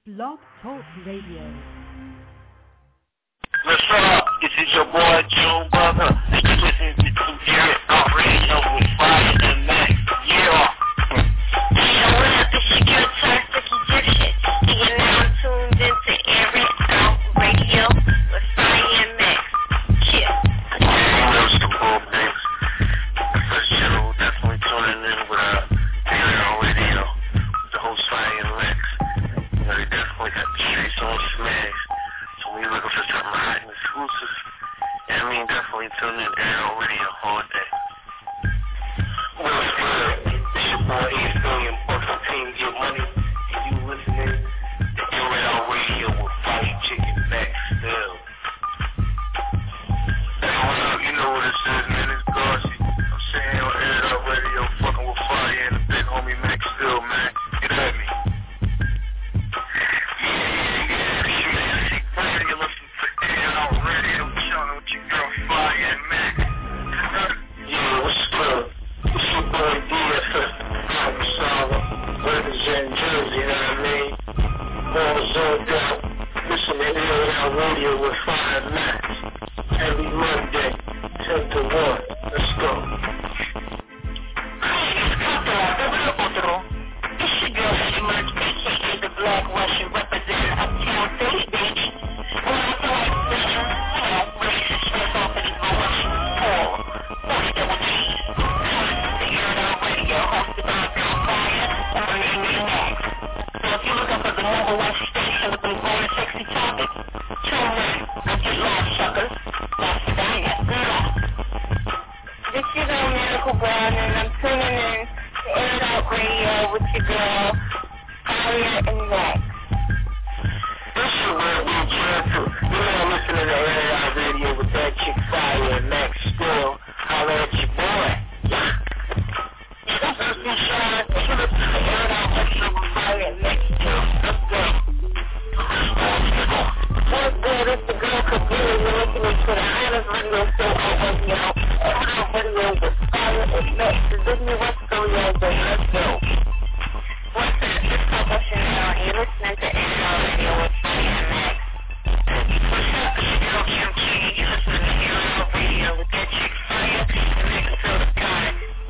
Blog Talk Radio. What's up? This is your boy June Butler, and you listen to Garrett Talk Radio with Fire and Max. Yeah. Hey, what up? It's your girl Toxic Egyptian, and you're now tuned into Garrett Talk Radio with Fire and Max. Chill. What's the cool things? That's you definitely tuning in with Garrett on Radio, the host Fire and Max. You know, they definitely got the streets on smash. So when you're looking for something hot and exclusive, I mean, definitely tune in Garrett on Radio all day. What's good? It's your boy 8 Billion Bucks and Team Get Money, and you listening to Garrett on Radio with Fire Chicken Max Still. Hey, what up? You know what it is, man. It's Garcia. I'm saying on Garrett on Radio, fucking with Fire and the big homie Max Still, man. Get at me. Radio with Fire Max every Monday, 10 to 1. Let's go. It's your girl She-Merch, a.k.a. the Black Russian, representing Uptown Philly, baby. And I feel like racist stress off of these Russian Paul, 47 G's. The Garrett on Radio, hosted by Girl Fire, and her name is Max. So if you're looking for the number one station with them going sexy topics, tune in and get live, suckers. That's the diet. This your girl Miracle Brown, and I'm tuning in to Air Out Radio with your girl Fire and Max. This your girl Will Johnson. You're now listening to Air Out Radio with that chick Fire and Max Still. Holla at your boy. This is Deshaun. You're listening to Air Out Radio with Fire and Max Still. Let's go. What's good? It's the girl Kabir. You're listening to the hottest radio show on radio. Air Out Radio with Fire and Max. This is West Coast, let's go. What's up? It's Coco Chanel, and you're listening to Air Out Radio with Fire and Max. What's up? It's your girl Kim K. You're listening to Air Out Radio with that chick Fire and Max till the sky.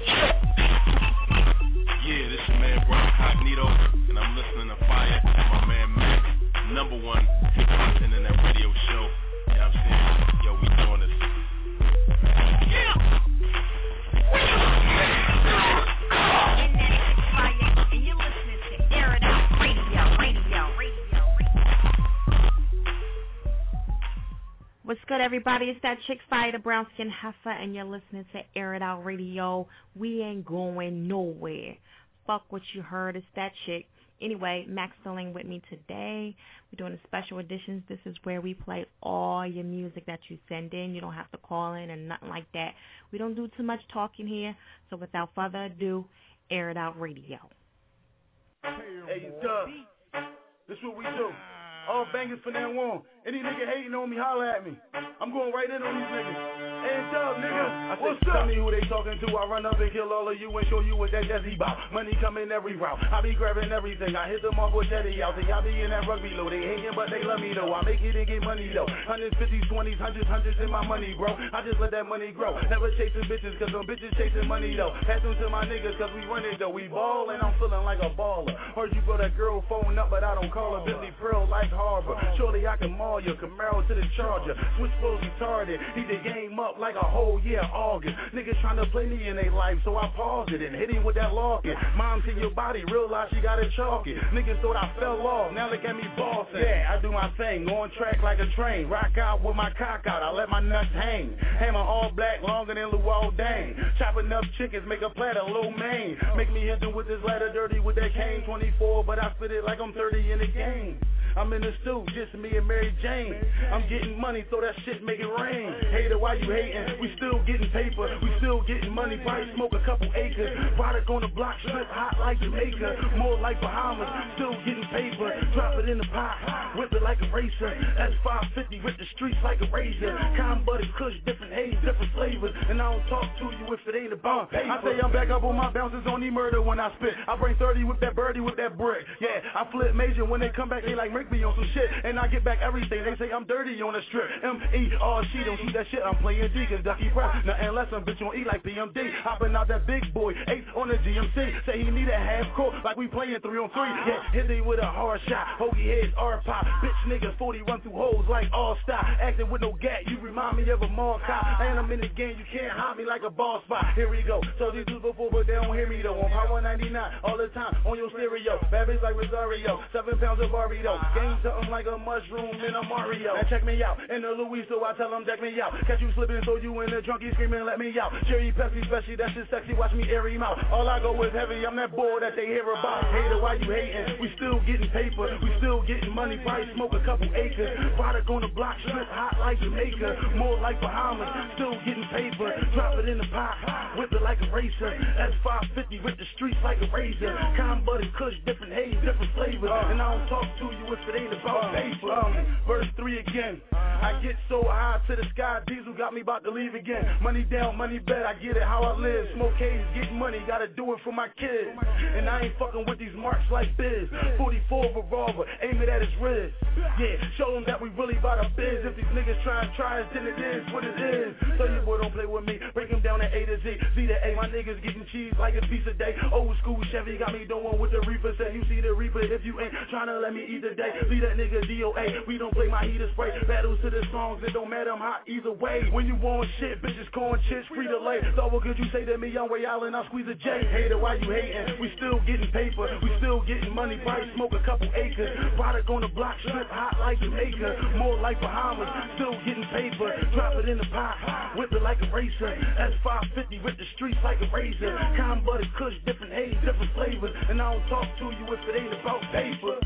Yeah, this your man Brown Cognito, and I'm listening to Fire and my man Max, number one hip-hop internet radio show. You know what I'm saying? Yo, we doing this. Yeah! And you're listening to Air It Out Radio. What's good, everybody? It's that chick Fire, the brown skin heifer, and you're listening to Air It Out Radio. We ain't going nowhere. Fuck what you heard. It's that chick. Anyway, Max still ain't with me today. We're doing a special editions. This is where we play all your music that you send in. You don't have to call in and nothing like that. We don't do too much talking here. So without further ado, Air It Out Radio. Hey, Dub, this what we do. All bangers for now on. Any nigga hating on me, holla at me. I'm going right in on these niggas. Hey, Dub, nigga, what's up? Tell me who they talking to. I run up and kill all of you and show you what that Desi bout. Money come in every route. I be grabbing everything. I hit them off with Teddy out. They I be in that rugby low. They hating, but they love me though. I make it and get money though. 150s, 20s, hundreds in my money, bro. I just let that money grow. Never chasing bitches, cause them bitches chasing money though. Pass them to my niggas, cause we run it though. We ball and I'm feeling like a baller. Heard you got that girl phone up, but I don't call her. Busy Pearl like Harbor. Surely I can maul you. Camaro to the Charger. Switch flows retarded. He the game up like a whole year August. Niggas trying to play me in their life, so I paused it and hit him with that locket. Mom's in your body, realize she got it chalky. Niggas thought I fell off, now look at me bossing. Yeah, I do my thing, on track like a train. Rock out with my cock out, I let my nuts hang. Hammer all black, longer than Luol Dang. Chopping up chickens, make a platter, low main. Make me hit them with this ladder dirty with that cane. 24, but I spit it like I'm 30 in the game. I'm in the stew, just me and Mary Jane. I'm getting money, so that shit make it rain. Hater, why you hating? We still getting paper, we still getting money. Probably smoke a couple acres. Product on the block, strip hot like Jamaica, more like Bahamas. Still getting paper, drop it in the pot, whip it like a racer. S550 with the streets like a razor. Con butter, kush, different haze, different flavors. And I don't talk to you if it ain't about paper. I say I'm back up on my bounces, on the murder when I spit. I bring 30 with that birdie with that brick. Yeah, I flip major when they come back, they like make me on some shit. And I get back everything, they say I'm dirty on the strip. M-E-R-C, don't shoot that shit, I'm playing D, cause Ducky Press. Nothing less, I'm bitch on E like PMD. Hopping out that big boy, 8 on the GMC. Say he need a half court, like we playing 3-on-3. Yeah, hit me with a hard shot, hoagie heads, R-pop. Bitch niggas 40 run through holes like all-star. Acting with no gat, you remind me of a mall cop. And I'm in the game, you can't hide me like a ball spot. Here we go, so these dudes before, but they don't hear me though. On Power 99, all the time, on your stereo. Bad bitch like Rosario, 7 pounds of burrito. Game something like a mushroom in a Mario. Now check me out, in the Louis, so I tell them deck me out. Catch you slipping, so you in the drunkie screaming, let me out. Cherry Pepsi, especially, that shit sexy, watch me air him out. All I go is heavy, I'm that boy that they hear about. Hater, why you hating? We still getting paper, we still getting money, probably smoke a couple acres. Product on the block, strip hot like Jamaica, more like Bahamas. Still getting paper, drop it in the pot, whip it like a racer. S550 with the streets like a razor. Con butter, kush, different haze, different flavors. And I don't talk to you if it ain't about paper. Verse 3 again. I get so high to the sky, Diesel got me about to leave again. Money down, money bet, I get it how I live. Smoke haze, get money, gotta do it for my kids. And I ain't fucking with these marks like Biz. 44 revolver, aim it at his wrist. Yeah, show them that we really about a biz. If these niggas try us, then it is what it is. So you boy don't play with me, break them down to A to Z. Z to A, my niggas getting cheese like a piece a day. Old school Chevy got me doing what the Reaper said. You see the Reaper if you ain't trying to let me eat today. Leave that nigga DOA, we don't play my heater spray. Battles to the songs, it don't matter, I'm hot either way. When you want shit, bitches corn chits, free to lay. So what could you say to me, young Ray Allen, I'll squeeze a J. Hater, why you hating? We still getting paper, we still getting money, probably smoke a couple acres. Product on the block, strip hot like Jamaica, more like Bahamas. Still getting paper, drop it in the pot, whip it like a racer. S550 with the streets like a razor. Con butter, kush, different haze, different flavors. And I don't talk to you if it ain't about paper.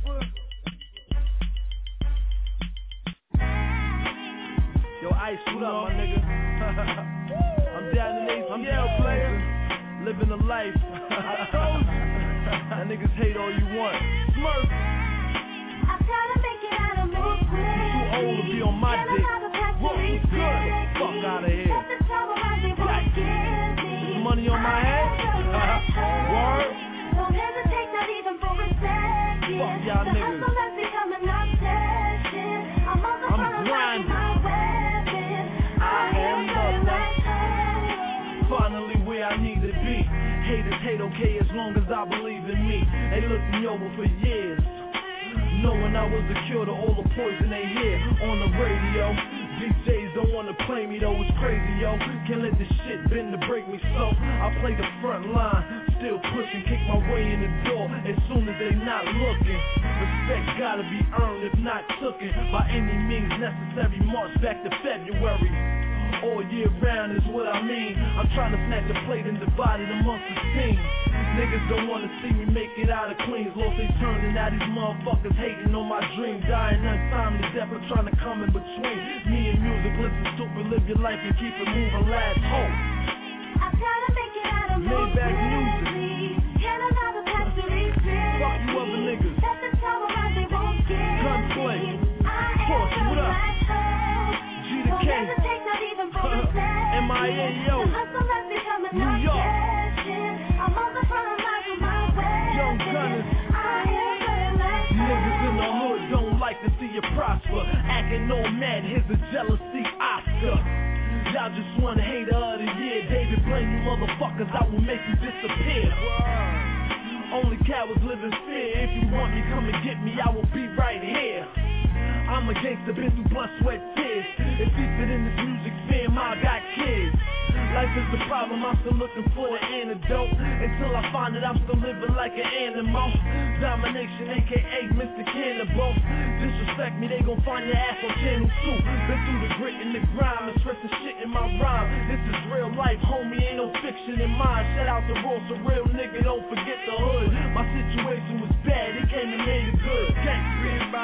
Yo, Ice, what up, my nigga? I'm down in ATL, player. Living a life. I told you. That niggas hate all you want. Smurf. I gotta make it out of move quick. You too old to be on my dick. What was good? Fuck out of here. There's money on my head? Word? Don't hesitate, not even for a second. Fuck y'all niggas. I'm grinding. I am the light. Finally where I need to be. Haters hate okay as long as I believe in me. They looked me over for years, knowing I was the cure to all the poison they hear on the radio. DJs don't wanna play me though, it's crazy yo. Can't let this shit bend to break me, so I play the front line, still pushing, kick my way in the door as soon as they not looking. Respect gotta be earned if not tooken by any means necessary. March back to February. All year round is what I mean. I'm trying to snatch a plate and divide it amongst the team. Niggas don't wanna see me make it out of Queens. Lost they turning, now these motherfuckers hating on my dream. Dying untimely death, I'm trying to come in between. Me and music, listen stupid, live your life and keep it moving, last hope. I gotta make it out of Maybach music. Can another pass to these bills? Fuck you other niggas. That's the trouble, right, they won't get Gunplay. I Force, am what up? G the Don't K. hesitate, not even for a second. MIA, yo. The hustle has become an New York. obsession. I'm on the front line with my weapon. Young Gunners. I am very much Niggas in the hood don't like to see you prosper. Acting all mad, here's a jealousy Oscar. Y'all just want to hate the other year. David, blame you motherfuckers, I will make you disappear. Only cowards live in fear. If you want me, come and get me, I will be right here. I'm a gangster, been through blood, sweat, tears. If deep in this music, fam, I got kids. Life is the problem, I'm still looking for the antidote. Until I find it, I'm still living like an animal. Domination, aka Mr. Cannibal. Disrespect me, they gon' find your ass on channel 2. Been through the grit and the grime, expressing shit in my rhyme. This is real life, homie, ain't no fiction in mine. Shout out to Ross, a real nigga, don't forget the hood. My situation was bad, he came and made it good. Gangsta. Being about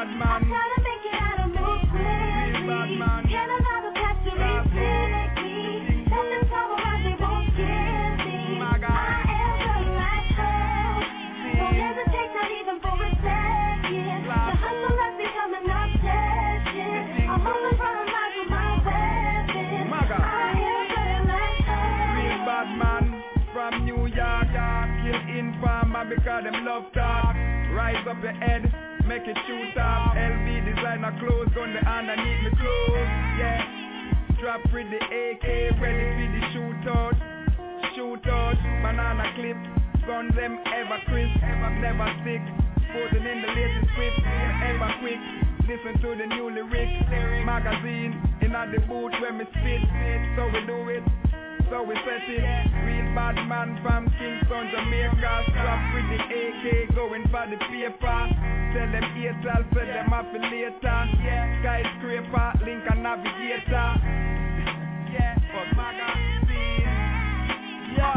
bad man. I try to make it out of move quickly. Bad man. Can't allow the past to revisit me. Let them trouble rise, they won't kill me. My God. I am the right hell. Don't hesitate, not even for a second. The hustle has become an obsession. I'm moving from the life with my weapon. My God. I am the right hell. Real bad man from New York. Kill informer because them love talk. Rise up your head, make it shoot up. LV designer clothes on the underneath me clothes. Yeah. Drop with the AK, ready for the shootout. Shootout, banana clip. Guns them ever crisp, never stick. Posing in the latest script, ever quick. Listen to the new lyrics. Magazine, in at the booth where me spit. So we do it, so we set it. Real bad man from Kingston, Jamaica. Strap with the AK, going for the paper. Tell them haters, tell them affiliator. Skyscraper, Lincoln Navigator. Fuck magazine. Yo.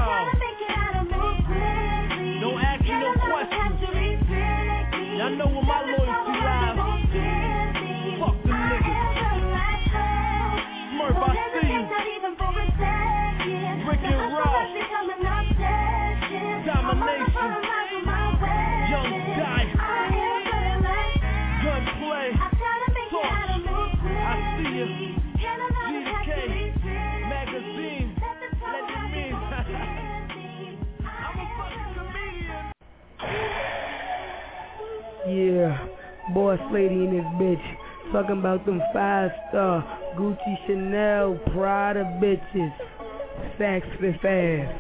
Don't ask me no questions. Y'all know where my loyalty lies. Fuck them niggas. Smurf, I see you. Rick and Ross. Domination. Young Dice. Gunplay. Torch. I see you. GK. Magazine. Let me mean. I'm a fucking comedian. Yeah, boss lady in this bitch. Talking about them 5-star Gucci, Chanel, Prada bitches. Saks Fifth Ave.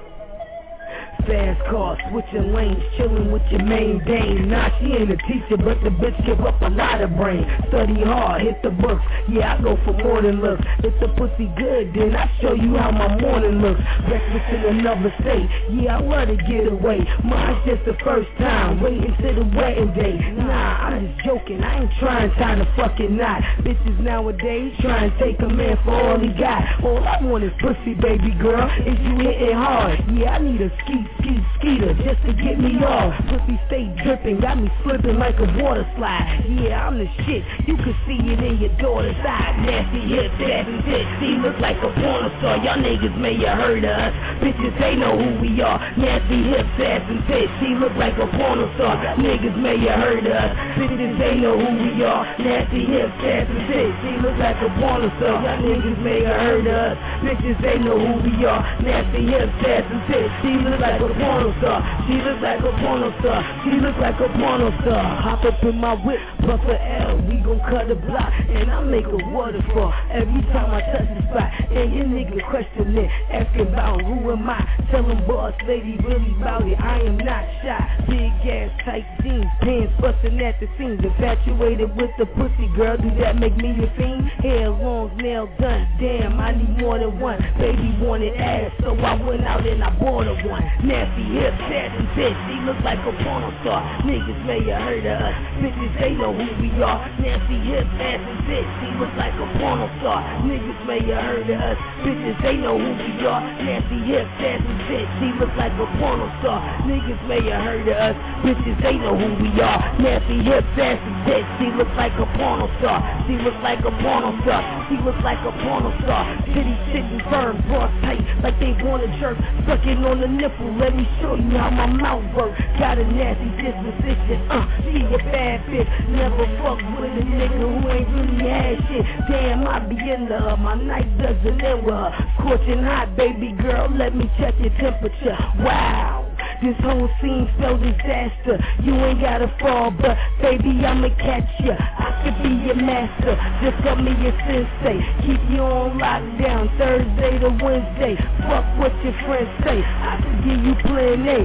Fast car, switching lanes, chilling with your main dame. Nah, she ain't a teacher, but the bitch give up a lot of brain. Study hard, hit the books, yeah, I go for more than looks. If the pussy good, then I show you how my morning looks. Breakfast in another state, yeah, I love to get away. Mine's just the first time, waiting till the wedding day. Nah, I'm just joking, I ain't trying to fucking not. Bitches nowadays trying to take a man for all he got. All I want is pussy, baby girl, is you hitting hard. Yeah, I need a skeeter just to get me off. Pussy stay dripping, got me slipping like a water slide. Yeah, I'm the shit, you can see it in your daughter's eye. Nasty hips, ass and tits, she look like a porn star. Y'all niggas may have heard of us, bitches they know who we are. Nasty hips, ass and tits, she look like a porn star. Niggas may have heard of us, bitches they know who we are. Nasty hips, ass and tits, she look like a porn star. Y'all niggas may have heard of us, bitches they know who we are. Nasty hips, ass and tits, she look like a porno star. She look like a porno star. She look like a porno star. Hop up in my whip, bust a L, we gon' cut the block, and I make a waterfall every time I touch the spot. And your nigga question it, asking about who am I? Tell him boss lady really about it, I am not shy. Big ass tight jeans, pants busting at the seams. Infatuated with the pussy, girl, do that make me a fiend? Hair long, nail done, damn, I need more than one. Baby wanted ass, so I went out and I bought her one. Nasty hips, ass and tits, she look like a porno star. Niggas may have heard of us, bitches they know who we are. Nasty hips, ass and tits, she look like a porno star. Niggas may have heard of us, bitches they know who we are. Nasty hips, ass and tits, she look like a porno star. Niggas may have heard of us, bitches they know who we are. Nasty hips, ass and tits, she look like a porno star. She look like a porno star. She look like a porno star. Titty sitting firm, bra tight, like they want a jerk. Sucking on the nipple, let me show you how my mouth works. Got a nasty disposition, she a bad bitch. Never fuck with a nigga who ain't really had shit. Damn, I be into her, my night doesn't end with her. Scorching hot, baby girl, let me check your temperature. Wow, this whole scene spell disaster. You ain't gotta fall, but baby, I'ma catch ya. I could be your master, just tell me your sensei. Keep you on lockdown, Thursday to Wednesday. Fuck what your friends say, I can give you plan A,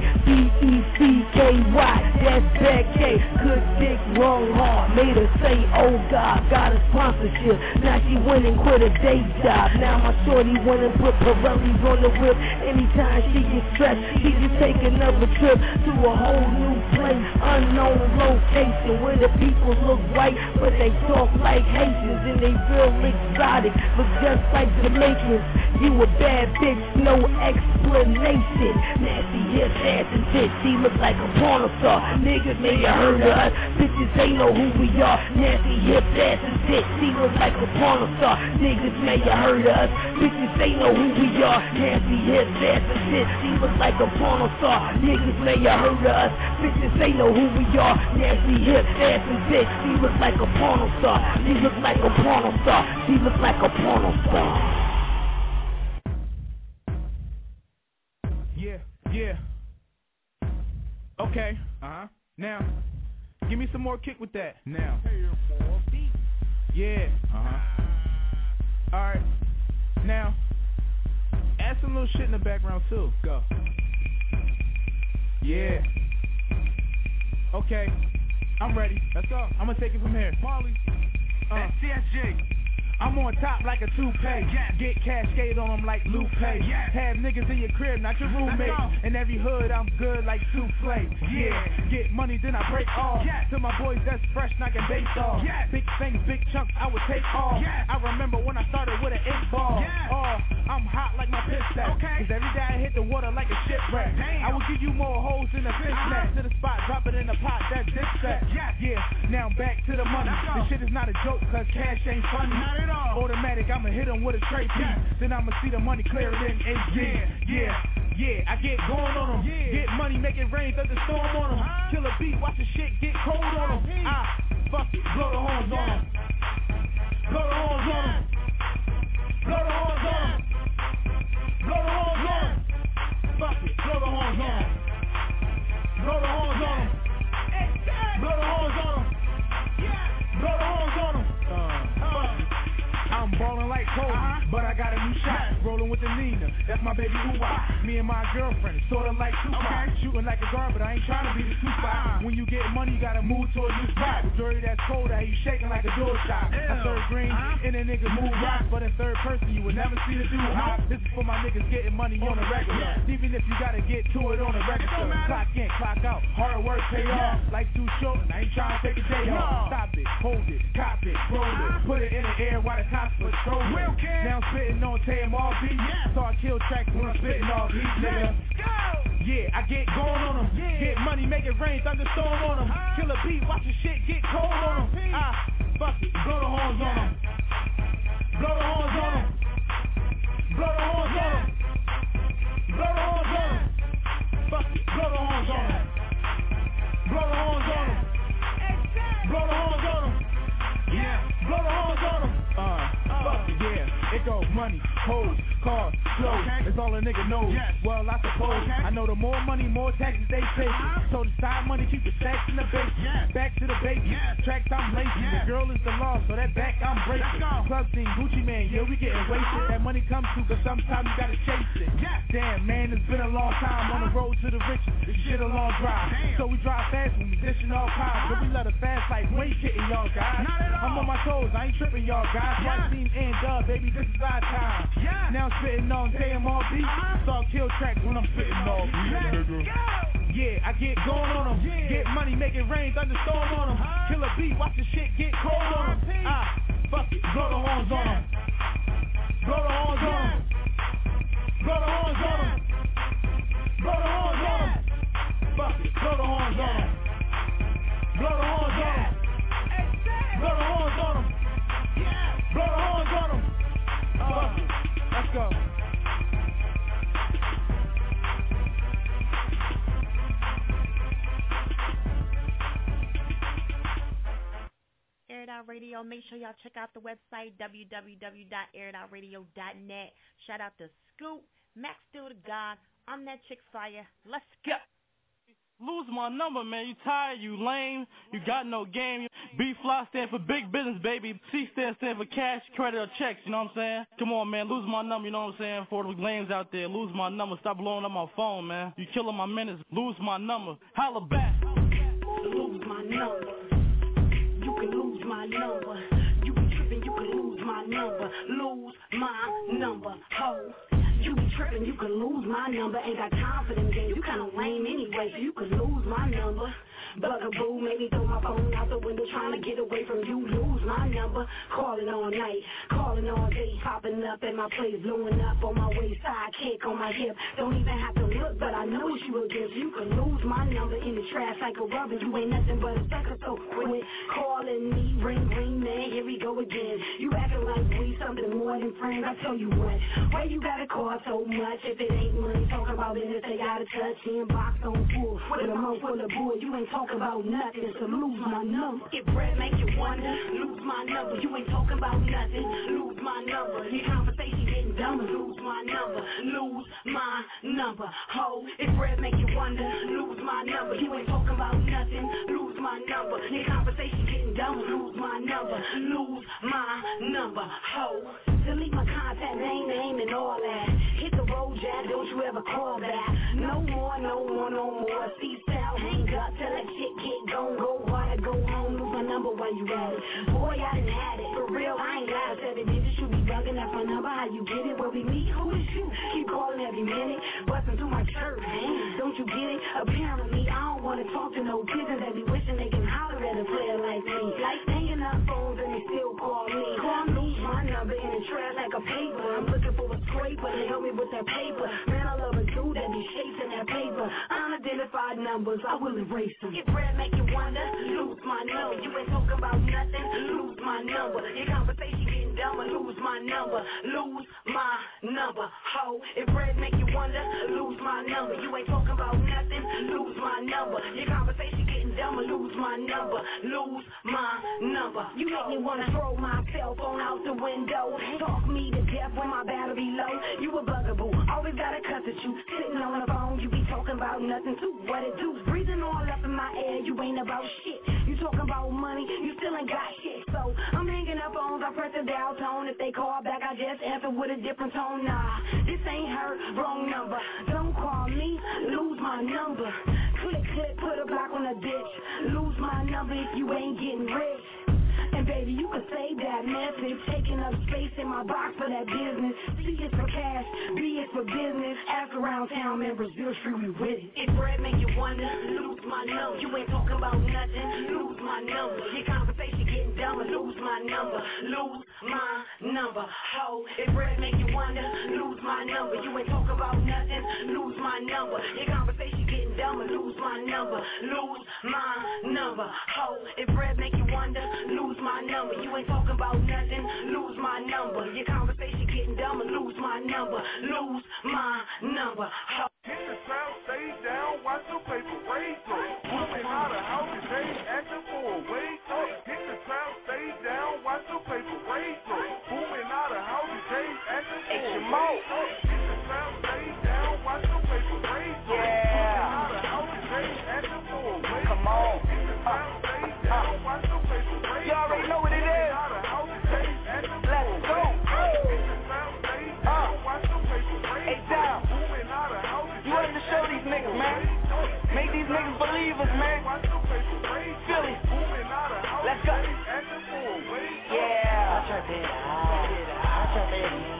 B-E-C-K-Y, that's back K. Good dick, wrong heart, made her say, oh God, got a sponsorship. Now she went and quit a day job. Now my shorty went and put Pirellis on the whip. Anytime she gets stressed, she just take another trip to a whole new place, unknown location where the people look white, but but they talk like Haitians and they real exotic, but just like Jamaicans. You a bad bitch, no explanation. Nasty hips, ass and tits, she look like a porno star. Niggas may have heard of us, bitches they know who we are. Nasty hips, ass and tits, she look like a porno star. Niggas may have heard of us, bitches they know who we are. Nasty hips, ass and tits, she look like a porno star. Niggas may have heard of us, bitches they know who we are. Nasty hips, ass and tits, she look like a porno star. She look like a porno star. She look like a porno star. Yeah. Okay. Now, give me some more kick with that. Now. Yeah. Alright. Now, add some little shit in the background too. Go. Yeah. Okay. I'm ready. Let's go. I'm gonna take it from here. Marley. CSG. I'm on top like a toupee. Get cascade on them like Lupe. Have niggas in your crib, not your roommate. In every hood, I'm good like souffle. Get money, then I break off. To my boys that's fresh, knocking bass off. Big things, big chunks, I would take off. I remember when I started with an 8-ball. I'm hot like my piss stack. Cause every day I hit the water like a shipwreck. I will give you more hoes than a fish net. To the spot, drop it in the pot, that's this set. Now back to the money. This shit is not a joke, cause cash ain't funny. Automatic, I'ma hit him with a tray piece. Then I'ma see the money clear it in HD. I get going on them. Get money, make it rain, thunderstorm on them. Kill a beat, watch the shit get cold on them. Fuck it, blow the horns on them. Blow the horns on them. Blow the horns on them. Blow the horns on them. Fuck it, blow the horns on them. Blow the horns on them. Blow the horns on them. Blow the horns on them. I'm ballin' like Kobe, but I got a new shot. Rollin' with the Nina, that's my baby ooh-ah. Me and my girlfriend, sorta like Tupac. Shootin' like a guard, but I ain't tryna be the Tupac. When you get money, you gotta move to a new spot. The jury that's cold, I you shaking like a door shot. I serve green, and a nigga move rocks, but in third person, you would never see the dude hop. This is for my niggas getting money on the regular. Even if you gotta get to it on the register. Clock in, clock out, hard work pay off. Life too short, and I ain't tryna take a day off. Stop it, hold it, cop it, roll it. Put it in the air while the cops patrol it. Now I'm spitting on TMRB. So I kill tracks when I'm spitting all these niggas. I get going on them. Get money, make it rain, thunderstorm on them. Kill a beat, watch the shit get cold on them. Fuck it, blow the horns on them. Blow the horns on them. Blow the horns on them. Blow the horns on them. Fuck it, blow the horns on them. Blow the horns on them. Blow the horns on them. Blow the horns on them. Fuck it, it goes money, hoes, cars, clothes. It's all a nigga knows. Well, I suppose I know the more money, more taxes they pay. So the side money keep the stacks in the base. Back to the base, tracks I'm lacing. The girl is the law, so that back I'm bracing. Club scene, Gucci man, we getting wasted. That money comes through, but sometimes you gotta chase it. Damn, man, it's been a long time on the road to the riches. This shit a long drive, so we drive fast when we dishing all pies. But we let it fast like we ain't kidding y'all guys. I'm on my toes, I ain't tripping y'all guys. White team and dub, baby, this is our time. Now I'm spitting on TMRB. Start kill tracks when I'm spitting all beat. I get going on them. Get money, make it rain, thunderstorm on them. Kill a beat, watch the shit get cold on them. Fuck it, blow the horns on them. Blow the horns on them. Blow the horns on them. Blow the horns on them. Fuck it, blow the horns on them. Blow the horns on them. Blow the horns on them. Blow the horns on them. Fuck it, let's go. Air It Out Radio. Make sure y'all check out the website, www.airitoutradio.net. Shout out to Scoop, Max Still the God. I'm that chick fire. Let's go. Lose my number, man. You tired, you lame, you got no game. B-Fly stand for big business, baby. C stand for cash, credit, or checks, you know what I'm saying? Come on, man, lose my number, you know what I'm saying? For the lames out there, lose my number. Stop blowing up my phone, man. You killing my minutes, lose my number. Holla back. Lose my number. You can lose my number. You be tripping, you can lose my number. Lose my number, ho. You be tripping, you could lose my number. Ain't got time for them games, you kinda lame anyway, so you could lose my number. Bugaboo, maybe throw my phone out the window, trying to get away from you. Lose my number, calling all night, calling all day, popping up at my place, blowing up on my waist, sidekick on my hip. Don't even have to look, but I know what you will give. You could lose my number in the trash like a rubber. You ain't nothing but a sucker, so quit calling me. Ring, ring, man, here we go again. You acting like we something more than friends. I tell you what, why you gotta call so much if it ain't money? Talking about business, they gotta touch inbox on full with a mouth full of bull. You ain't talking about nothing, so lose my number. If bread make you wonder, lose my number. You ain't talking about nothing, lose my number. Your conversation getting dumber, lose my number. Lose my number. Ho, if bread make you wonder, lose my number. You ain't talking about nothing, lose my number. Your conversation getting dumber, lose my number. Lose my number. Ho, delete my contact name and all that. Hit the road, Jack, don't you ever call back. No more, no more, no more. C-style, hang up, tell that shit get gone. Go hard, go home, lose my number while you at it. Boy, I done had it, for real, I ain't lied. 7 digits, you be bugging, that's my number. How you get it? Where we meet? Who is you? Keep calling every minute, busting through my church. Don't you get it? Apparently, I don't wanna talk to no kids that be wishing they can holler at a player like me. Like hanging up phones and they still call me. Call me, my number in the trash like a paper. I'm looking for a scraper to help me with that paper. Man, I love a dude that be chasing that paper. Unidentified numbers, I will erase them. If bread make you wonder, lose my number. You ain't talking about nothing, lose my number. Your conversation getting dumber, lose my number. Lose my number. Ho, if bread make you wonder, lose my number. You ain't talking about nothing, lose my number. Your conversation getting dumber, lose my number. Lose my number. You make me wanna throw my cell phone out the window. Talk me to death when my battery low. You a bugaboo, always gotta cuss at you. Sitting on the phone, you be talking about nothing too. What it do? Breathing all up in my air, you ain't about shit. You talking about money, you still ain't got shit. So I'm hanging up phones, I press the dial tone. If they call back, I just answer with a different tone. Nah, this ain't her, wrong number. Don't call me, lose my number. Click, click, put a block on a ditch. Lose my number if you ain't getting rich. And baby, you can save that message. Taking up space in my box for that business. C is for cash, B is for business. Ask around town, man, Brazil Street, we with it. If bread make you wonder, lose my number. You ain't talking about nothing, lose my number. Your conversation getting dumber, lose my number. Lose my number. Ho, if bread make you wonder, lose my number. You ain't talking about nothing, lose my number. Your conversation getting dumber, lose my number. Lose my number. Ho, if bread make you wonder, lose my number. You ain't talking about nothing, lose my number. Your conversation getting dumber, lose my number. Lose my number. Ho. Hit the crowd, stay down, watch your paper raise up. Moving out of houses, they asking for a wage up. Hit the crowd, stay down, watch your paper raise up. Moving out of houses, they asking for a wage up. Hit the crowd, stay down, watch your paper raise up. Moving out of houses, they asking for a wage up. Come on. Hit the crowd, stay down, watch your paper raise up. You already know what it is. Let's go. Hit the crowd, stay down, watch your paper raise up. Moving out of houses. You have to show these niggas, man. Make these niggas believers, man. Philly. Let's go. Yeah. I trap it out. I trap it in.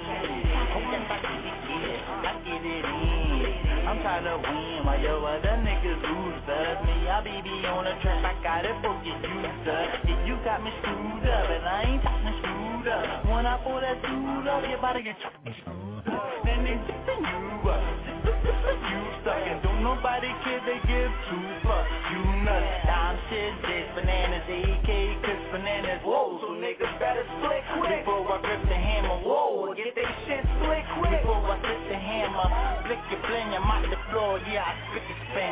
I get it in. I'm trying to win while your other niggas lose. But me, I be on the track. I got it for you, yeah, you got me screwed up, and I ain't talking screwed up. When I pull that dude up, your body get screwed up. Then they tipping you up. You stuck and don't nobody care, they give two fucks. You nuts, dime shit, this bananas, AK, Chris bananas, whoa. So niggas better split quick before I grip the hammer, whoa. Get they shit split quick before I flip the hammer. Flick your fling, I'm out the floor, yeah, I spit the spin,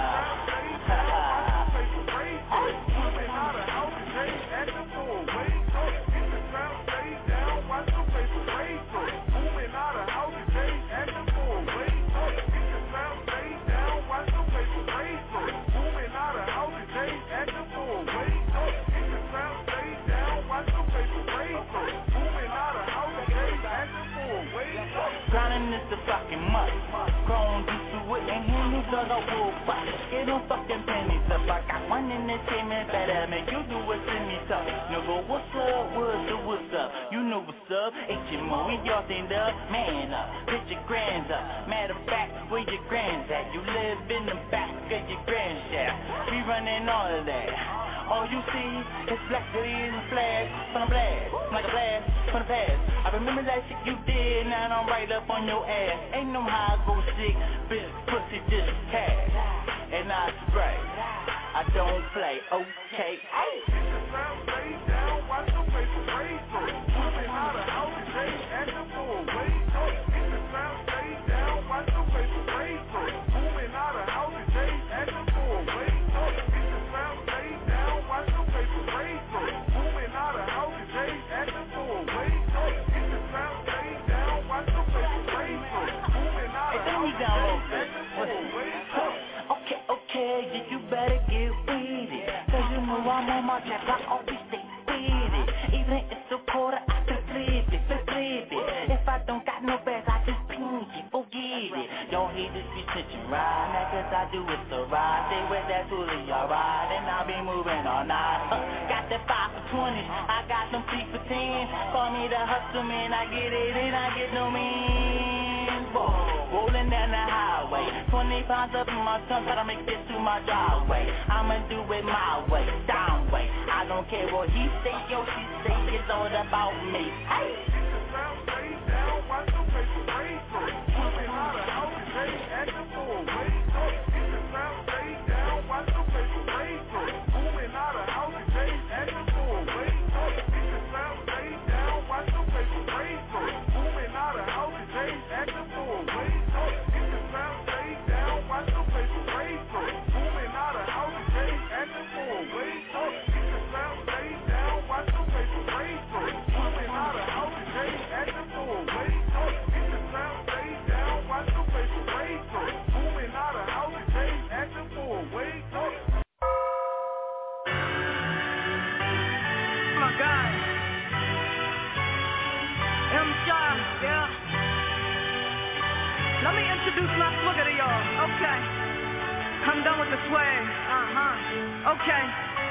Grinding is the fucking must. Grown used to it and he knew dug a wool box. Get them fucking pennies up. I got one entertainment better make you do it to me tough. Nigga, what's up? What's the what's up, you know what's up. HMO, we y'all stand up, man up, put your grands up. Matter of fact, where your grands at? You live in the back of your grand shaft. We running all of that. All you see is black hoodies and flash from a blast, like a blast from the past. I remember that shit you did, now I'm right up on your ass. Ain't no how I go sick, bitch, pussy just cash. And I spray, I don't play, okay. Hey. Lay down, watch the paper raise up. Moving out of house, they acting for a wait up. Get the crowd, stay down, watch the paper raise up. Moving out of house, they acting for a wait up. Get the crowd, stay down, watch the paper raise up. Moving out of house, they acting for a wait up. Get the crowd, stay down, watch the paper raise up. Moving out of house, they acting for a wait up. Okay, yeah, you better get with it. Cause you know I'm on my track, I always stay with it. Even if it's a quarter, I can flip it. If I don't got no bags, I just pink it, forget it. Y'all haters be snitching right now, cause I do it so right. Stay with that toolie, alright, and I'll be moving all night. Got that 5 for 20, I got them 3 for 10. Call me the hustle man, I get it and I get no means. Rolling down the highway, 20 pounds up in my trunk, try to make it to my driveway. I'ma do it my way, down way. I don't care what he say, yo, she say, it's all about me. Hey! Stay down, watch the paper raise up. Moving out of house, they acting for a wait up. Get the crowd, stay down, watch the paper raise up. Moving out of house, they acting for a wait up. Get the crowd, stay down, watch the paper raise up. Moving out of house, they acting for a wait up. Get the crowd, stay down, watch the paper raise up. Moving out of house, they acting for a wait up. Get the crowd, stay down, watch the paper raise up. Moving out of house, they acting for a wait up. Get the crowd, stay down, watch the paper raise up. Moving out of house, they acting for a wait up. My God, M-Star, yeah. Let me introduce my swagger to y'all. Okay, I'm done with the swag. Okay.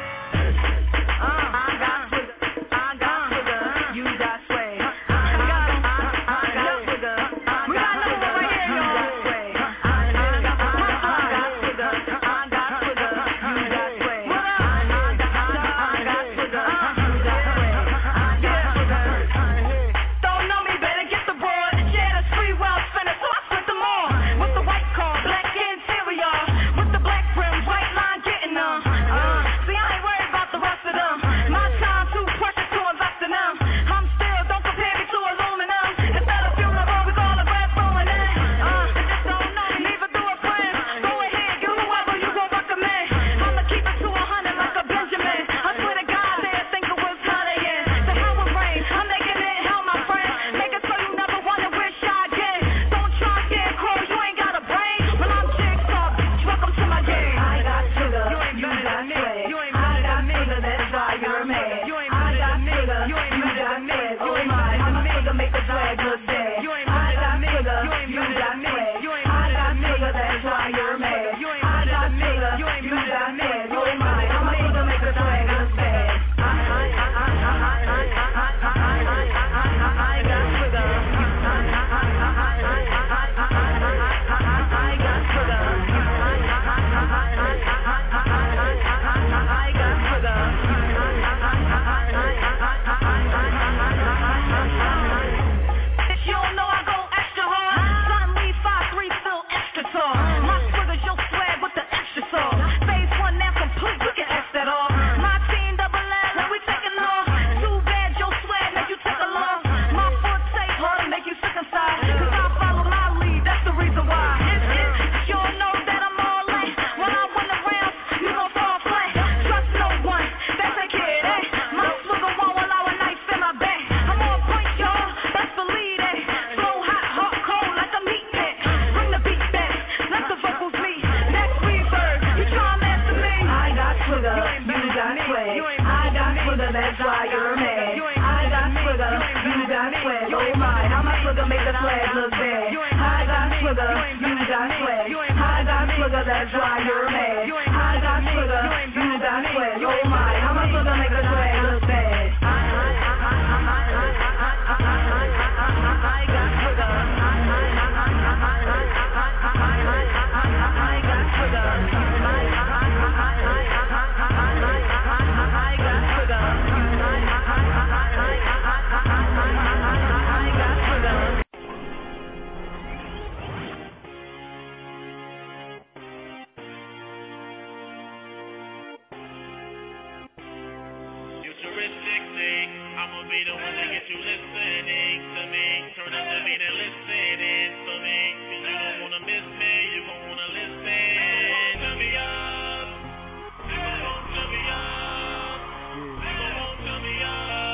I got swagger. You got swag. I got swagger. We got another one right here, y'all. I got swagger. I got swagger. You got swag. I got swagger. You got swag. I got swagger. Don't know me, better get the board. Yeah, the free well spinner, so I split them all. With the white car, black interior. With the black rim, white line getting them. See, I ain't worried about the rest of them. My time too precious to invest in them. I'm still, don't compare me to aluminum. Instead of fuel, I've always all the bread flowing in. Just don't know me, neither do a friend. Go ahead, you whoever you gon' recommend. I'ma keep it to 100 like a Benjamin. I swear to God, they think it was Sunday in. The hell with rain, I'm making it hell, my friend. Make it so you never wanna wish I again. Don't try get close, you ain't got a brain. When I'm jigsaw, bitch, welcome to my game. I got sugar, you got swag. I got sugar, that's why you're mad. I got sugar, you got swag. Oh my, I'm a nigga, make the swag look bad. I got sugar, you got swag. I got sugar, that's why you're mad. I got sugar, you got swag. Oh my, I'm a nigga, make the swag look bad. I got sugar. If you don't know, I go extra hard. Suddenly 5'3", still extra tall. My swagger's your swag with the extra sauce. Phase 1 now complete, we can X that off. My team double L and we taking off. Too bad your swag make you take a loss. My forte hard make you sick inside. Cause I follow my lead, that's the reason why. If you don't know that I'm all in. When I win the rounds, you gon' fall flat. Trust no one, that's a kid, eh? My swagger won't allow a knife in my back. I'm on point, y'all, that's believe it. Flow hot, hot, cold like a meat pit. Bring the beat back, let the vocals meet. Next reverb, you try to master me. I got swagger, you got swag. I got swagger, that's why you're mad. I got swagger, you got swag. Oh my, how my swagger make the flag look bad. I got swagger, you got swag. I got swagger, that's why you're mad. I got swagger, you got swag. Oh my, how my swagger make the flag look bad. a rich chick thing. I'ma be the one to get you listening to me. Turn up the beat and listen in for me. Cause you don't wanna miss me, you gon' wanna listen. Turn me up. You gon' turn me up. You gon' turn me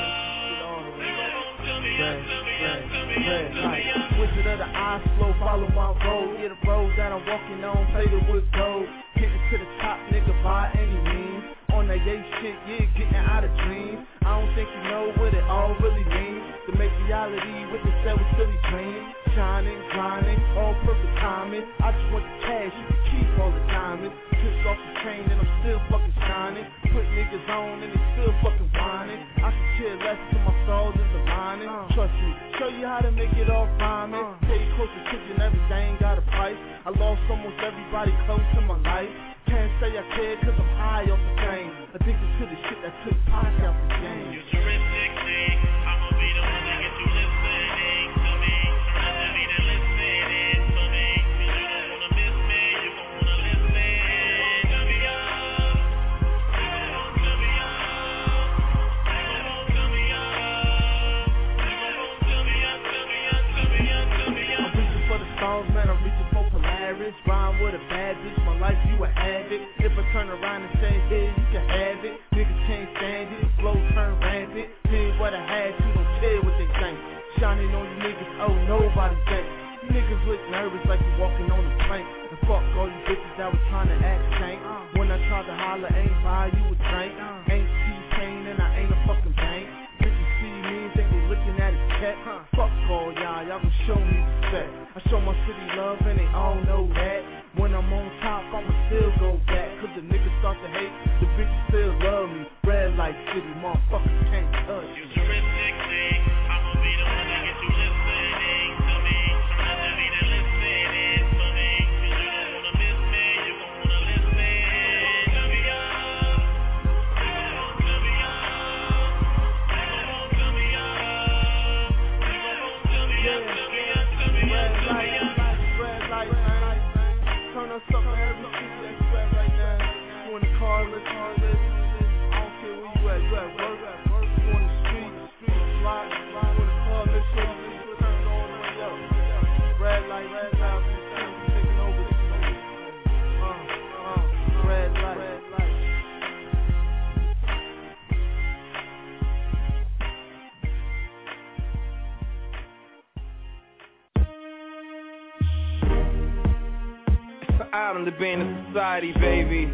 up. You gon' turn me up, turn me up, turn me up, turn me up. Wizard of the eyes flow, follow my road. Yeah, the road that I'm walking on, plated with gold. Getting to the top, nigga, by any means. On that yay shit, yeah, getting out of dreams. I don't think you know what it all really means. To make reality what they said was silly dreams. Shining, grinding, all perfect timing. I just want the cash, you can keep all the diamonds. Pissed off the train and I'm still fucking shining. Put niggas on and they still fucking whining. I can care less till my soul is aligning. Trust me, show you how to make it all rhyming. Pay close attention, everything got a price. I lost almost everybody close to my life. Can't say I cared cause I'm high off the fame. Addicted to the shit that took Pac out the game. You terrific thing. I'ma be the one to get you listening to me. Turn up the beat and listen in for me. Cause you don't wanna miss me, you gon' wanna listen. Turn me up. You gon' turn me up. You gon' turn me up. You gon' turn me up, turn me up, turn me up, turn me up. I'm reaching for the stars, man, I'm reaching for Polaris. Rhyme with a bad bitch, my life you a habit. If I turn around and say, here, you can have it. Niggas can't stand it, flow turn rampant. Did what I had to, don't care what they think. Shining on you niggas, oh, nobody thinks. You niggas look nervous like you walking on a plank. And fuck all you bitches that was trying to act tank. When I tried to holler, ain't buy you a drink. Ain't T-Pain and I ain't a fucking bank. Bitches see me, think they looking at his check. Fuck all y'all gon' show me respect. I show my city love and they all know that. When I'm on top, I'ma still go back. Cause the niggas start to hate, the bitches still love me. Red light city, motherfuckers can't touch me. You terrific thing. I'ma be the one to get you listening to me. Turn up the beat and listen in for me. Cause you don't wanna miss me, you gon' wanna listen. Turn me up. You gon' turn me up. You gon' turn me up. You gon' turn me up, turn me up, turn me up, turn me up. Red light, turn us up for every people that's sweat right now. You in the car, let's I don't care where you at. You at work, you on the street, block. You in the car, let's turn it all the way up. Red light, taking over this thing. Red light. Island to be in a society, baby.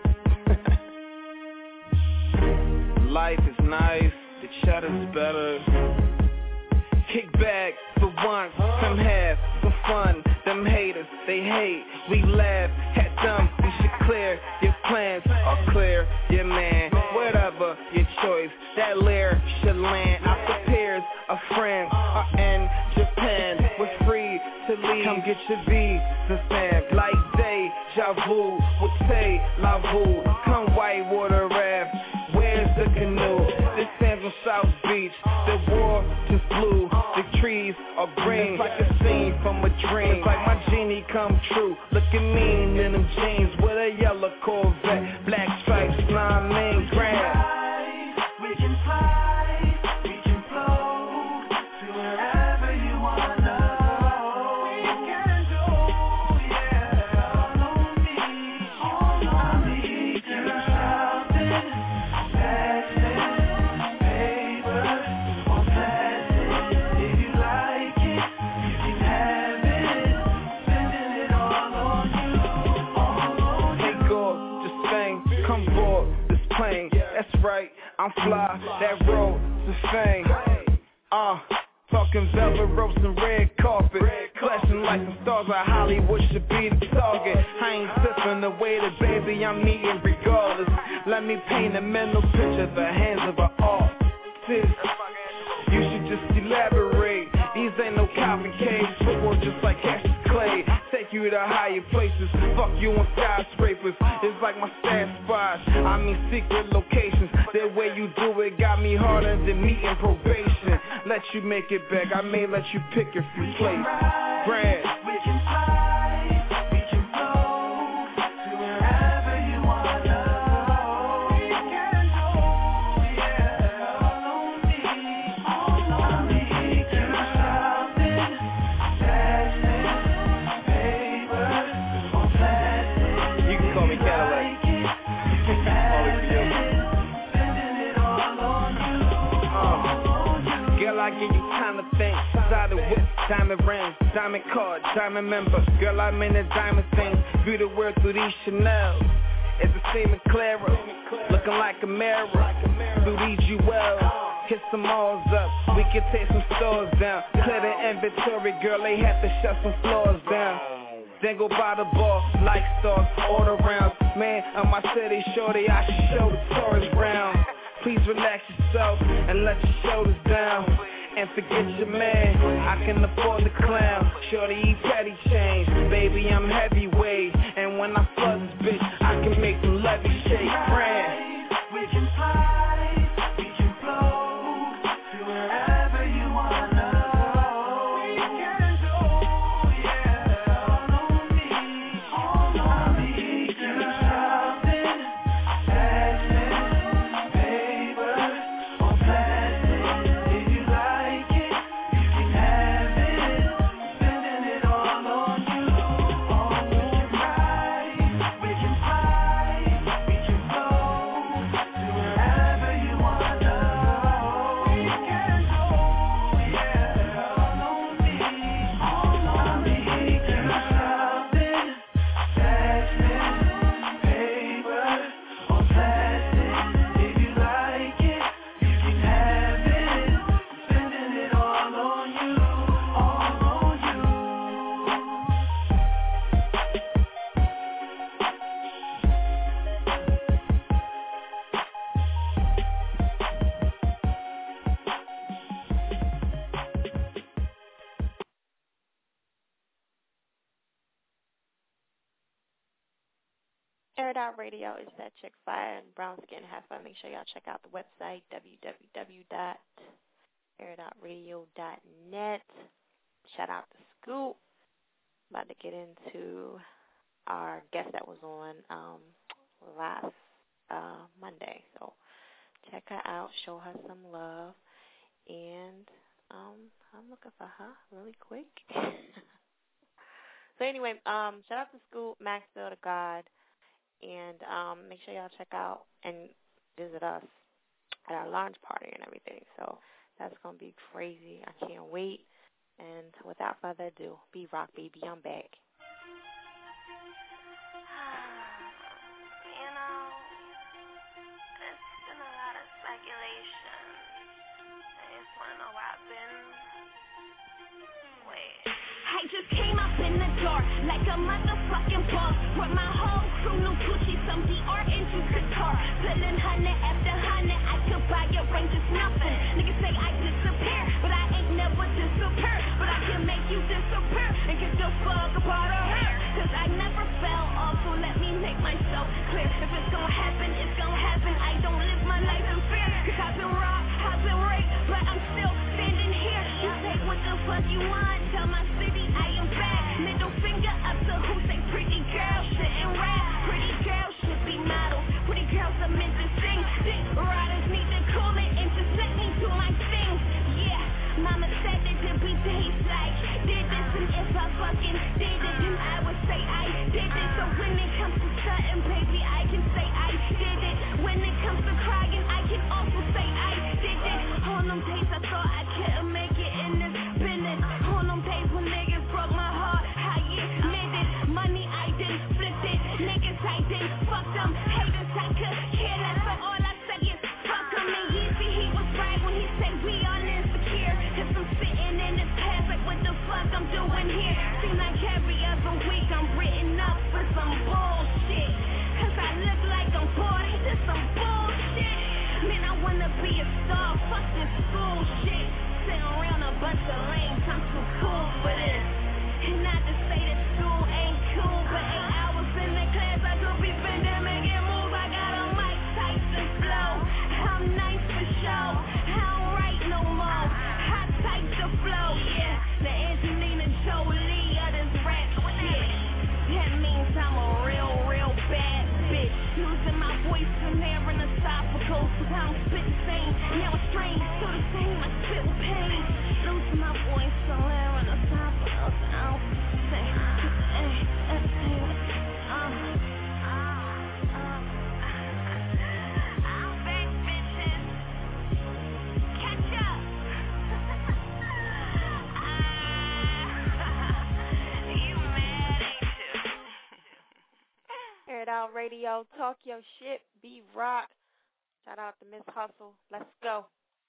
Life is nice, the cheddar's better. Kick back for once, some have some fun. Them haters, they hate, we laugh at them. You should clear, your plans are clear. Yeah man, whatever your choice, that lair should land. I prepares a friend, in Japan. We're free to leave, come get your visa stamp. Like deja vu, would say la vu. Come whitewater raft, where's the canoe? This stands on South Beach, the water's blue. The trees are green, like a scene from a dream. It's like my genie come true, looking mean in them jeans. With a yellow Corvette, black stripes, 9 main grand. We can fly, we can flow to wherever you wanna. That's right, I'm fly, that road to fame. Talking velvet ropes and red carpet, flashing like the stars of Hollywood should be the target. I ain't sipping the way that baby I'm eating regardless. Let me paint a mental picture, the hands of an artist. You should just elaborate. These ain't no Calvin caves, football just like Cassius Clay. Take you to higher places, fuck you on skyscrapers. It's like my stash spots, I mean secret locations. The way you do it got me harder than meeting probation. Let you make it back, I may let you pick a few places. Brand. We can fly, we can flow to wherever you wanna. We can go, yeah. I give you time to think. Side of whip, diamond rings, diamond card, diamond member. Girl, I'm in the diamond thing. View the world through these Chanel. It's the same and clearer, looking like a mirror. Through these jewels, hit some malls up. We can take some stores down. Clear the inventory, girl, they have to shut some floors down. Then go by the bar, like stars, order rounds. Man, on my city, shorty, I should show the tourist round. Please relax yourself and let your shoulders down. And forget your man, I can afford the clown. Shorty, eat petty change, baby, I'm heavyweight. And when I fuck this bitch, I can make some levy shake brand. We can fly, we can flow to wherever you wanna. We can go, yeah, all on me, can shopping, fashion, paper, or plastic. If you like it, you can have it. Spending it all on you. Oh, we can ride, we can fly, we can flow to wherever you wanna. We can go, yeah, all on me, can shopping, fashion, paper, or plastic. If you like it, you can have it. Spending it all on you, all on you. Air It Out Radio is that chick fire and brown skin heifer. Make sure y'all check out the website www.airitoutradio.net. Shout out to Scoop. About to get into our guest that was on last Monday. So check her out, show her some love, and I'm looking for her really quick. So anyway, shout out to Scoop, Maxville to God. And make sure y'all check out and visit us at our launch party and everything. So that's going to be crazy. I can't wait. And without further ado, B-Rock, baby, I'm back. You know, it's been a lot of speculation. I just want to know where I've been. Wait. I just came up in the door like a motherfucking boss. With my whole crew, new Gucci, some Dior, and you Couture. Pulling 100 after 100, I could buy your range, just nothing. Niggas say I disappear, but I ain't never disappear. But I can make you disappear and get the fuck up out of here. Cause I never fell off, so let me make myself clear. If it's gonna happen, it's gonna happen. I don't live my life in fear. Cause I've been robbed, I've been raped, but I'm still standing here. You take what the fuck you want, tell my city I am back. Middle finger up to who say pretty girls shouldn't rap. Pretty girls should be models. Pretty girls are meant to sing. Dick riders need to cool it and just let me do my thing. Yeah, mama said that there be days like did this, and if I fucking did it, then I would say I did it. So when it comes to something, baby, I can say I did it. When it comes to crying, I can also say I did it. On them days I thought I couldn't make it in this business. On them days when niggas broke my heart, I admit it. Money I didn't flip it. Niggas I didn't fuck them. Haters I could care less, but all I say is fuck them. And Yeezy, he was right when he said we all insecure. Cause I'm sitting in this past like what the fuck I'm doing here. Seem like every other week I'm written up for some bullshit. Cause I look like I'm bored, ain't this some bullshit? Man, I wanna be a star, fuck this school shit. Sitting around a bunch of lames, I'm too cool for this. And not to say that school ain't cool, but 8 hours in the class, I could be bending, making moves. I got a Mike Tyson flow. I'm nice for show. I don't write no more. I type the flow, yeah. The Angelina Jolie of this rap shit. That means I'm a real bad bitch. Losing my voice from there in esophagus. So I don't spit the same. Now it's strange, so the same. I spit with pain. Losing my voice. Out Radio. Talk your shit, be rock. Shout out to Miss Hustle. Let's go.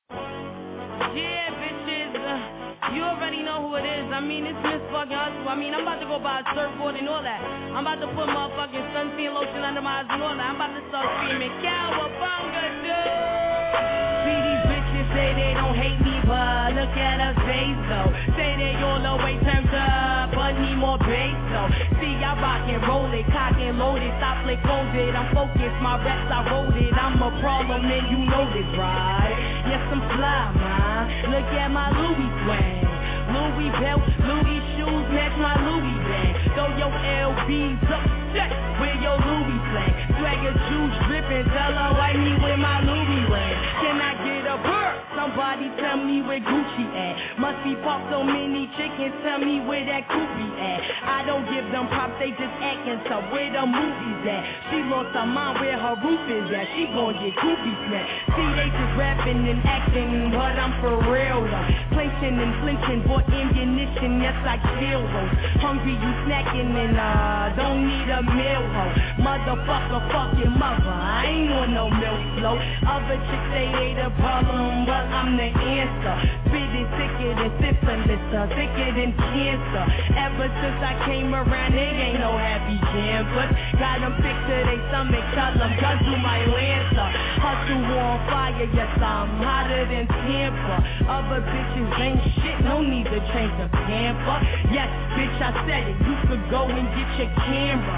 Yeah, bitches, you already know who it is. I mean, it's Miss fucking Hustle. I mean, I'm about to go buy a surfboard and all that. I'm about to put motherfucking sunscreen lotion under my eyes and all that. I'm about to start screaming, Cowabunga, dude. See, these bitches say they don't hate me, but look at us face though. Say they all the way turned up, but need more bass though. See, I rock and roll it, cock and load it, stop flick folded. I'm focused, my reps I rolled it. I'm a problem and you know this, right? Yes, I'm fly, man. Look at my Louis swag. Louis belt, Louis shoes match my Louis bag. Throw your LBs up, check with your Louis flag. Swagger juice dripping, tell her wipe me with my Louis rag. Can I get a bird? Somebody tell me where Gucci at. Must be popped so many chickens, tell me where that Koopy at. I don't give them props, they just acting so where the movies at. She lost her mind where her roof is at. She gon' get Koopy snapped. See, they just rapping and acting, but I'm for real though. Placing and flinching, bought ammunition, yes I kill those. Hungry you snacking and don't need a meal ho. Motherfucker, fuck your mother, I ain't on no milk flow. Other chicks say they the problem, but I'm the answer. Spitting thicker than syphilis, thicker than cancer. Ever since I came around, they ain't no happy campers. Got them fixed to they stomach, tell them guns to my lancer. Hustle on fire, yes I'm hotter than Tampa. Other bitches ain't shit, no need to change the pamper. Yes, bitch, I said it, you could go and get your camera,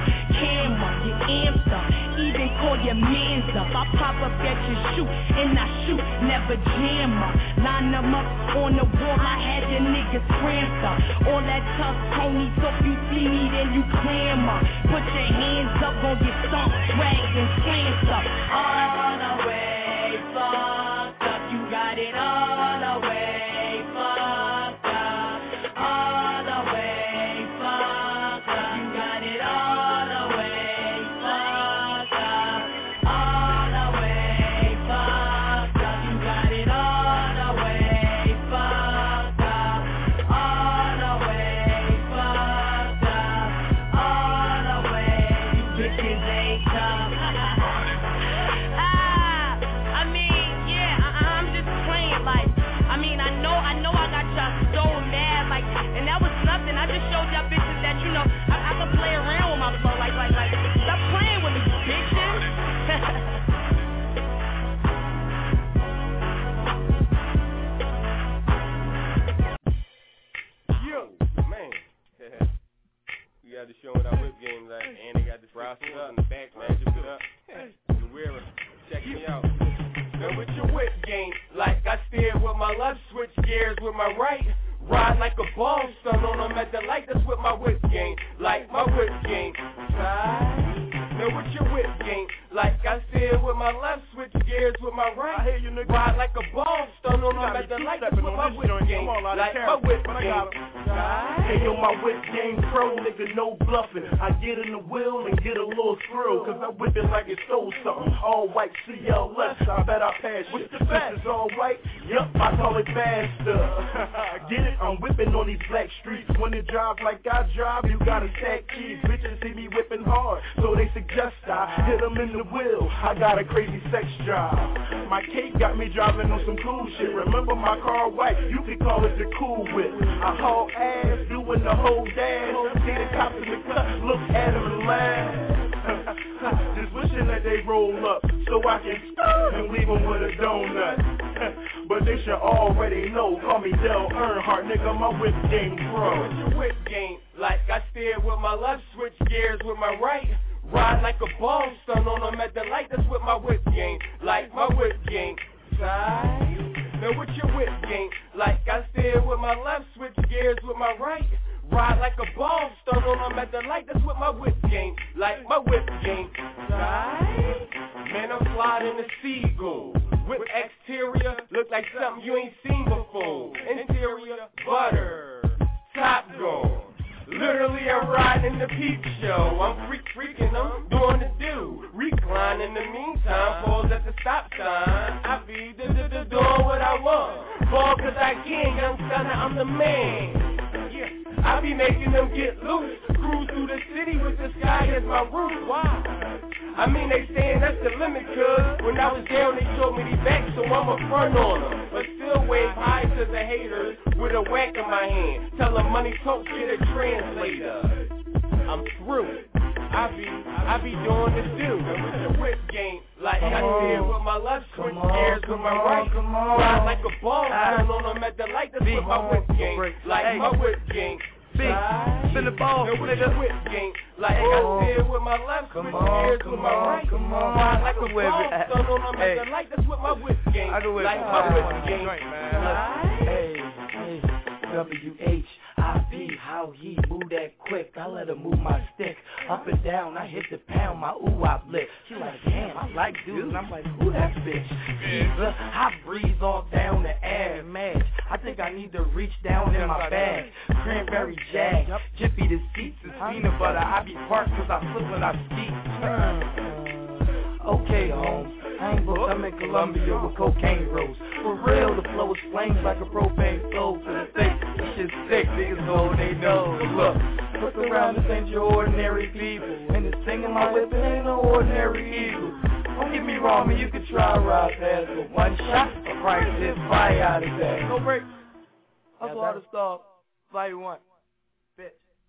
get amped up, even call your mans up. I pop up at your shoot, and I shoot, never jam up. Line them up on the wall, I had your niggas cramped up. All that tough Tony talk, you see me, then you clam up. Put your hands up, gon' get stomped, dragged and slammed up. All the way fucked up, you got it all the way fucked up. All the way fucked up, you got it all the way fucked up. All the way fucked up, you got it all the way fucked up. All the way fucked up. All the way, you bitches ain't tough. I mean, yeah, I'm just playing like, I mean, I know I got y'all so mad, like, and that was nothing. I just showed y'all bitches that, you know, I can play around with my flow, like, stop playing with me, bitches. Yo, man. We got the show with our whip game, like, and they got the brow up in the back, man. Just it up. The wearer, check me out. Now with your whip game, like I steer with my left, switch gears with my right. Ride like a ball, stun on them at the light, that's with my whip game, like my whip game. Side. Now with your whip game, like I steer with my left, switch gears with my right. I hear you, nigga. Ride like a ball, stun on them at the light, that's with my whip game, like my whip game. Hey yo, my whip game pro, nigga, no bluffing. I get in the wheel and get a little thrill, cause I whip it like it stole something. All white CLS, I bet I pass shit. This is all white, yup, I call it faster. Get it, I'm whipping on these black streets. When it drive like I drive, you gotta stack keys. Bitches see me whipping hard, so they suggest I hit them in the wheel. I got a crazy sex drive. My cake got me driving on some cool shit. Remember my car white, you could call it the cool whip. I haul ass, doing the whole dash. See the cops in the cut, look at them and laugh. Just wishing that they roll up so I can and leave them with a donut. But they should already know, call me Dale Earnhardt, nigga, my whip game pro. With your whip game, like I steer with my left, switch gears with my right. Ride like a ball, stun on them at the light, that's with my whip game, like my whip game. Side. Now with your whip game, like I steer with my left, switch gears with my right. Ride like a ball, stun on them at the light, that's with my whip game, like my whip game. Side. Man, I'm sliding the Seagull. Whip exterior, look like something you ain't seen before. Interior, butter, top gun. Literally, I'm riding the peep show. I'm freaking, I'm doing the do. Recline in the meantime, pause at the stop sign. I be doing what I want. Ball cause I can, young stunner, I'm the man. Yeah, I be making them get loose. Cruise through the city with the sky as my roof. Why? I mean, they saying that's the limit, cuz when I was down, they showed me the back, so I'ma front on them. But still wave high to the haters with a whack in my hand. Tell them money talks, get a translator. I'm through. I be doing this do with the whip game. Like I did with my left, switch gears with my right. Ride like a ball, turn on them at the light, that's with my whip game. Like my whip game. Spin the ball, nigga. Whip game. Like I did with my left, switch gears with my right. Ride like a ball, turn on them at the light, that's with my whip game. Like my whip game. Hey, W-H-I-P, how he move that quick. I let her move my stick up and down. I hit the pound, my ooh-wop lick. She like, damn, I like dudes. And I'm like, who that bitch? Caesar, I breeze all down the air match. I think I need to reach down in my bag. Cranberry jag, Jiffy the seats is peanut butter. I be parked cause I flip when I speak. Okay, Holmes, I ain't booked, I'm in Colombia with cocaine rolls. For real, the flow is flames like a propane stove. To the state, this shit's sick, niggas know they know. Look, look around, this ain't your ordinary people. And this thing in my whip, it ain't no ordinary eagle. Don't get me wrong, man, you could try ride past, but one shot, a price is fire out of that. No break. Hustle hard to stop. Fire one. Bitch.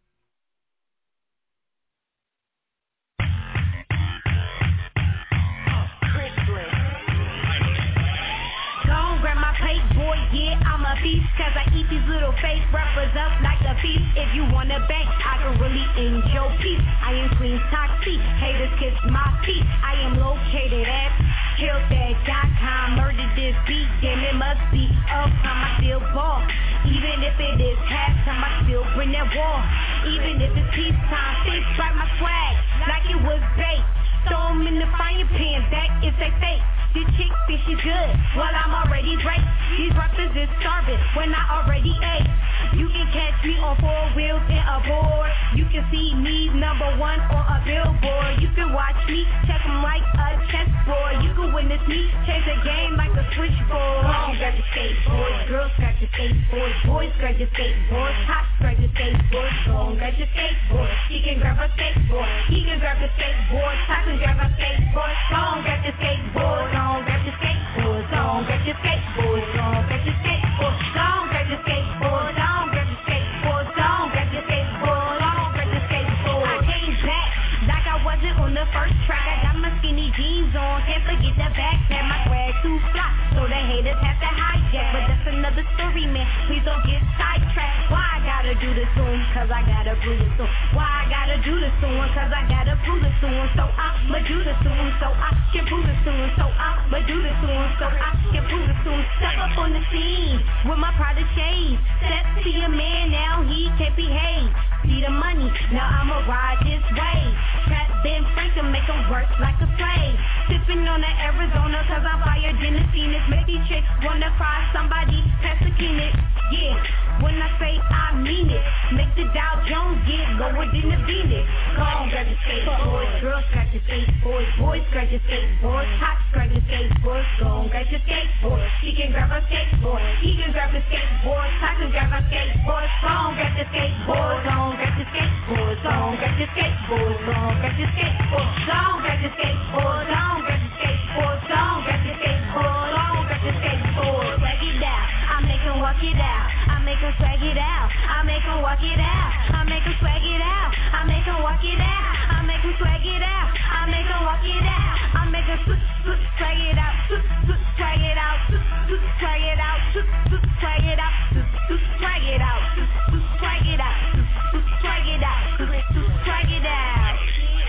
Grab my plate, boy, yeah, I'm a beast. Cause I eat these little fake rappers up like a feast. If you wanna bank, I can really enjoy peace. I am Queen Toxic, haters kiss my feet. I am located at KillThat.com. Murdered this beat, damn it must be uptime. I still ball, even if it is halftime. I still bring that war, even if it's peacetime. Face right my swag, like it was bait. Throw 'em in the frying pan, that is a fake. This chick thinks she's good, well I'm already great. These rappers is starving when I already ate. You can catch me on 4 wheels and a board. You can see me #1 on a billboard. You can watch me check 'em like a chessboard. You can witness me change the game like a switchboard. Girls grab your skateboards, girls grab your skateboards, boys grab your skateboards, cops grab your skateboards, don't grab your skateboard. She can grab a skateboard, he can grab a skateboard, I can grab a skateboard, don't grab your skateboard, don't grab your skateboard, don't grab your skateboard, don't grab your skateboard, don't grab your skateboard, don't grab your skateboard, don't grab your skateboard, don't grab your skateboard. I came back like I wasn't on the first track. I got my skinny jeans on, can't forget the backpack. My swag too fly, so the haters have to hijack. But that's another story, man. Please don't get sidetracked. Why I gotta do this soon? Cause I gotta prove it soon. Why I gotta do this soon? Cause I gotta prove it soon. So I'ma do this soon. So I can prove it soon. So I'ma do this soon. So I can prove it soon. Step up on the scene with my Prada shades. Step to your man, now he can't behave. See the money, now I'ma ride this way. Trap Ben Franklin, make him work like a slave. Sipping on the Arizona, cause I'm fired in the Phoenix. Make these chicks wanna cry, somebody pass the Kleenex. Yeah, when I say I mean it. Make the Dow Jones get lower than the Venus. Go on, grab your skateboards, girls grab your skateboards, boys grab your skateboards, cops grab your skateboards, go on, grab your skateboard. She can grab a skateboard, he can grab a skateboard, I can grab a skateboard, go on, grab your skateboard, go on, grab your skateboard, go on, grab your skateboard, go on, grab your skateboard, go on, grab your skateboard, go on, grab your skateboard, go on, grab your skateboard, go on, grab your skateboard. Swag it out, I make him walk it out, I make him swag it out, I make him walk it out, I make him swag it out, I make him walk it out, I make him swag it out, I make him walk it out, I make him swag it out, swag it out, swag it out, swag it out, swag it out, swag it out, swag it out, swag it out.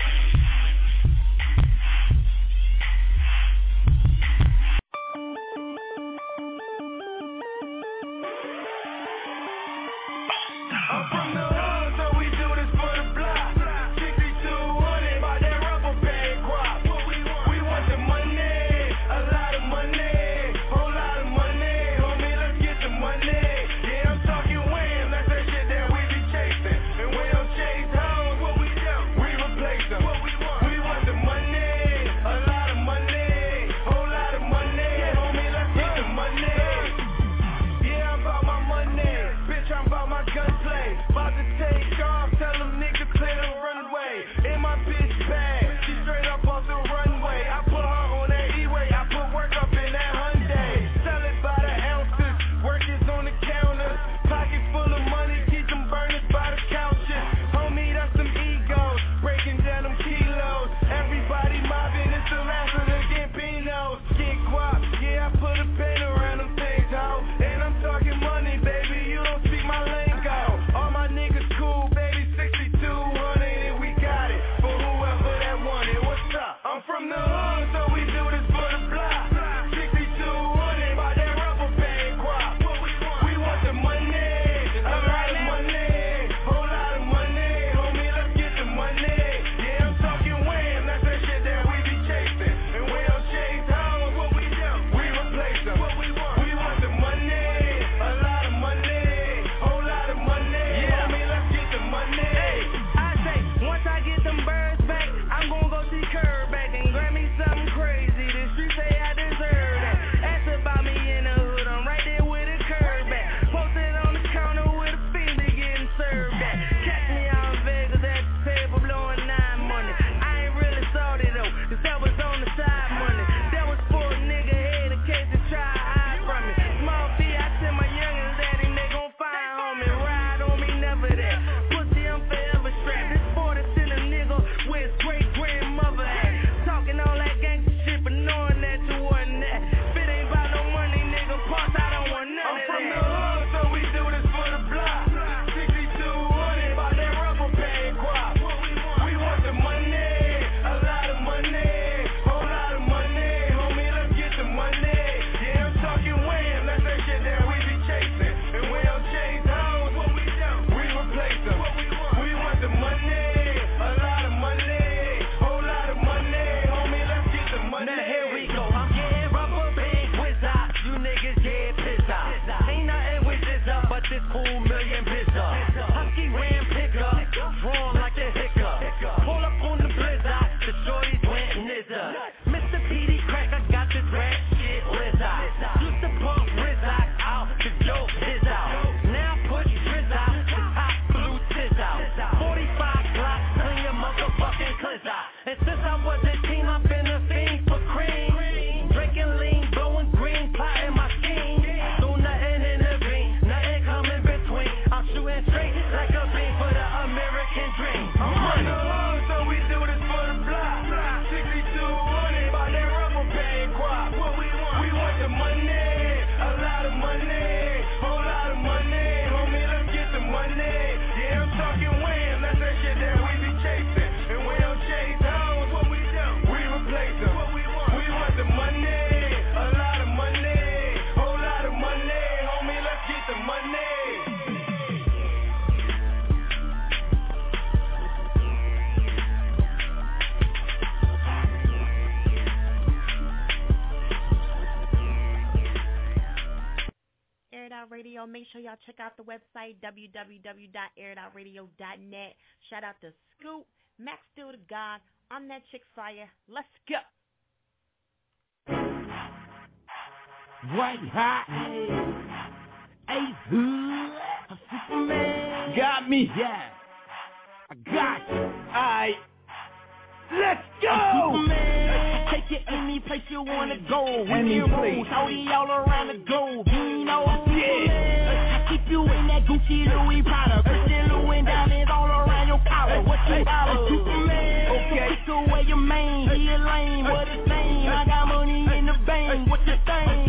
I'm from the hood, so we do this for the block. 6200 by that rubber band crop. We want the money, a lot of money, whole lot of money. Homie, let's get the money. Yeah, I'm talking wham, that's that shit that we be chasing. And we don't chase hoes, what we do? We replace them. What we want the money, a lot of money, whole lot of money. Homie, let's get the money. Yeah, I'm about my money, bitch, I'm about my gunplay. About to Out Radio. Make sure y'all check out the website, www.airitoutradio.net. Shout out to Scoop, Max Still the God. I'm that chick fire. Let's go. White hot, Ace Hood, Superman, got me, yeah, I got you, alright, let's go! Superman, take you any place you wanna go, any place, all around the globe, you know, yeah, I keep you in that Gucci, Louis Prada, Christian Louis, diamonds all around your collar, what you follow, Superman, okay, take away your main, he a lame, what his name, I got money in the bank, what you think?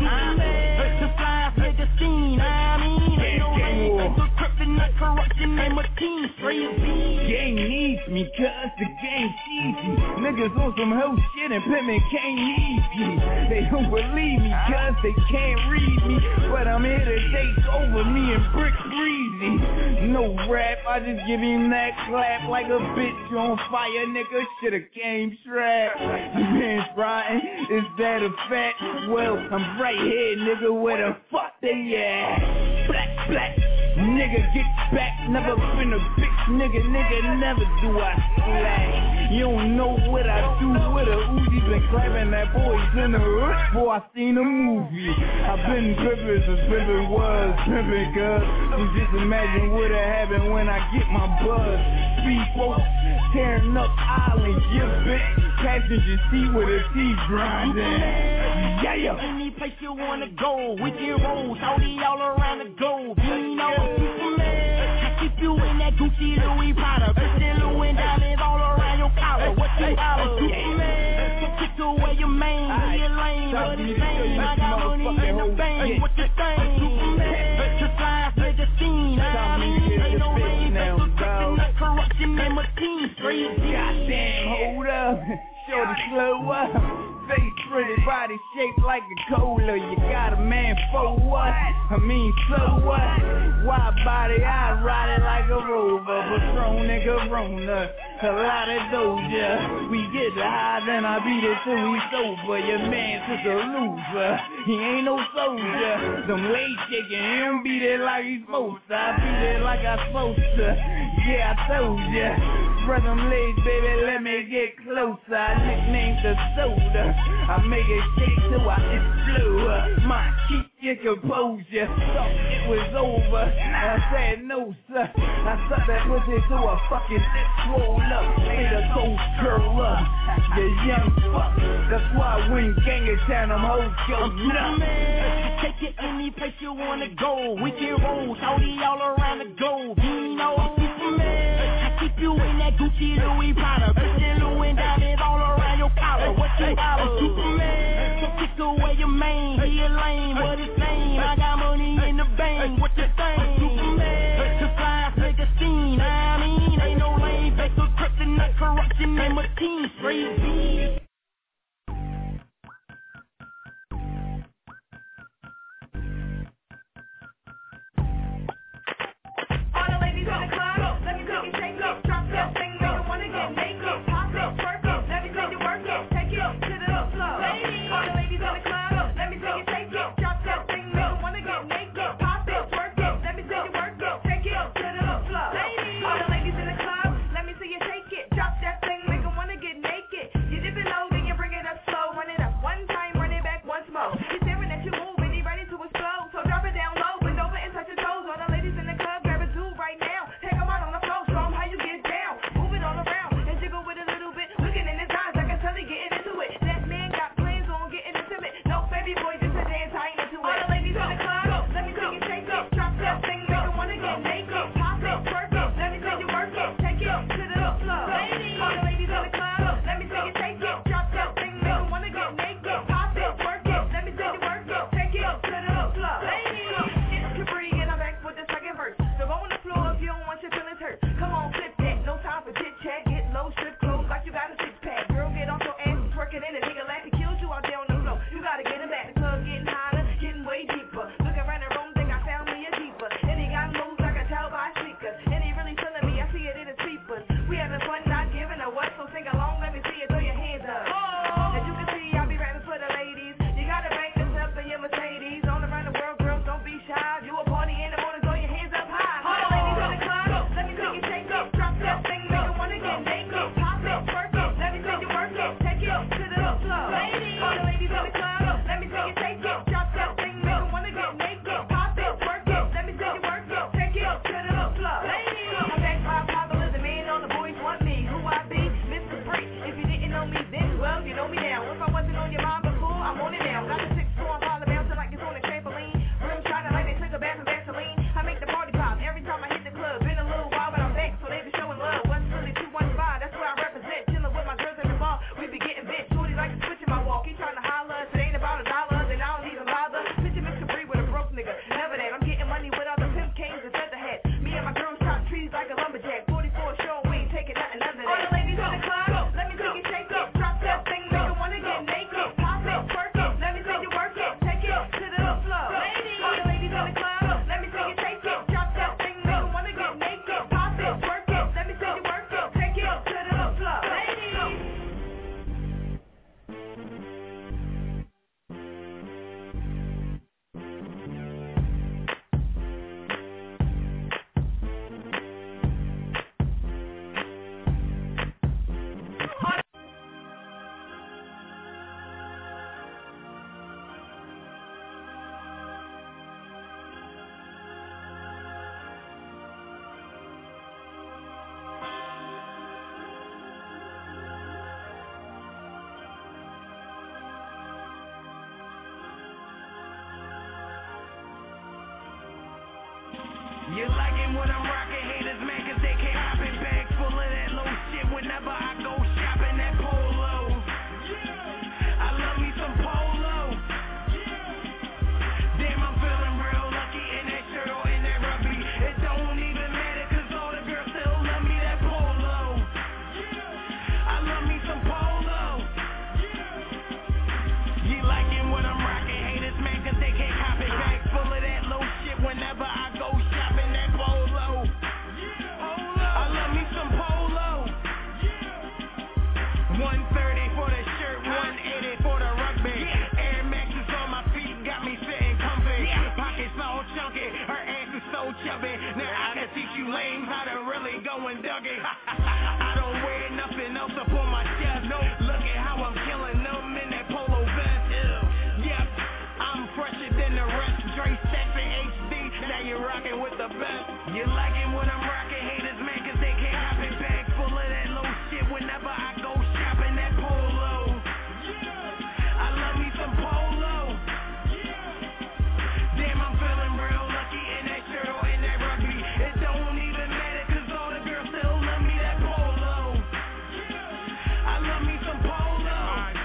Corruption and my team crazy. Gang needs me cause the game cheesy. Niggas on some hoe shit and pimpin' can't easy. They don't believe me cause they can't read me. But I'm here to take over me and Brick Breezy. No rap, I just give him that clap like a bitch on fire. Nigga shoulda came strapped. The man's rotten, is that a fact? Well, I'm right here, nigga, where the fuck they at? Black. Nigga get back, never been a bitch nigga, never do I slack. You don't know what I do with a Uzi, been clapping that boys in the hood, boy I seen a movie. I've been pimpin' since pimpin' was pimpin', cuz you just imagine what'll happen when I get my buzz. Speed folks tearing up islands, yeah bitch, passenger seat with a seat grinding. Yeah. Any place you wanna go, with your rolls, all around the globe, you know. Superman, I keep you in that Gucci, Louis Prada, Christian Louis, diamonds all around your collar. What you follow? Superman, so kick away your main, he a lame, what his name? I got money in the bank, what you think? Superman, just fly, make a scene, I mean, ain't no rain, that's the corruption and my team crazy. Goddamn, hold up, shorty slow up. Face pretty, body shaped like a cola. You got a man for what? I mean, so what? Wide body, I ride it like a rover. Patron and Corona, a lot of doja. We get high, then I beat it till we sober. Your man's just a loser, he ain't no soldier. Them legs shaking, him beat it like he's supposed to. I beat it like I'm supposed to. Yeah, I told ya. Spread them legs, baby, let me get closer. I nicknamed the soda. I make it shake till I explode. My keep your composure. Thought it was over. I said no, sir. I sucked that pussy to a fucking lip swole up. Made a cold curl up. You young fuck. That's why when gang is down, them hoes go nuts. Take it any place you wanna go. With your rolls, all around the globe. You know, Superman. I keep you in that Gucci, Louis Prada, Christian Louis, diamonds all around your collar. What you follow? Superman, so kick away your main, he a lame, what his name? I got money in the bank, what you think? Superman, just fly, make a scene, I mean, ain't no lame, fake or corruption, not corruption, and my team crazy. All the ladies in the club, let me take it, shake it, drop that thing, make it wanna get naked, pop it, twerk it, let me see you work it, take it to the floor. All the ladies in the club, let me take it, shake it, drop that thing, make it wanna get naked, pop it, twerk it, let me see you work it, take it to the floor. All the ladies in the club, let me see you shake it, drop that thing, make it wanna get naked. You dipping You liking what I'm rocking, haters man, cause they can't hop it. Bag full of that low shit whenever I go shopping. That polo, I love me some polo. Damn, I'm feeling real lucky in that shirt or in that rugby. It don't even matter, cause all the girls still love me. That polo, I love me some polo. You liking what I'm rocking, haters man, cause they can't hop it. Bag full of that low shit whenever I go shopping. That polo, I love me some polo. 130 for the shirt, 180 for the rugby. Air Maxes on my feet got me sitting comfy. Pockets all chunky, her ass is so chubby. Now I can teach you lames how to really go and Dougie. I don't wear nothing else up on my chest. No, look at how I'm killing them in that polo vest. Yep, I'm fresher than the rest. Dre Sexy HD, now you're rocking with the best. You liking what I'm rocking, haters man, cause they can't hop it. Bag full of that low shit whenever I go shopping. That polo, I love me some polo. Damn, I'm feeling real lucky in that shirt or in that rugby. It don't even matter, cause all the girls still love me. That polo, I love me some polo.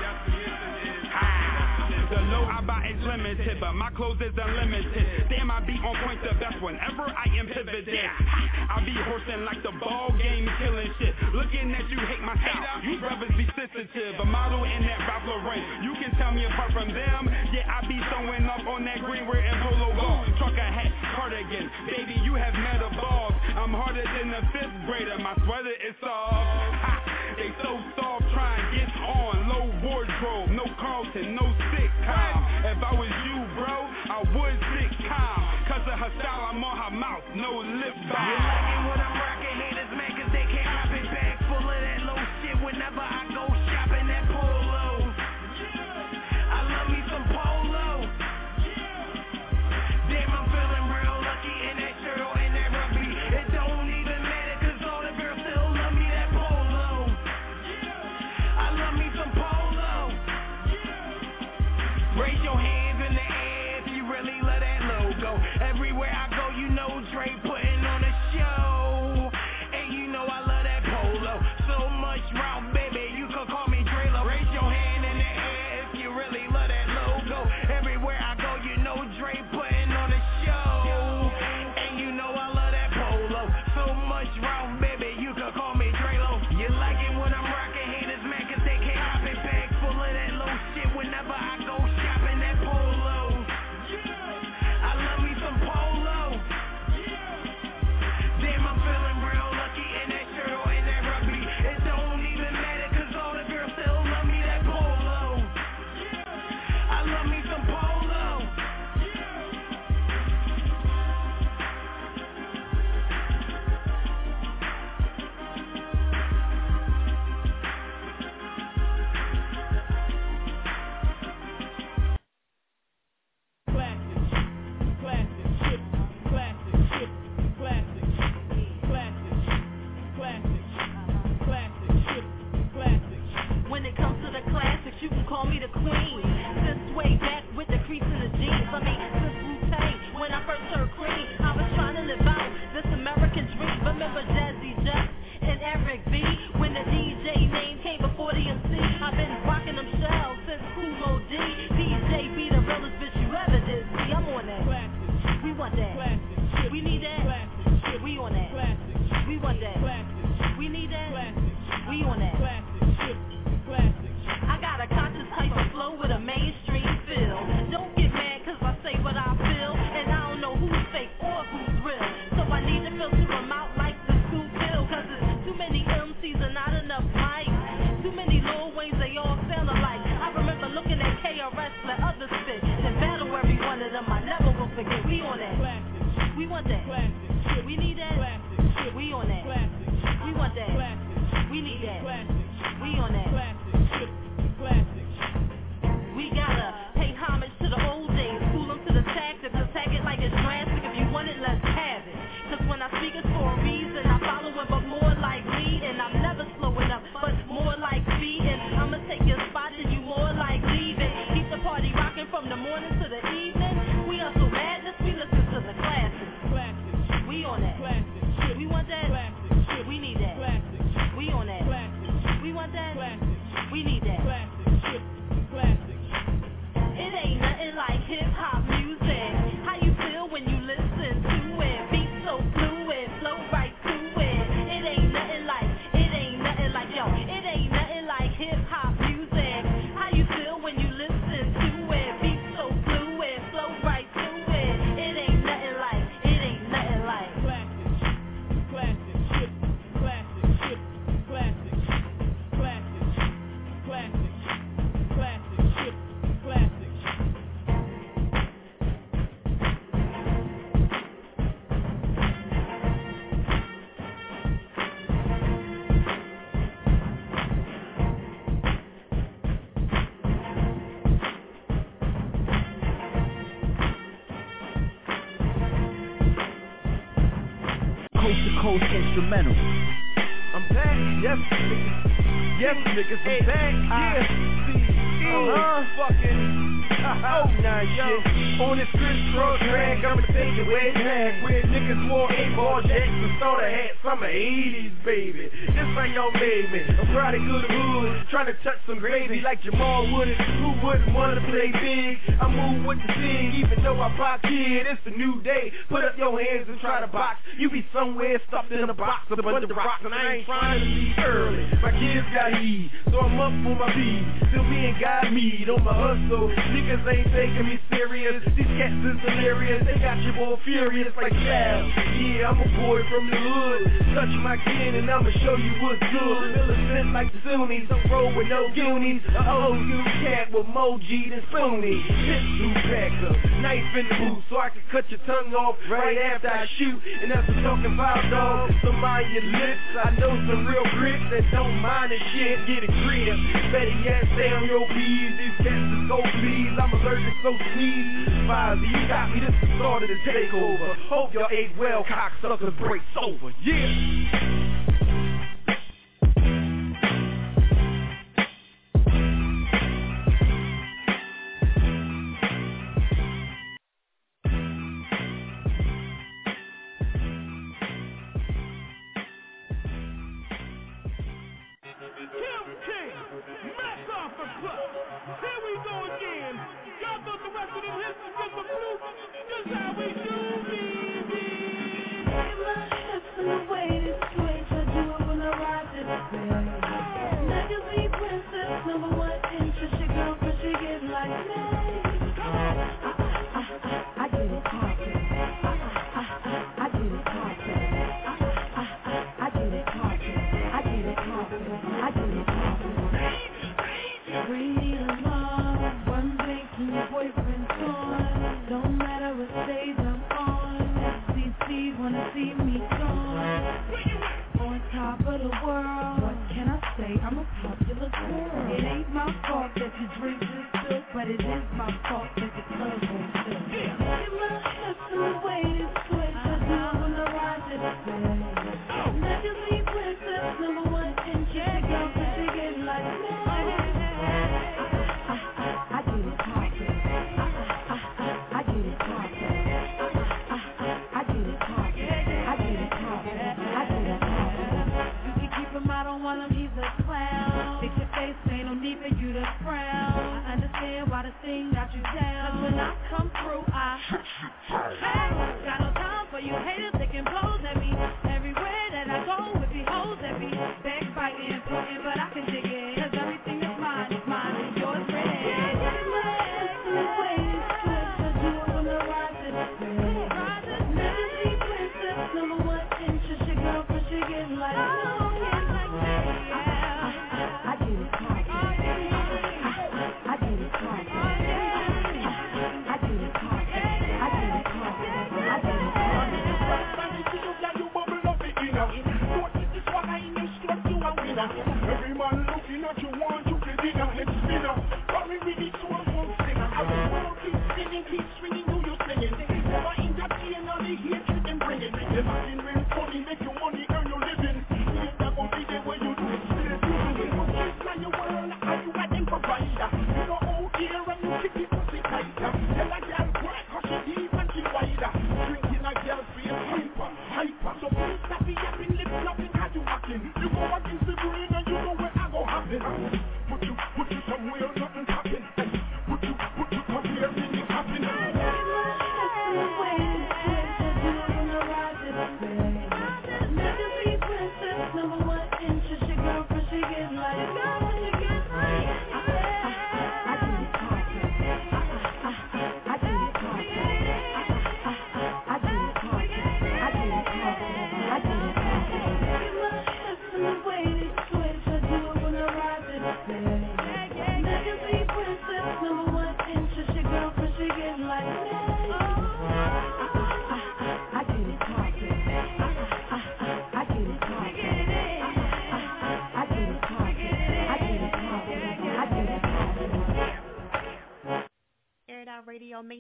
The low I buy is limited, but my clothes is unlimited. Damn, I be on point the best whenever I am pivoted. I be horsing like the ball game, killing shit. Looking at you, hate my style. You brothers be sensitive. A model in that Ralph Lauren. You can tell me apart from them. Yeah, I be showing up on that green wear and polo ball. Trucker hat, cardigan. Baby, you have metal balls. I'm harder than the 5th grader. My sweater is soft. Ha, they so soft, try and get on. Low wardrobe, no Carlton, no sitcom. If I was you, bro, I would sitcom. Cause of her style, I'm on her mouth, no lip balm. You liking what I'm rocking, haters man, cause they can't hop it. Bag full of that low shit whenever I go shopping. That polo, I love me some polo. Damn, I'm feeling real lucky in that shirt or in that rugby. It don't even matter, cause all the girls still love me. That polo, I love me some polo. Raise your hands in the air if you really love that logo. Everywhere I go, you know Dre putting on a show. And you know I love that polo. So much round, baby, you can call me Drelo. Raise your hand in the air if you really love that logo. Everywhere I go, you know Dre putting on a show. And you know I love that polo. So much round, baby, you can call me Drelo. You liking what I'm rocking, haters man, cause they can't hop it. Bag full of that low shit whenever I go shopping. That polo, I love me some polo. Damn, I'm feeling real lucky in that shirt or in that rugby. It don't even matter, cause all the girls still love me. That polo, I love me some polo. When it comes to the classics, you can call me the queen. Since way back with the crease in the jeans. I mean, since Wu-Tang, when I first heard Cream, I was trying to live out this American dream. Remember Jazzy Jeff and Eric B? When the DJ name came before the MC. I've been rocking them shells since Kool Moe D. DJ be the realest bitch you ever did. See, I'm on that. We want that. We need that. We on that. We want that. We need that. We on that. I got a conscious type of flow with a mainstream feel. Don't get mad cause I say what I feel. And I don't know who's fake or who's real. So I need to filter them out like the school pill. Cause there's too many MCs and not enough mics. Too many Lil Waynes, they all sound alike. I remember looking at KRS, let others spit. And battle every one of them, I never will forget. We on that. We want that. We need that. We on that. We want that. We need that. We on that. We gotta pay homage to the old days. Cool them to the tactics. Attack it like it's drastic. If you want it, let's have it. Cause when I speak it's for a reason. I follow it, but more like leading. I'm never slowing up, but more like speeding. I'ma take your spot and you more like leaving. Keep the party rocking from the morning to the evening. We are so madness, we listen to the classics. We coast to coast instrumental. I'm back, yes niggas. Yes niggas, I'm back, yeah. Fucking oh, nah, shit. On this crisscross track, I'ma take it way back. Where niggas wore 8-ball jacks and soda hats. I'm a 80s baby. This how y'all made me. I'm proud of good hood, trying to touch some gravy like Jamal Woodard. Who wouldn't wanna play big? I move with the thing, even though I pop kid. It's a new day. Put up your hands and try to box. You be somewhere stuffed in a box, a bunch of rocks, and I ain't trying to leave early. My kids got heat, so I'm up for my beat. Still me and God meet on my hustle. Niggas ain't taking me serious. These cats is hilarious. They got your boy furious like Sal. Yeah, I'm a boy from the hood. Touch my kin and I'ma show you what's good. Millicent like the Sunnis. Don't roll with no Goonies. A OU cat with more G than Spoonie. Pistol packer, knife in the boot so I can cut your tongue off right after I shoot. And that's a talking foul dog. So mind your lips. I know some real grits that don't mind the shit. Get a grip. Better yet, stay on your P's. These cats is go please. I'm allergic, so sneeze. Fozzie, you got me. This is the start of the takeover. Hope y'all ate well, cocksuckers. Break's over. Yeah.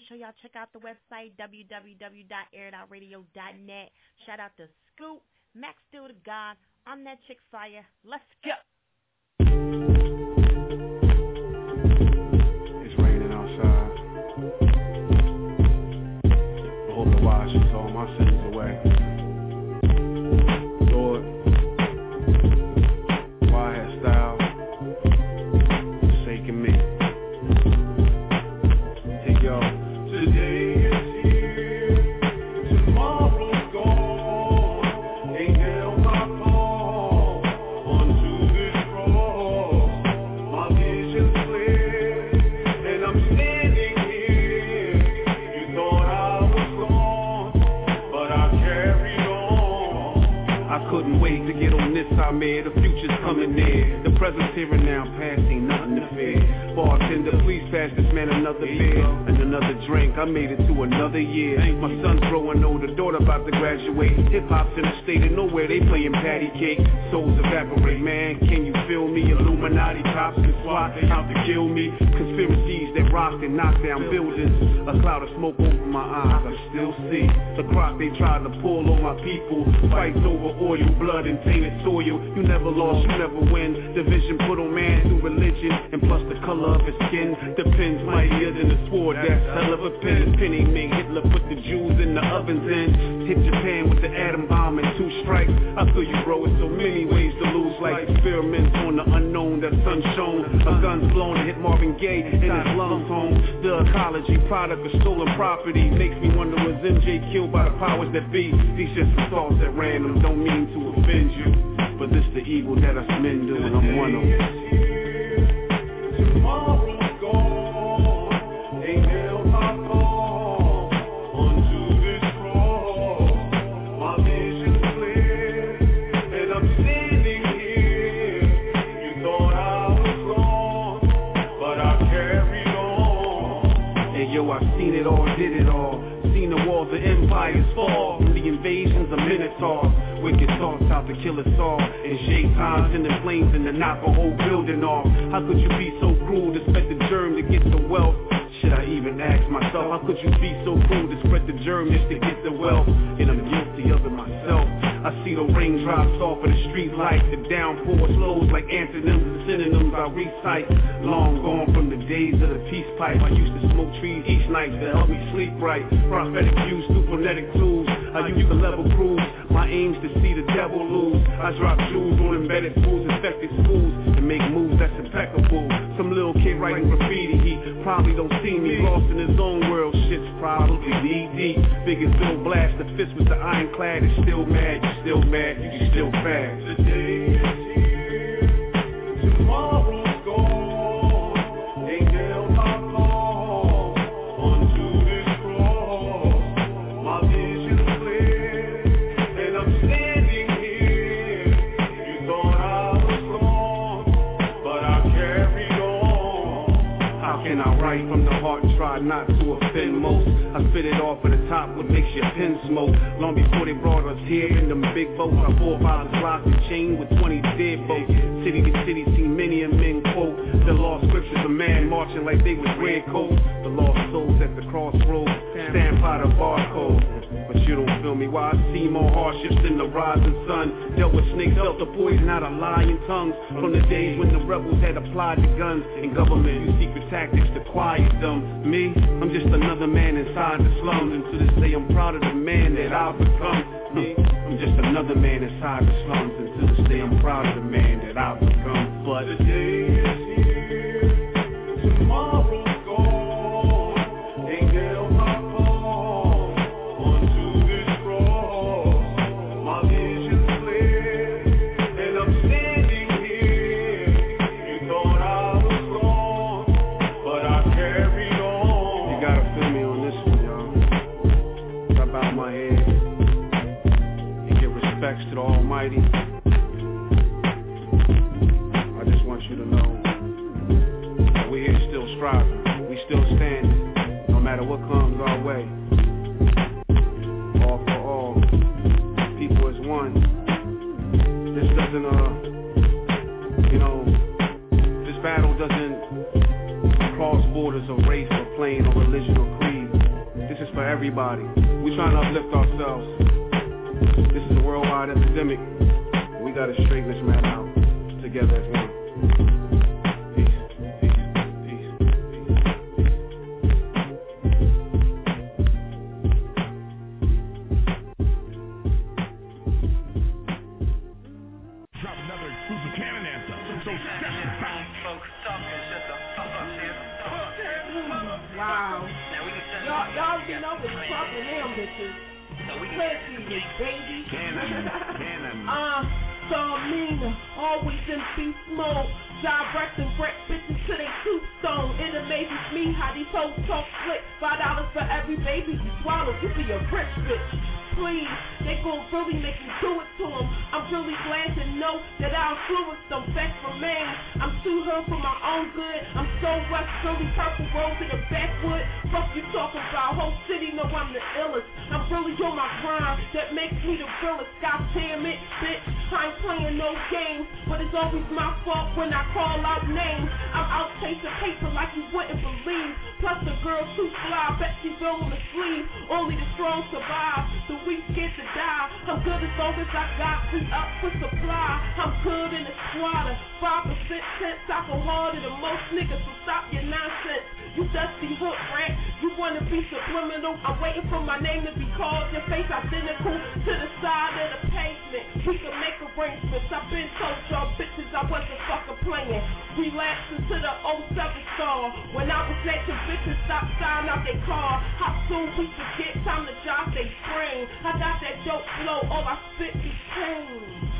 sure y'all check out the website, www.airitoutradio.net. Shout out to Scoop, Max Still the God. I'm that chick fire. Let's go. It's raining outside. I hope it washes all my sins away. Lord, why hast thou forsaken me? Hey yo, today is here, tomorrow's gone. Ain't held my fall onto this cross. My vision's clear, and I'm standing here. You thought I was gone, but I carried on. I couldn't wait to get on this side, man. The future's coming near. The present's here and now, past ain't nothing to fear. Bartender, please pass this man another beer and another drink. I made it to another year. My son's growing older, daughter about to graduate. Hip-hop's in a state of nowhere, they playing patty cake. Souls evaporate, man, can you feel me? Illuminati cops and SWAT out to kill me. Conspiracies that rock and knock down buildings. A cloud of smoke over my eyes, I still see the crock they tried to pull on my people. Fights over oil, blood, and tainted soil. You never lost, you never win. Division put on man through religion, and plus the color of his skin. The pen's mightier than the sword, that's hell of a pen. Penny made Hitler put the Jews in the ovens in. Hit Japan with the atom bomb and 2 strikes. I feel you, bro, it's so many ways to lose. Like experiments on the unknown that's unshone. A gun's blown to hit Marvin Gaye in his lungs home. The ecology product of stolen property makes me wonder, was MJ killed by the powers that be? These just some thoughts at random, don't mean to offend you, but this the evil that us men do, and I'm one of them. Tomorrow's gone, ain't held my fall onto this cross. My vision's clear, and I'm standing here. You thought I was gone, but I carried on. And yo, I've seen it all, did it all. Seen the walls of empires fall, from the invasions of minotaurs. Wicked thoughts out to kill us all. And shade times in the flames and to knock a whole building off. How could you be so cruel to spread the germ to get the wealth? Should I even ask myself, how could you be so cruel to spread the germ just to get the wealth? And I'm guilty of it myself. I see the raindrops off of the street light. The downpour slows like antonyms and synonyms I recite. Long gone from the days of the peace pipe. I used to smoke trees each night to help me sleep right. Prophetic views through phonetic tools. I used to level cruise. My aim's to see the devil lose. I drop jewels on embedded fools, infected schools, and make moves that's impeccable. Some little kid writing graffiti, he probably don't see me. Lost in his own world, shit's probably knee-deep. Biggest Bill Blast, the fist with the ironclad is still mad. You still mad, you still fast. Today is here, tomorrow's gone. Ain't held my fall onto this cross. My vision's clear, and I'm standing here. You thought I was gone, but I carried on. How can I write from the heart and try not to offend most? I spit it off at the top, what makes your pen smoke? Long before they brought us here in them big boats, our forefathers locked and chained with 20 dead boats. City to city, seen many a men quote the lost scriptures of man marching like they was red coats. The lost souls at the crossroads stand by the barcode. But you don't feel me, why I see more hardships than the rising sun. Dealt with snakes, felt the poison out of lying tongues. From the days when the rebels had applied the guns, and government used secret tactics to quiet them. Me, I'm just another man inside the slums, and to this day I'm proud of the man that I've become. I'm just another man inside the slums, and to this day I'm proud of the man that I've become. But the day is here, tomorrow's gone. Ain't held my fall onto this cross. My vision's clear, and I'm standing here. You thought I was gone, but I carried on. You gotta feel me on this one, y'all. I bow my head and give respects to the Almighty. I just want you to know that we're here still striving, we still standing, no matter what comes our way. All for all, people as one. This doesn't, this battle doesn't cross borders of race or plane or religion or creed. everybody. We trying to uplift ourselves. This is a worldwide epidemic. We gotta straighten this man out together as one. Wow. Y'all already know what's poppin' them bitches. Pussy, baby. So mean, always in beast mode. Directing rap bitches to they tombstone. It amazes me how these hoes talk slick. $5 for every baby you swallow. You be a rich bitch. Please, they gon' really make me do it to them. I'm really glad to know that I influenced them. Facts remain. I'm too hurt for my own good. I'm so west, really purple road to the backwood. Fuck you talking about? Whole city know I'm the illest. I'm really on my grind. That makes me the realest. God damn it, bitch. I ain't playing no games, but it's always my fault when I call out names. I'm out chasing paper like you wouldn't believe. Plus the girl too fly, bet she fell on the sleeve. Only the strong survive. The weak scared to die. I'm good as long as I got free up for supply. I'm good in the squatter. 5% sense, I go harder than most niggas, so stop your nonsense. You dusty hook rat, you wanna be subliminal. I'm waiting for my name to be called. Your face identical to the side of the pavement. We can make arrangements. I've been told y'all bitches I wasn't fucking playing. Relapse into the 07 star. When I was acting bitches stop signing out they car. How soon we forget, time to drop they brain. I got that dope flow, all I spit is pain.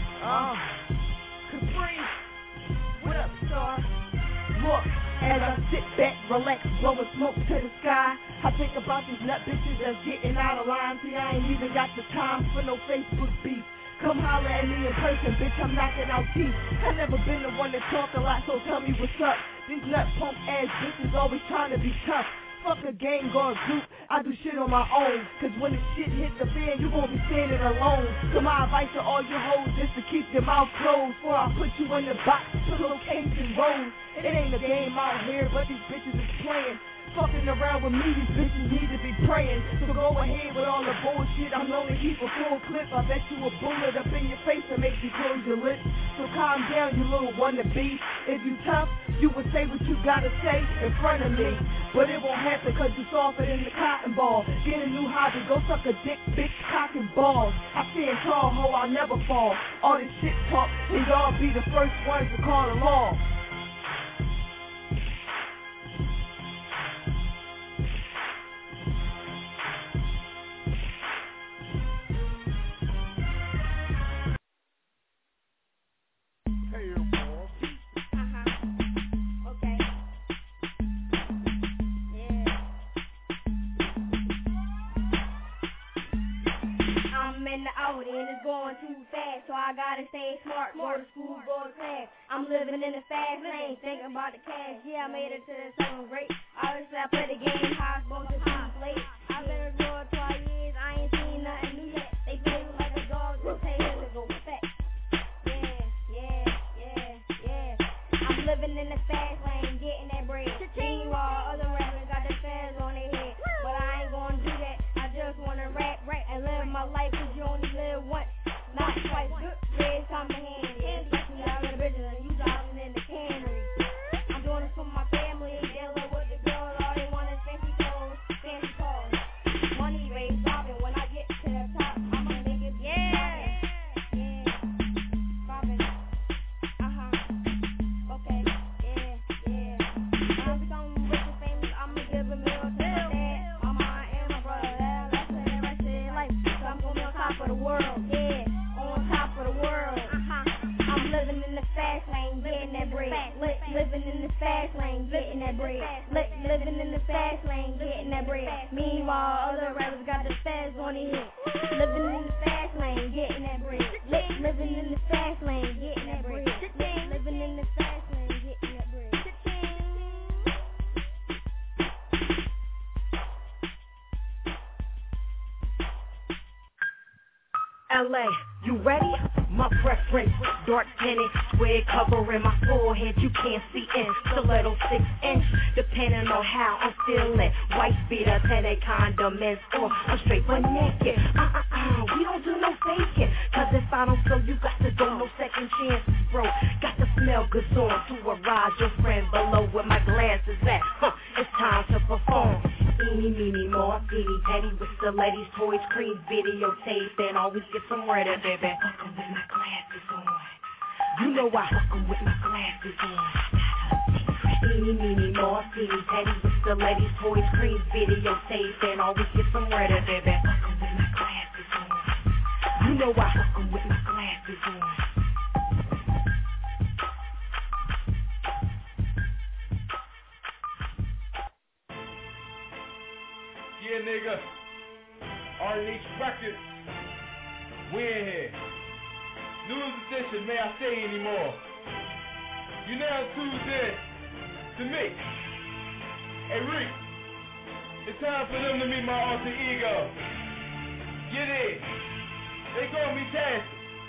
Capri, what up, star? Look, as I sit back, relax, blowing smoke to the sky, I think about these nut bitches that's getting out of line. See, I ain't even got the time for no Facebook beef. Come holler at me in person, bitch, I'm knocking out teeth. I never been the one to talk a lot, so tell me what's up. These nut punk ass bitches always trying to be tough. Fuck a gang or a group, I do shit on my own. Cause when the shit hit the fan, you gon' be standing alone. So my advice to all you hoes is to keep your mouth closed, before I put you in the box, pillowcase and rolls. It ain't a game out here, but these bitches is playing. Fucking around with me, these bitches need to be praying. So go ahead with all the bullshit, I'm known to keep a full clip. I bet you a bullet up in your face to make you close your lips. So calm down, you little wannabe. If you tough, you would say what you gotta say in front of me. But it won't happen cause you softer than the cotton ball. Get a new hobby, go suck a dick, bitch, cock and balls. I stand tall, ho, I'll never fall. All this shit talk, and y'all be the first ones to call the law. In the Audi and it's going too fast, so I gotta stay smart, go to school, go to class. I'm living in the fast lane, thinking about the cash. Yeah, I made it to the 7th grade. Obviously I play the game, how it's supposed to be played. I've been a girl 12 years, I ain't seen nothing new yet. They play me like a dog, just pay him to go fat. Yeah. I'm living in the fast lane, getting that bread. Meanwhile, other rappers got the fans on their head, but I ain't gonna do that. I just wanna rap and live my life. You only live once, not twice. Yeah, it's time to hand. Yeah, especially out of the bitches and you driving in the Camry. I'm doing this for my family. Dealing with the girls, all they want is fancy clothes, fancy cars. Money raised dropping. When I get to the top, I'ma make it. Yeah. Dropping. Okay. Yeah. When I become rich and famous, I'ma give a meal to my dad, my mom, and my brother. That's the rest of their life. So I'm gonna be on top of the world. Yeah, on top of the world. I'm living in the fast lane, getting that bread. Living in the fast lane, getting that bread. Living in the fast lane, getting that bread. Meanwhile, other rappers got the feds on their head. Living in the fast lane, getting that bread. Living in the fast lane, getting that bread. Living in the fast lane, getting that bread. LA, you ready? My preference, dark tinted, square covering my forehead. You can't see in, stiletto 6-inch, depending on how I'm feeling. White beater, 10 condiments, or I'm straight but naked. We don't do no faking, cause if I don't flow, you got to go, no second chances, bro. Got to smell good on to arise your friend below where my glasses at. It's time to perform. Eeny, meeny, more, teeny, petty with stilettos, toys, cream, videotape, and always get somewhere there, baby. Fuckin' with my glasses on. You know I fuckin' with my glasses on. Eeny, meeny, more, teeny, petty with stilettos, toys, cream, videotape, and always get somewhere there, baby. Fuckin' with my glasses on. You know I fuckin' with my glasses on. Yeah, nigga. RNH Records. We in here. News edition, may I say anymore? You now tuned in to me. Hey, Reek. It's time for them to meet my alter ego. Get in. They call me Tasty.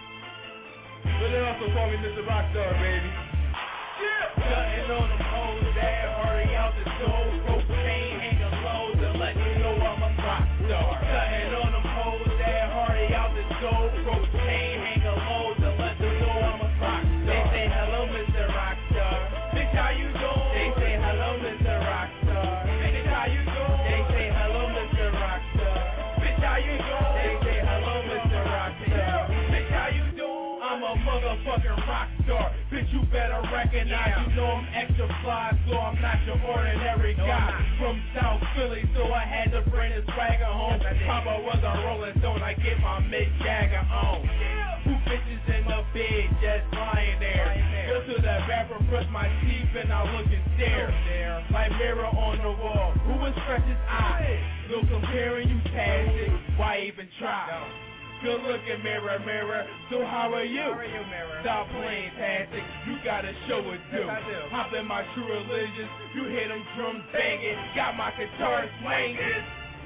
But they also call me Mr. Rockstar, baby. Yeah. Cutting on them hoes that hurry out the door. Rope chain, hanging low to let you know I'm a rockstar. Cutting on them hoes that hurry out the door. Rope chain, hanging low to let you know I'm a rockstar. They say hello, Mr. Rockstar. Bitch, how you doing? They say hello, Mr. Rockstar. Bitch, how you doing? They say hello, Mr. Rockstar. Bitch, how you doing? They say hello, Mr. Rockstar. Bitch, how you doing? I'm a motherfucking rockstar. Bitch, you better recognize, you know I'm extra fly, so I'm not your ordinary guy. From South Philly, so I had to bring this swagger home. Papa was a Rolling Stone, I get my Mick Jagger on. Two bitches in the bed, just lying there. Go to the bathroom, brush my teeth, and I look and stare. Like mirror on the wall, who would stretch his eyes? No comparing you, Tastic, why even try? Good looking mirror, mirror, so how are you? Stop playing Tastic, you got a show to do. Hop in my true religion, you hear them drums banging, got my guitar swinging.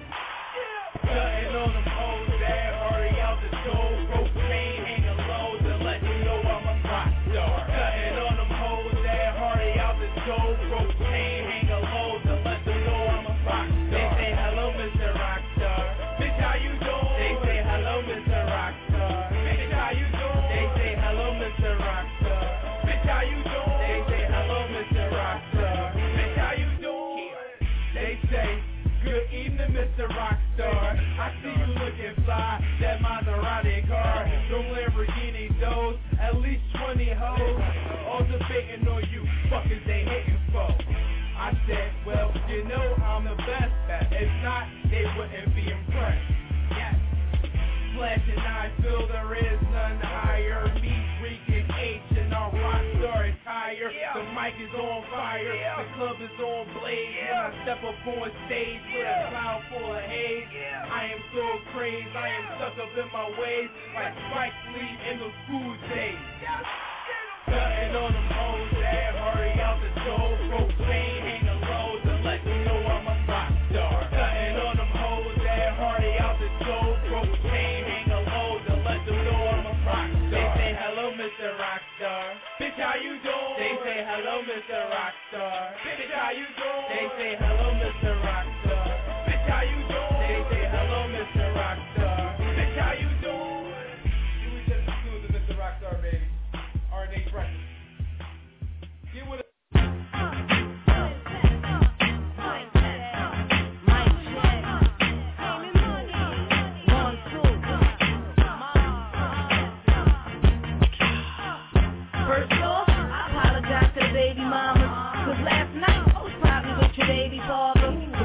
Cutting on them hoes that hurry out the door. Rope chain hanging low to let you know I'm a rockstar. Cutting on them hoes that hurry out the door. Rope chain hanging low to let you know I'm a rockstar. They say hello, Mr. Rockstar. Bitch, how you doing? They say hello, Mr. Rockstar. Bitch, how you doing? They say hello, Mr. Rockstar. Bitch, how you doing? They say hello, Mr. Rockstar. Bitch, how you doing? They say good evening, Mr. Rockstar. I see you looking fly, that Maserati car. Them Lamborghini doors, at least 20 hoes. All debating on you, fuckers they hating for. I said, well, you know I'm the best. If not, they wouldn't be impressed. Yes. Flashing I feel there is none higher. Me, Reek, and H, and our rockstar attire. The mic is on fire, the club is on blaze. When I step up on stage with a cloud full of haze, I am so crazed, I am stuck up in my ways, like Spike Lee in the school days. Cutting on them hoes that hurry out the door. Rope chain hanging low to let you know I'm a rockstar. Cutting on them hoes that hurry out the door. Rope chain hanging low to let them know I'm a rockstar. They say hello, Mr. Rockstar. Bitch, how you doing? They say hello, Mr. Rockstar. Bitch, how you doing? They say hello, Mr. Rockstar. Bitch, how you doing? They say hello, Mr. Rockstar. Bitch, how you doing? You was just exclusive, Mr. Rockstar, baby. RNH Records. Get with it. First off, I apologize to the baby mama, cause last night I was probably with your baby father.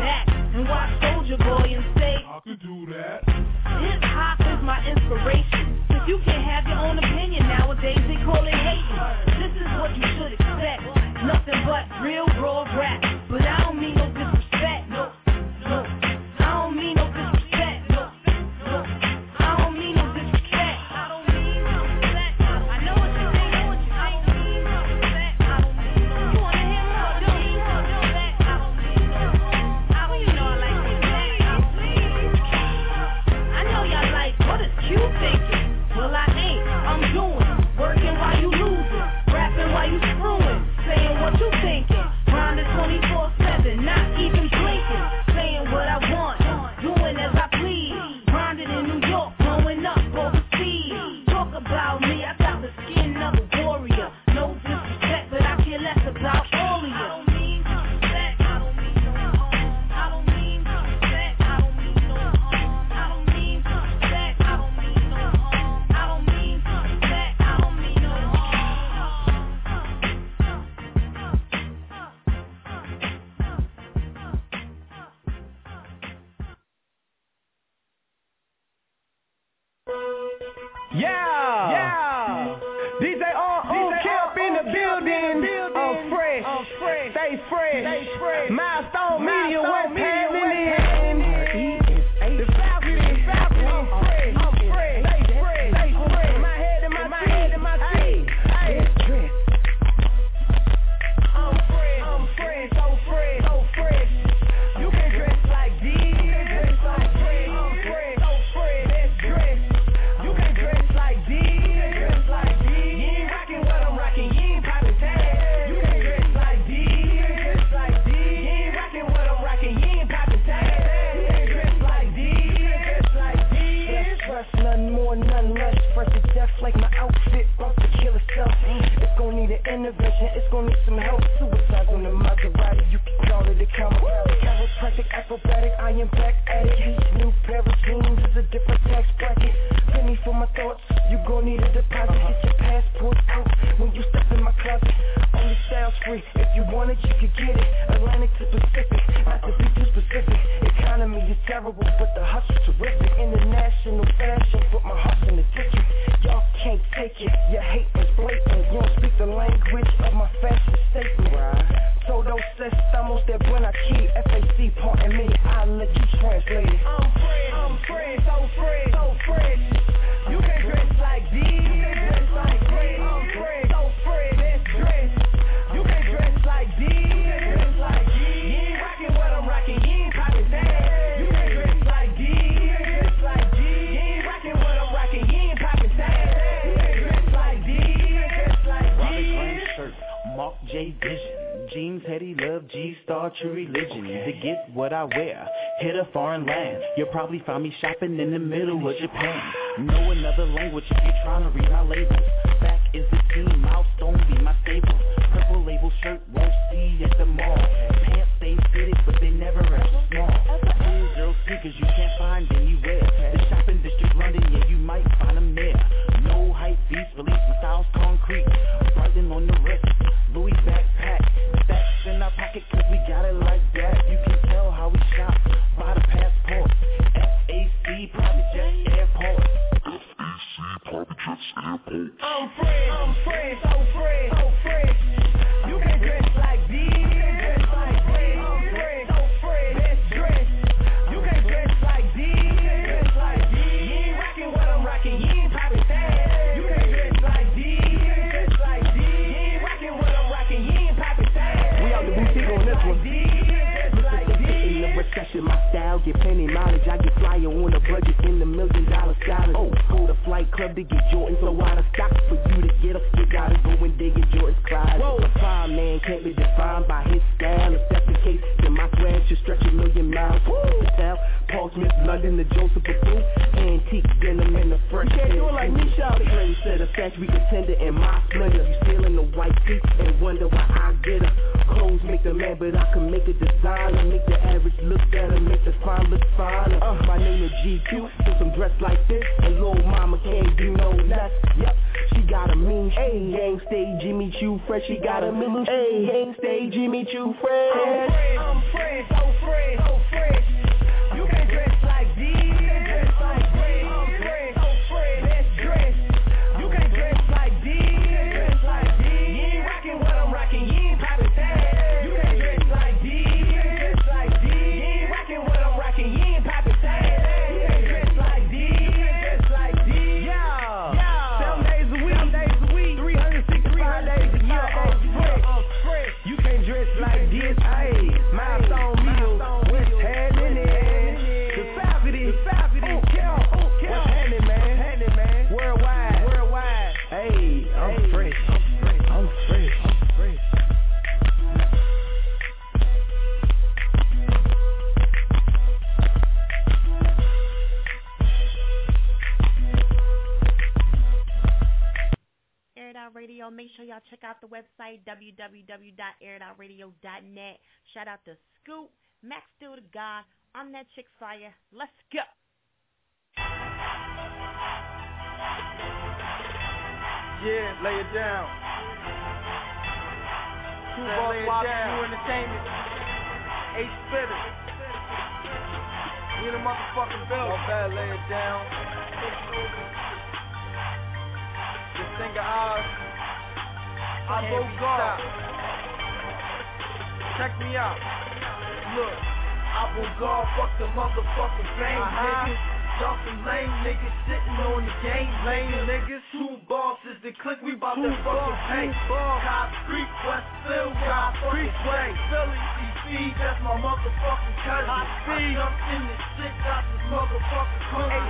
back and watch Soulja Boy and say, I could do that. hip hop is my inspiration. If you can't have your own opinion nowadays, they call it hating. This is what you should expect. Nothing but real raw rap. But I don't mean no disrespect. No. I don't mean no disrespect. No. I don't mean no disrespect. I don't mean no disrespect. I know what you think. I don't mean no disrespect. I don't mean no. You wanna hear more? I don't mean no disrespect. I don't mean no. You know I like respect. I know y'all like, what is Q thinking? Well, I ain't. I'm doing. Working while you losing. Rapping while you screwing. Saying what you thinking. Grinding 24/7. Not even blinking. Saying what I want. Doing as I please. Grinding in New York. Blowing up overseas. Talk about me. I got the skin of a warrior. No disrespect, but I care less about all of you. I don't mean disrespect. I don't mean no harm. I don't mean disrespect. I don't mean no harm. I don't mean disrespect. I don't mean no harm. I don't mean disrespect. I don't mean no harm. Yeah. DJ on Camp in the building. I'm fresh. Stay fresh. Milestone Media, what's happening? The Falcon. I'm fresh. Stay fresh. My head and my teeth. I'm fresh. So fresh. You can dress like this. I'm fresh. So fresh. Let's dress. You can dress like this. You ain't rockin' what I'm rockin'. You ain't poppin' tags. You can dress like this. You ain't rockin' what I'm rockin'. You ain't poppin' tags. You can dress like this. Fresh, nothing more, nothing less. Fresh to death like my outfit, about to kill itself. It's gon' need an intervention, it's gon' need some help. Suicide on the Maserati, you can call it a chiropractic, acrobatic, I am back at it. Each new pair of jeans is a different tax bracket. Penny for my thoughts, you gon' need a deposit. Get your passport out when you step in my closet. Only styles free, if you want it, you can get it. Atlantic to Pacific, not to be too specific. Economy is terrible, but the hustle's terrific. International fashion, put my heart in the district. Y'all can't take it, your hate is blatant. You don't speak the language of my fashion statement. Todos estamos de buena aquí. FAC pointing me, I'll let you translate it. I'm fresh, so fresh. You can dress like this. I'm fresh, so fresh. Let's dress. You can dress like this. You ain't rockin' what I'm rockin'. You ain't poppin' tags. You can dress like this. You ain't rockin' what I'm rockin'. You ain't poppin' tags. You can dress like this. Robert Grant shirt, Mark J Vision. Jeans, heady love, G-Star, true religion. To get what I wear, hit a foreign land. You'll probably find me shopping in the middle of Japan. Know another language if you're trying to read my labels. Back is the team, Milestone be my staple. Purple label shirt, won't see at the mall. Pants stay fitted, but they never extra small. Zero sneakers you can't find anywhere. The shopping district London, yeah, you might find them there. No hype beast, release my style's concrete. Brighten on the wrist, Louis backpack. Stacks in our pocket cause we got it like that. You can tell how we shop by the passport. FAC, private jet airport. I'm fresh, so fresh. You can dress like this. I'm fresh, so fresh. Let's dress. You can dress like this. You ain't rockin' what I'm rockin'. You ain't poppin' tags. You can dress like this. You ain't rockin' what I'm rockin'. You ain't poppin' tags. We out the boutique on this one. In the recession, my style get plenty mileage. I get flyer on a budget in the $1 million scholars. Oh, go to Flight Club to get Jordan so out of stock. For you to get up, you gotta go and dig in Jordan's closet. A fine man can't be defined by his style. If that's the case, then my swag should stretch 1,000,000 miles. Style, Paul Smith, London, the Joseph Buffoon, antique denim and the fresh. You can't do it like me, shawty. Ready set a factory contender in my splendor. You still in the white seat and wonder why I get her. Clothes make the man, but I can make a designer. Make the average look better, make the fine look finer. My name is GQ, since I'm dressed like this, and little mama can't do no less. Yep, she got a mean streak. Gang stay Jimmy Choo fresh, she got a mean streak. Gang stay Jimmy Choo fresh. I'm fresh, so fresh, so fresh. You can't dress like this. You can't dress like this. I'm fresh, so fresh. Best dress. You can't dress like this. You can't dress like this. You ain't rocking what I'm rocking. You ain't popping tags. You can't dress like this. You can't dress like this. You ain't rocking what I'm rocking. You ain't popping tags. You can't dress like this. You can't dress like this. Yeah. 7 days a week. 365 days a year. I'm fresh. You can't dress like this. Hey, milestone meal. What's happening? The faculty. What's happening, man? Worldwide. Hey, I'm fresh. I'm fresh. Air It Out Radio. Make sure y'all check out the website, www.airitoutradio.net. Shout out to Scoop, Max Still the God. I'm that chick fire. Let's go. Yeah, lay it down. Two Boss Wahoo Entertainment. A-Spitter. We in the motherfucking building. All bad, lay it down. This singer ours. Avant-Garde. Check me out. Look. Avant-Garde, fuck the motherfucking fame, niggas. Y'all some lame niggas sitting on the game, lame niggas. Two bosses, the click, we bout to fucking pay. Cop Creek, Westville, Cop Creek Way, Philly, DC, that's my motherfucking cousin. I jumped in the shit, got this motherfucking cousin.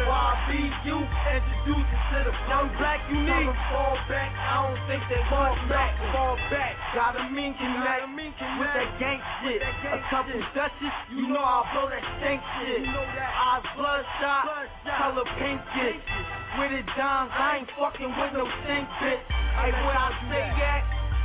YBU, introduce it to the young black unique. Fall back, I don't think they fall back. Got a mean connect with that gang shit. A couple Dutches, you know I'll blow that stank shit. Eyes bloodshot, color pink shit. With it dimes, I ain't fucking with no stink bitch. Hey, where I stay at?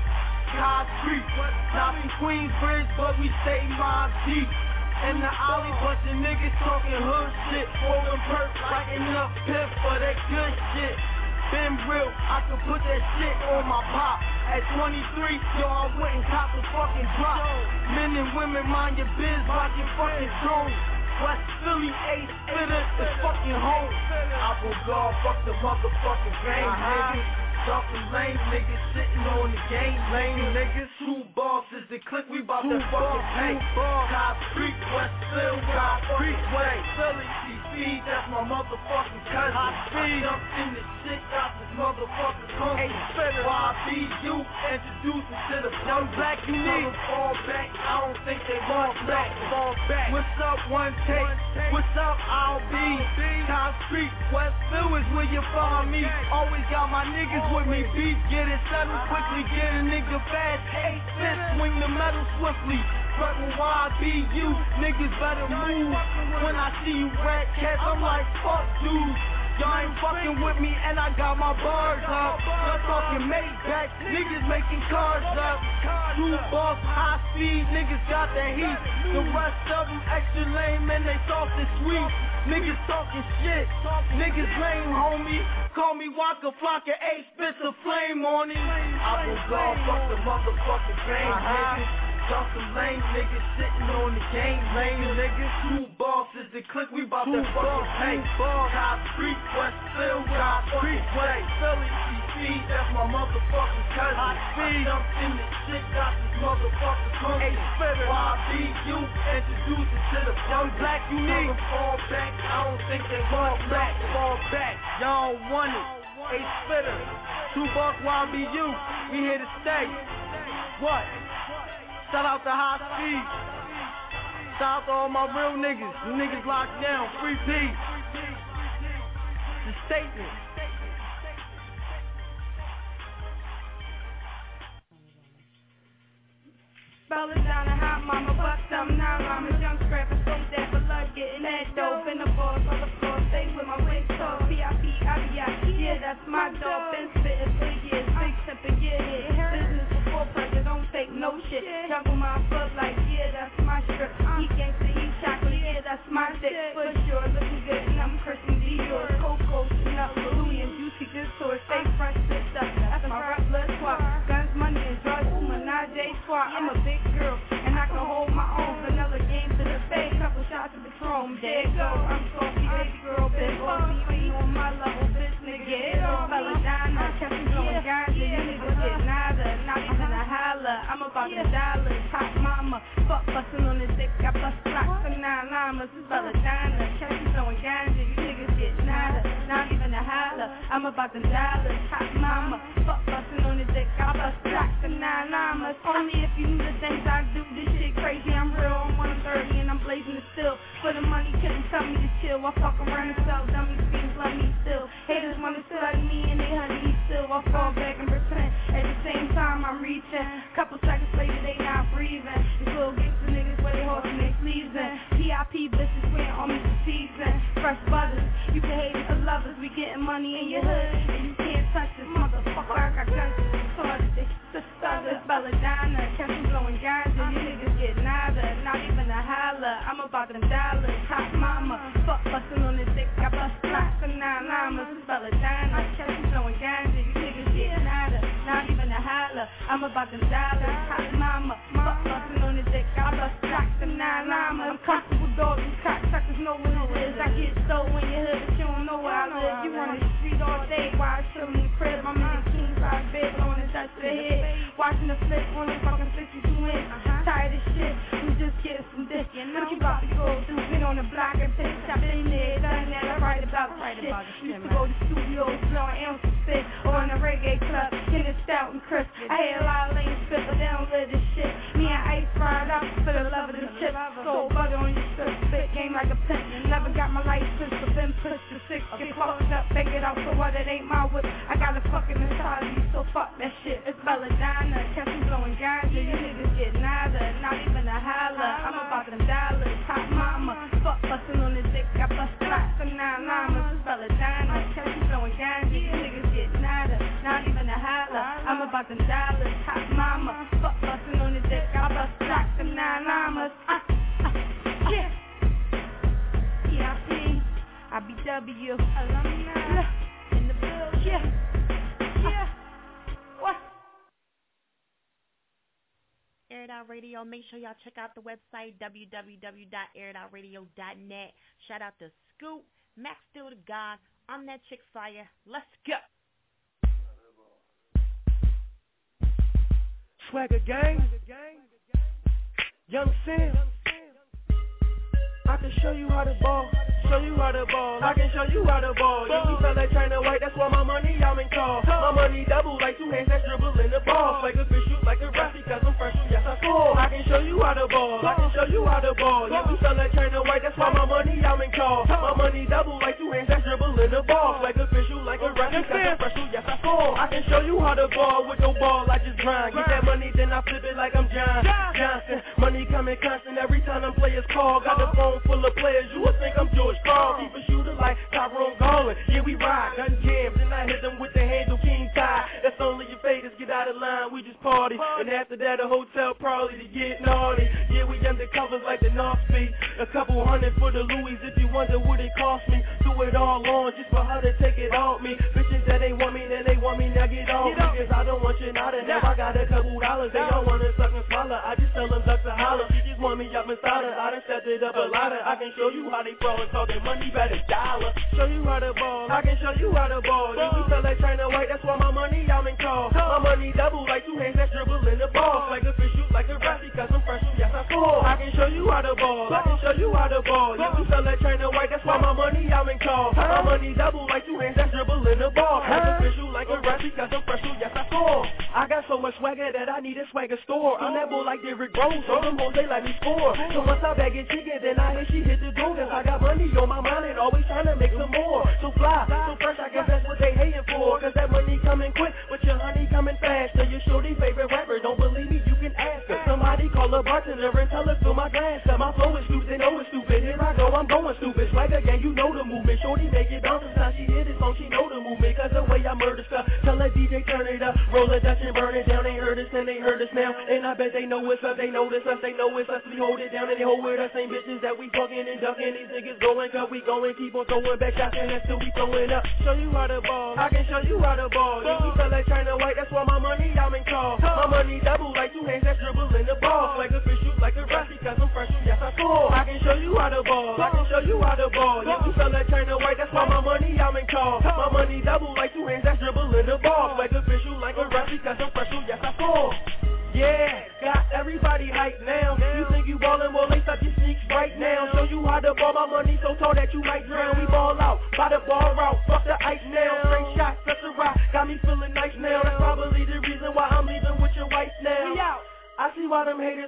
Cod Creek, not in Queensbridge, but we stay Mob Deep. In the alley, bunch of niggas talking hood shit. Holding perks, lighting up piff for that good shit. Been real, I could put that shit on my pop. At 23, yo, I went and copped a fucking drop. Men and women, mind your biz, rock your fucking drones. West Philly, A-Spitter, the fucking home. Avant-Garde, fuck the motherfucking game, niggas. Y'all some lame niggas sitting on the game, lame niggas. Two bosses, the click, we bout to fucking pay. Cop Creek, Westville, Cop Creek Way, Philly, DC, that's my motherfucking cousin. I jumped in the shit, got this motherfucking cousin. YBU, introduce it to the young black unique. Fall back, I don't think they fall back. What's up, one take? What's up, I'll be? Cop Creek, Westville is where you find me. Always got my niggas with me, beef, get it settled quickly, get a nigga fast, 8 swing the metal swiftly. Front with YBU, niggas better move. When I see you rat cats, I'm like, fuck dudes. Y'all ain't fucking with me and I got my bars up. Y'all talking Maybach, niggas making cars up. Two boss, high speed, niggas got that heat. The rest of them extra lame and they soft and sweet. Niggas talking shit, niggas lame, homie. Call me Waka Flocka, A-Spitz a flame on him. Avant-Garde, fuck the motherfucking game, niggas. Y'all some lame niggas sitting on the game, lame niggas. Two bosses, the click, we bout to fucking pay. Cop Creek, Westville, Cop Creek Way, Philly, DC, that's my motherfucking cousin. I jumped in the shit, got this motherfucking cousin. YBU, introduce it to the young black unique. Fall back, I don't think they fall back. Y'all don't want it. A-Spitter, Two Boss YBU, we here to stay. What? Shout out to High Speed. Shout out to all my real niggas. You niggas locked down. Free P. The statement. Spell it down a hot mama, buck some non-rhymers, young scrapper, so that for luck, getting that dope in the balls on the floor, stay with my wig talk, VIP, yeah, that's my dog, been spitting for years, big sipping, yeah, business before pressure, don't take no shit, juggle my foot like, yeah, that's my strip, he gangsta, he chocolate, yeah, that's my dick, for sure, looking good, and I'm Christian Dior, Coco, Chanel, Louis, and about the dollars. Hot mama, fuck bustin' on the dick. I bust blocks and 9 llamas. It's belladonna. Catch you throwing ganja. You niggas get nada. Not even a holler. I'm about the dollars. Hot mama, fuck bustin' on the dick. I bust blocks and 9 llamas. Only if you knew the things I do. This shit crazy. I'm real. I'm 130 and I'm blazing the steel. For the money, couldn't tell me to chill. I fuck around and sell dummy fiends. Love me still. Haters wanna study me and they honey me still. I fall back and pretend. At the same time I'm reaching. Couple seconds later they not breathing. These little gangsta niggas wear they horse and they sleeves in. PIP bitches wearing on me for season. Fresh buzzers. You can hate it for lovers. We getting money in your hood and you can't touch this motherfucker. I got guns. The stutters, belladonna. Catch me blowing ganja. You niggas get nada. Not even a holler. I'm about them dollars. Hot mama. Fuck bustin' on the dick. I bust blocks and 9 llamas. It's belladonna. Catch me blowing ganja. You niggas get nada. Not even a holler. I'm about them dollars. Hot mama. Fuck bustin' on the dick. I bust blocks and 9 llamas. I'm comfortable dog. These cocksuckers know what it is. I get stole in your hood, but you don't know where I live. You on the street all day while I chill in the crib. I'm in the king size bed blowing the touch to the head. Watching the flip on the fucking 52 inch. Tired of shit. We just get some dick. What you about to go through? Been on the block and bitch. I've been there, done that. I write about shit. Used to go to studios, blowing ounces spit. Or in a reggae club, get it stout and crisp. I hear a lot of lanes spit, but they don't live this shit. Me and Ice fried up for the love of the chip. Soul butter on your strip, spit game like a pimp. Never got my license, but been pushed to 6. Get fucked up, bang it out for what it ain't my whip. I got a fucking mentality, so fuck that shit. It's belladonna, catch me blowing ganja. You niggas get nada, not even a holler. I'm about them dollars. Hot mama, fuck bustin' on the dick. I bust blocks and 9 llamas. It's belladonna, catch me blowing ganja. You niggas get nada, not even a holler. I'm about them dollars. Hot mama, fuck bustin' on the dick. I bust blocks and 9 llamas. Yeah. PIP, IBW, alumni, in the building. Yeah. What? Air It Out Radio. Make sure y'all check out the website, www.airitoutradio.net. Shout out to Scoop, Max Still the God. I'm that chick fire. Let's go. Swagger gang, Young Sam. I can show you how to ball, show you how to ball. I can show you how to ball. Yeah, we feel like China White, that's why my money I'm in call. My money double like 2 hands that dribble in the ball. Like a fish shoot like a ref because I'm fresh, yes I score. I can show you how to ball, I can show you how to ball. Yeah, we feel like China White, that's why my money I'm in call. My money double like 2 hands that dribble in the ball. Like a fish shoot like a ref because I'm fresh, yes I score. I can show you how to ball with no ball, I just grind. Get that money, then I flip it like I'm John Johnson. Money coming constant every time them players call. Got the phone full of players, you would think I'm George Carl. Keep a shooter like Tyrone Garland. Yeah, we ride, gun jams, and I hit them with the handle king tie. That's only your faders, get out of line, we just party. And after that, a hotel probably to get naughty. Yeah, we undercovers like the North Sea. A couple hundred for the Louis if you wonder what it cost me. Do it all on just for her to take it off me. Bitches that they want me, then they want me, now get off me. Cause I don't want you not to have, I got a couple dollars. They don't wanna suck and swallow, I just tell them ducks to holler. She just want me up inside her, I done set it up a lot. I can show you how they fall and talking money better dollar. Show you how to ball, I can show you how to ball. Yeah, we feel like China White, that's why my money I'm in call. My money double like 2 hands that dribble in the ball. Like a fish shoot like a ref because I'm fresh, yes I score. I can show you how to ball, I can show you how to ball. Yeah, we feel like China White, that's why my money I'm in call. My money double like 2 hands that dribble in the ball. Like a fish shoot like a ref because I'm fresh, yes I score. I got so much swagger that I need a swagger store. I'm that boy like Derrick Rose, so them hoes they let me score. So once I bag it chicken, then I hear she hit the door. Cause I got money on my mind and always trying to make some more. So fly, so fresh, I guess that's what they hating for. Cause that money coming quick, but your honey coming faster. Your shorty favorite rapper, don't believe me, you can ask her. Somebody call a bartender and tell her fill my glass up. My flow is stupid, they know it's stupid. Here I go, I'm going stupid. Swagger gang, you know the movement. Shorty make it bounce now she hit it song, she know the movement. Cause the way I murder stuff, tell that DJ turn it up. Roll a Dutch and burn it down, they heard us and they heard us now. And I bet they know it's us, they notice us, they know it's us. We hold it down and they hold with us. Same bitches that we fucking and ducking. These niggas going cause we going, keep on throwing back shots and that's still we throwing up. Show you how to ball, I can show you how to ball. Yeah, we feel like China White, that's why my money I'm in call. My money double like 2 hands that dribble in the ball. Like a fish shoot like a ref because I'm fresh, yes I score. I can show you how to ball, I can show you how to ball. Yeah, we feel like China White, that's why my money I'm in call. My money double like 2 hands that dribble in the ball. Like a fish shoot like a ref because I'm fresh, yes I score. Yeah,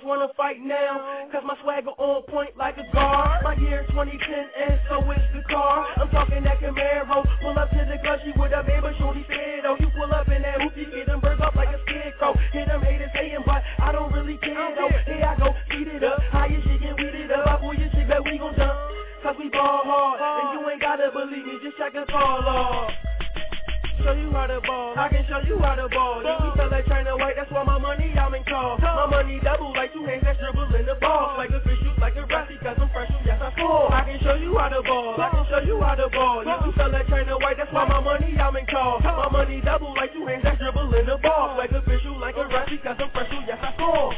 wanna fight now, cause my swagger on point like a guard. My year 2010 and so is the car. I'm talking that Camaro, pull up to the country with a baby shorty said, oh, you pull up in that hoopty, get them birds up like a scarecrow. Hear them haters saying, but I don't really care though. Here I go, speed it up, how your shit get weeded up. I pull your shit back, we gon' jump, cause we ball hard. And you ain't gotta believe me, just check us all off. Show you how to ball, I can show you how to ball. Yeah, we feel like China White, that's why my money I'm in call. My money double like two hands that's dribbling the ball. Like a fish, shoot like a rusty, cause I'm fresh, yes I score. I can show you how to ball, I can show you how to ball. Yeah, we feel like China White, that's why my money I'm in call. My money double like two hands that's dribbling the ball. Like a fish, shoot like a rusty, cause I'm fresh, yes I score.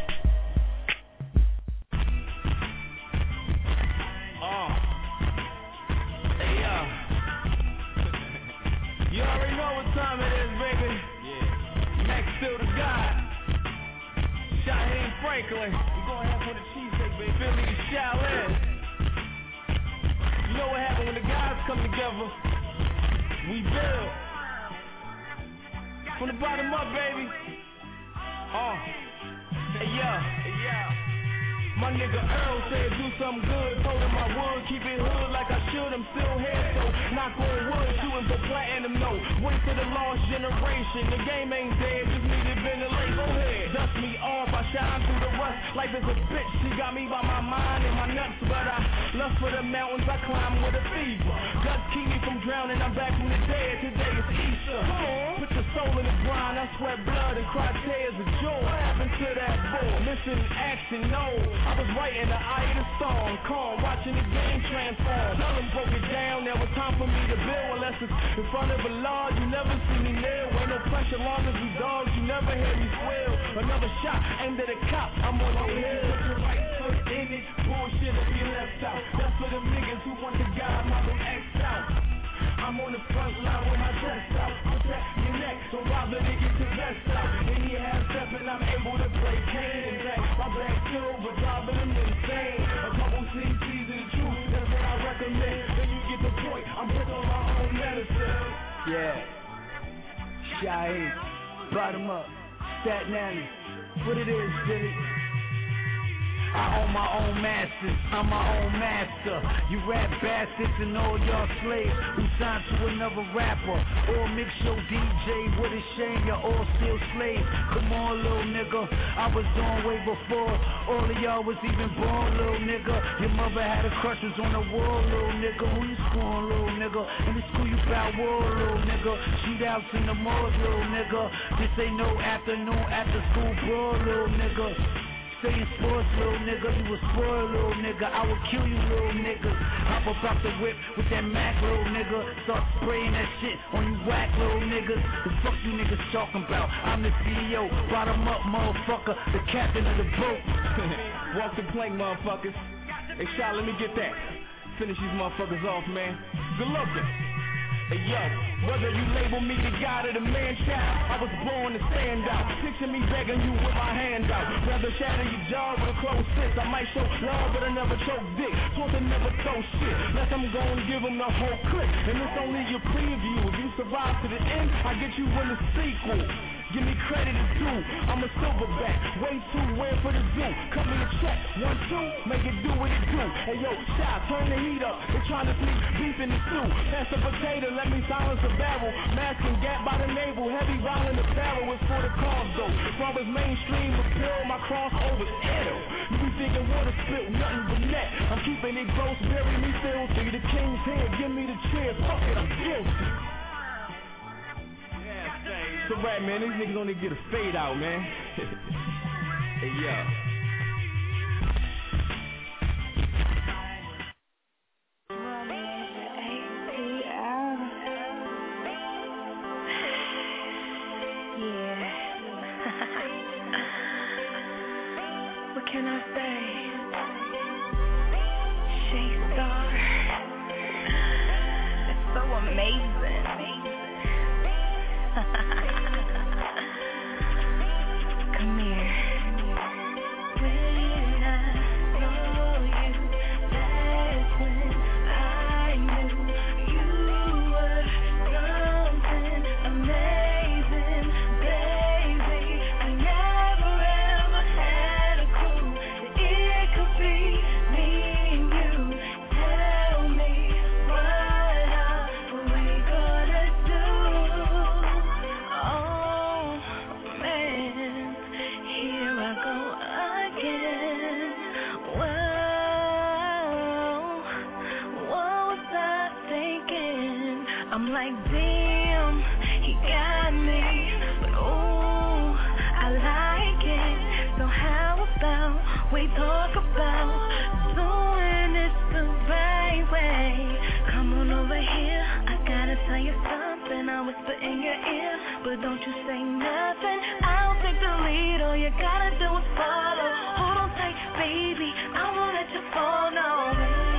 You already know what time it is, baby. Yeah. Max still the God. Shaheem Franklin. We going half on the cheesesteak, baby. Philly to Shaolin. You know what happened when the guys come together? We build. From the bottom up, baby. Hey, yeah. My nigga Earl said do something good. Told him I would keep it hood like I should. I'm still here, so knock on wood. Shooting for platinum, no. Wait for the lost generation. The game ain't dead, just needed ventilate. Go ahead, dust me off. I shine through the rust. Life is a bitch. She got me by my mind and my nuts, but I lust for the mountains. I climb with a fever. Guts keep me from drowning. I'm back from the dead. Today is Easter. Put your soul in the grind. I sweat blood and cry tears of joy. What happened to that boy? Listen, action, no. I was right in the eye of the storm, calm, watching the game transform. Tell them broke it down, there was time for me to build. Unless it's in front of a lodge, you never see me nail. Ain't no pressure, long as we dogs, you never hear me squeal. Another shot, aimed at a cop, I'm on the hill. Put your right foot in it, bullshit if you left out. That's for them niggas who want to guide my little X out. I'm on the front line with my chest out. Protect your neck, don't bother to get your vest out. Any half step and I'm able to play cane and back. My back still, but driving them insane. A couple CCs of the truth, that's what I recommend. Then you get the point, I'm putting on my own medicine. Yeah. Shaheem, bottom up, Staten Island. What it is, Billy? I own my own masters, I'm my own master. You rap bastards and all y'all slaves who signed to another rapper or mix your DJ. What a shame, you're all still slaves. Come on, little nigga, I was on way before all of y'all was even born, little nigga. Your mother had her crushes on the wall, little nigga. Who you schooling, little nigga? In the school you bout war, little nigga. Shootouts in the malls, little nigga. This ain't no afternoon after school brawl, little nigga. Saying sports, little nigga, you a spoiled little nigga. I will kill you, little niggas. Hop up out the whip with that Mac, little nigga. Start spraying that shit on you whack, little niggas. The fuck you niggas talking about? I'm the CEO, bottom up, motherfucker, the captain of the boat. Walk the plank, motherfuckers. Hey, Shaw, let me get that. Finish these motherfuckers off, man. Good luck, then. Hey, yo, whether you label me the god or the man-child, I was born to stand out. Picture me begging you with my hand out. Rather shatter your jaw with a closed fist. I might show love, but I never choke dick. Supposed to never throw shit. Unless I'm gonna give them the whole clip. And it's only your preview. If you survive to the end, I get you in the sequel. Give me credit as due. I'm a silverback, way too rare for the zoo. Cut me a check, 1, 2, make it do what it do. Hey yo, shot, turn the heat up. They're trying to sneak beef in the stew. Pass the potato, let me silence the barrel. Mask and gap by the navel, heavy violin the barrel is for the cause though. From his mainstream appeal, my crossover's ill. You be thinking water spilt, nothing but net. I'm keeping it gross, bury me filthy. The king's here, give me the cheers, fuck it, I'm guilty. So right, man, these niggas only get a fade out, man. Hey, yo. What can I say? Shay Star. It's so amazing. Come here. When I saw you, that's when I knew you were something amazing, baby. I never ever had a clue like, damn, he got me. But ooh, I like it. So how about we talk about doing this the right way? Come on over here, I gotta tell you something. I'll whisper in your ear, but don't you say nothing. I'll take the lead, all you gotta do is follow. Hold on tight, baby, I won't let you fall, no.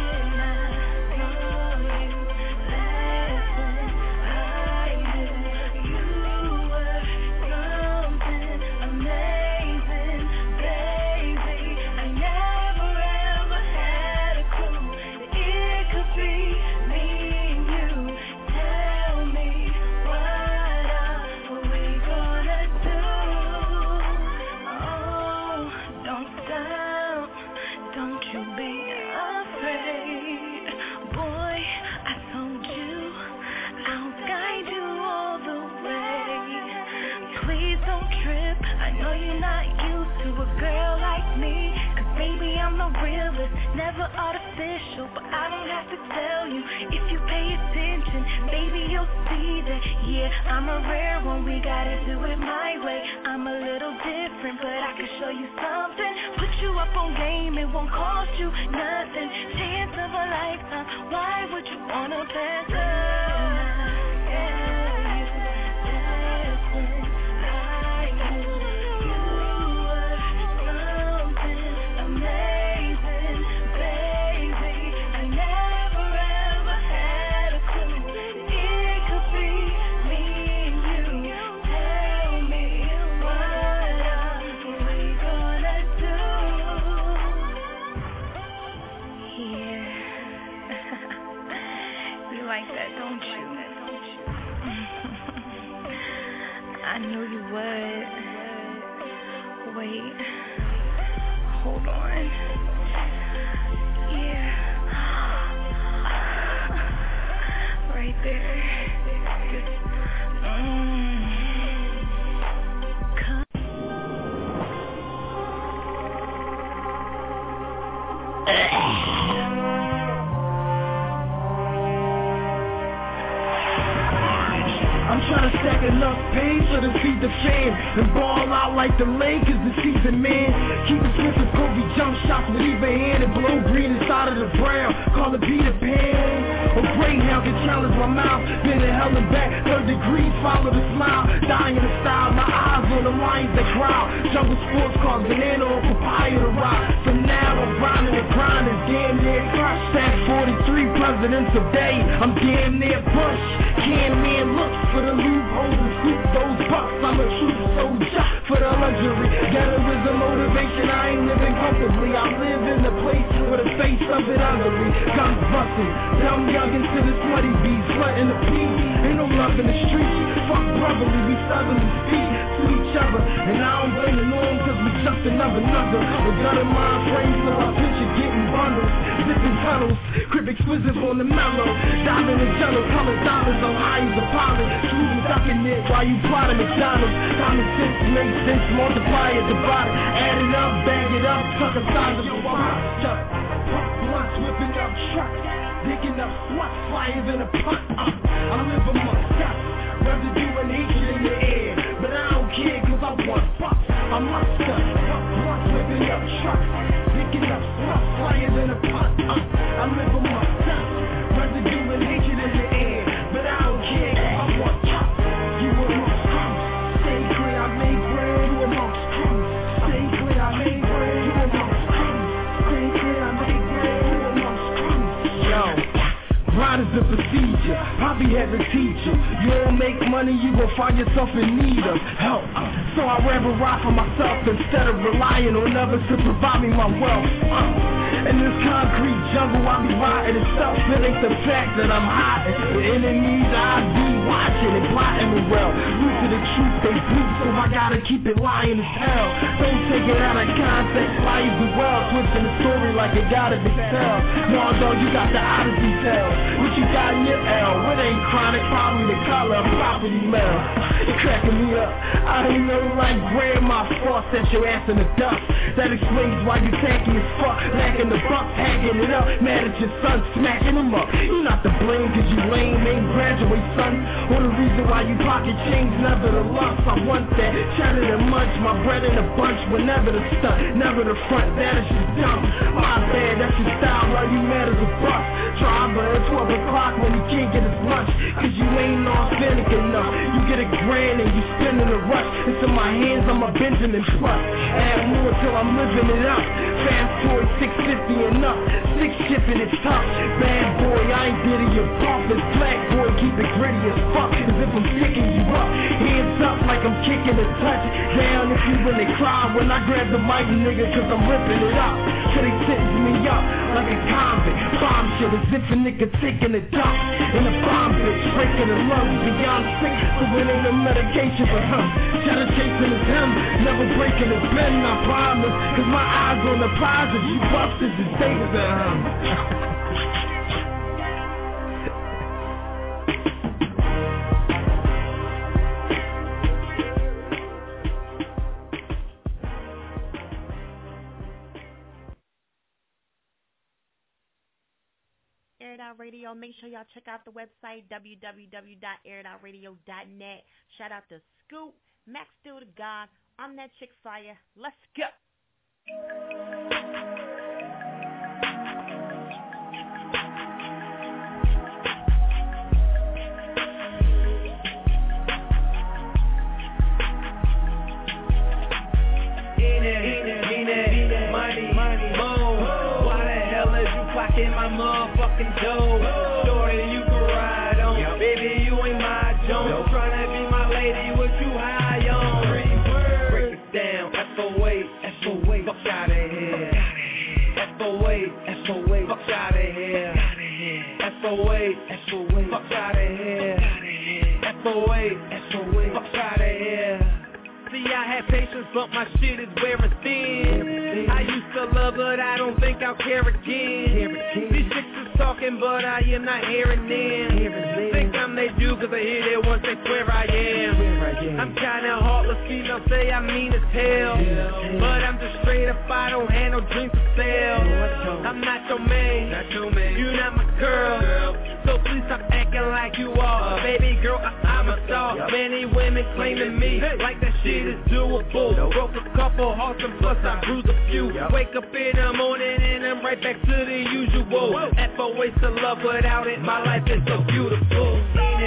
Never artificial, but I don't have to tell you. If you pay attention, baby, you'll see that. Yeah, I'm a rare one, we gotta do it my way. I'm a little different, but I can show you something. Put you up on game, it won't cost you nothing. Chance of a lifetime, why would you wanna pass up? I knew you would. Wait. Hold on. Yeah. Right there. I'm trying to stack enough pain so to feed the fam and ball out like the Lakers this season, man. Keep it swift as Kobe jump shots with either hand and blow green inside of the brown. Call it Peter Pan. A greyhound can challenge my mouth. Been in hell and back, 3rd degrees, follow the smile. Dying in style, my eyes on the lions that growl. Jungle sports cars, banana or papaya to rock. For now, I'm grinding and grinding, damn near crush. Stack 43 presidents a day, I'm damn near Bush. Can man look for the loopholes and scoop those bucks. I'm a true soldier for the luxury. Ghetto is the motivation, I ain't living comfortably. I live in the place where the face of it under me. Guns busting, dumb youngins to the sweaty beats, flooding the peace. Ain't no love in the streets, fuck brotherly, we stubbornly speak to each other. And I don't blame the norm cause we just another nugget. A gun in my frame so I picture getting bundles. Zipping tunnels, crib exquisite on the mellow. Diamond and jello, color diamonds on high as a pilot. Shooting, ducking it while you plotting McDonald's. Common sense makes sense, multiply it, divide it. Add it up, bag it up, tuck aside the box. Pop blunts, whipping up trucks. Digging up sluts, flyers in a punt. I live amongst us, residue and hatred in the air. But I don't care cause I want bucks. I'm monster, pop blunts, whipping up trucks. Digging up sluts, flyers in a punt. I live amongst us, residue and hatred in the air. But I don't care cause I want bucks. You amongst crumbs, stay clear, I made bread. You amongst crumbs, stay clear, I made bread. You amongst crumbs, stay clear, I made bread. You amongst crumbs. Yo, grind is the procedure, Poppy had to teach you. You don't make money, you gon' find yourself in need of help. So I rather ride for myself instead of relying on others to provide me my wealth. In this concrete jungle, I be riding itself. It ain't the fact that I'm hiding. The enemies I be watching and plotting me well. Root to the the truth, they bleed, so I gotta keep it lying as hell. Don't take it out of context, lies as well. Twisting the story like it gotta be told. No, dog, you got the odyssey tell. What you got in your L? What ain't chronic? Probably the color of property mail. It cracking me up. I ain't know like grandma force set your ass in the dust. That explains why you tacky as fuck, lacking the bucks, hacking it up. Mad at your son, smacking him up. You not to blame cause you lame, ain't graduate son. Or the reason why you pocket change, never the lust. I want that, cheddar to munch, my bread in a bunch. Whenever the stunt, never the front, that is just dumb. My bad, that's your style, why you mad as a bus. Driver at 12 o'clock when you can't get his lunch, cause you ain't authentic enough. You get a grand and you spin in a rush. It's in my hands, I'm a Benjamin Plus. Add more till I'm living it up. Fast forward 650 and up. Six shipping it's tough. Bad boy, I ain't did it, your puff is black boy, keep it gritty as fuck. As if I'm picking you up. Hands up like I'm kicking a touch. Down if you really cry when I grab the mic, nigga, cause I'm ripping it up. So they sentence me up like a convict. Bomb shit as if a nigga taking a dump. And a bomb bitch breaking the lungs beyond sick. So it ain't no medication for him. Shadow chasing is him, never breaking his bend, I promise. Cause my eyes on the prize, if you busters is Davis at him. Air It Out Radio. Make sure y'all check out the website, www.airitoutradio.net. Shout out to Scoop, Max Still the God. I'm that chick fire. Let's go. Money, mo. Why the hell is you clocking my motherfucking dough? Shorty, you can ride on. Baby, you ain't my Jones. Tryna be my lady, what you high on? Break it down. FOA, fuck out of here. FOA, fuck out of here. FOA, fuck out of here. FOA, fuck out of here. See, I had patience, but my shit is wearing thin. I used to love, but I don't think I'll care again. These chicks is talking, but I am not hearing them. Think I'm they do, cause I hear they once they swear I am. I'm kinda heartless, females say I mean as hell. But I'm just straight up, I don't have no dreams to sell. I'm not your man, you not my girl. So please stop acting like you are. Baby girl, I'm a star. Many women claiming me like that shit is doable. Broke a couple hearts and plus I bruised a few. Wake up in the morning and I'm right back to the usual. FOA to love, without it my life is so beautiful.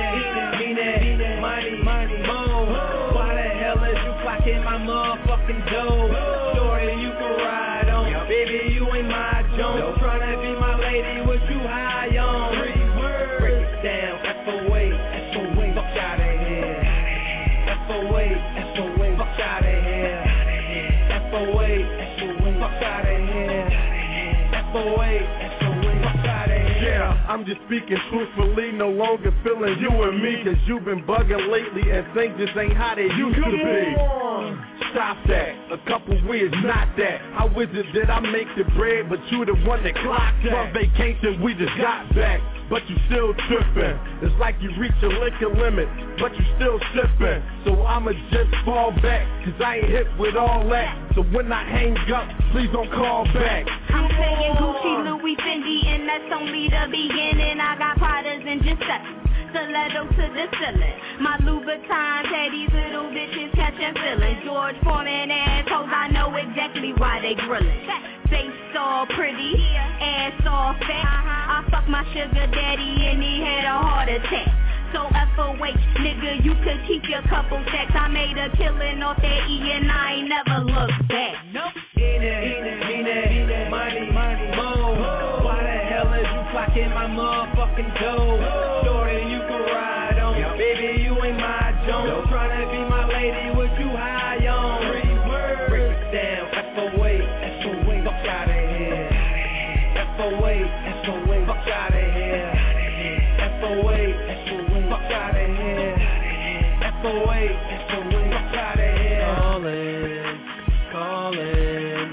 Money, mo. Why the hell is you clocking my motherfucking dough? Shorty, you can ride on. Baby, you ain't my Jones. Tryna be my lady, what you high on? Break it down. FOA, fuck out of here. FOA, fuck out of here. FOA, fuck out of here. FOA, fuck out of here. Yeah, I'm just speaking truthfully, no longer feeling you and me. Cause you've been bugging lately and things just ain't how they used to be. Stop that, a couple years, not that. How is it that I make the bread, but you the one that clocked that? From vacation we just got back, but you still tripping. It's like you reach your liquor limit, but you still sipping. So I'ma just fall back, cause I ain't hip with all that. So when I hang up, please don't call back. I'm saying Gucci, Louis, Fendi, and that's only the beginning. I got Pradas and Giuseppe, stiletto to the ceiling. My Louboutin, these little bitches catching feelings. George Foreman assholes, I know exactly why they grillin'. Face all pretty, ass all fat. I fuck my sugar daddy and he had a heart attack. So FOH, nigga, you could keep your couple stacks. I made a killing off that E and I ain't never looked back. Nope. Money, mo. Why the hell is you clocking my motherfucking dough? Shorty, you can ride on. Baby, you ain't my Jones. Tryna be my lady, what you high on? Break it down. FOA, fuck out of here. FOA, fuck out of here. FOA, fuck out of here. SOA, fuck out of here. Calling,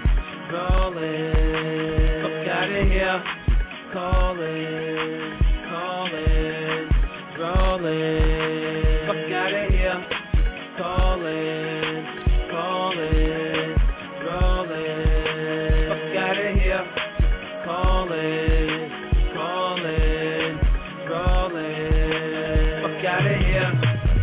fuck out of here. Calling, fuck out of here. Calling, fuck out of here. Calling, fuck out of here.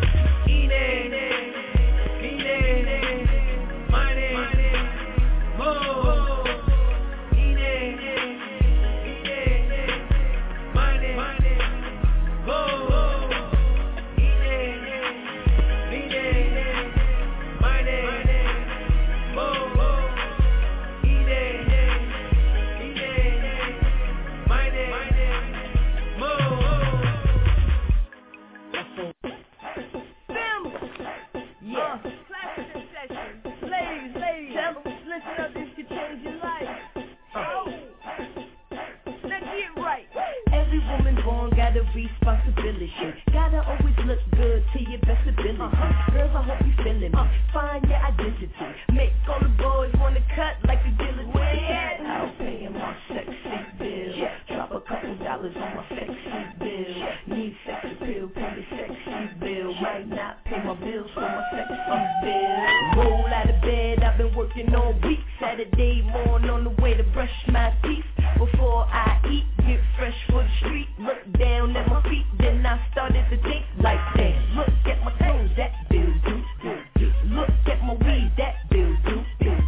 Responsibility. Gotta always look good to your best ability. Girls, I hope you feeling me. Find your identity. Make all the boys wanna cut like a guillotine. I'll pay my sexy bill. Drop a couple dollars on my sexy bill. Need sex appeal, pay your sexy bill. Might not pay my bills for my sexy bill. Roll out of bed, I've been working all week. Saturday morning on the way to brush my teeth. Before I eat, get fresh for the street. Look down at my feet, then I started to think like that. Look at my toes, that bill do. Look at my weed, that bill do.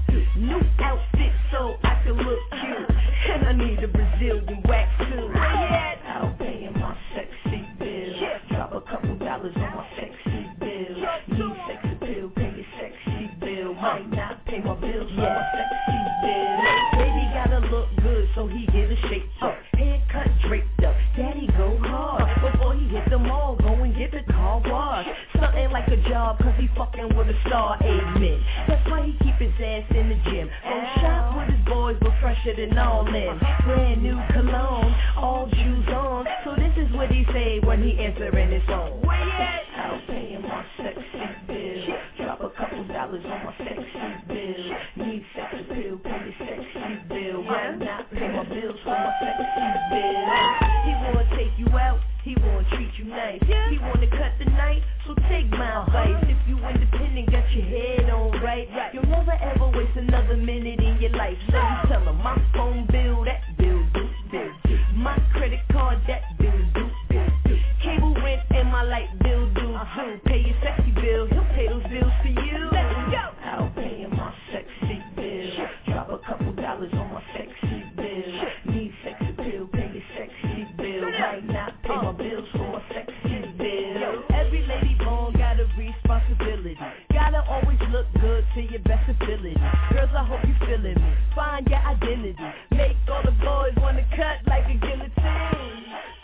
New outfit so I can look cute. And I need a Brazilian wax too. I'll pay my sexy bill. Drop a couple dollars on my sexy bill. Need sex appeal, pay your sexy bill. Might not pay my bills for my sexy bill. Baby gotta look good so he get a shake up. Haircut draped up, daddy go hard. Before he hit the mall, go and get the car wash. Something like a job cause he fucking with a star, amen. That's why he keep his ass in the gym. Go shop with his boys but fresher than all them. Brand new cologne, all Jews on. So this is what he say when he answering his phone. I'll pay him my sexy bill. Drop a couple dollars on my sexy bill. Need sex appeal, pay your sexy bill. Might not pay my bills for my sexy bill. He wanna take you out, he wanna treat you nice. He wanna cut the knife, so take my advice. If you independent, got your head on right. You'll never ever waste another minute in your life. So you tell him my phone bill, that bill do. My credit card, that bill do. Cable rent and my light bill do too. Pay your sexy bill, he'll pay those bills for you. Let's go. I'll pay him my sexy bill. Drop a couple dollars on my sexy bill. Need sex appeal, pay your sexy bill. Might not pay my bills for my sexy bill. Every lady born got a responsibility. Gotta always look good to your best ability. Girls, I hope you feeling me. Find your identity. Make all the boys wanna cut like a guillotine.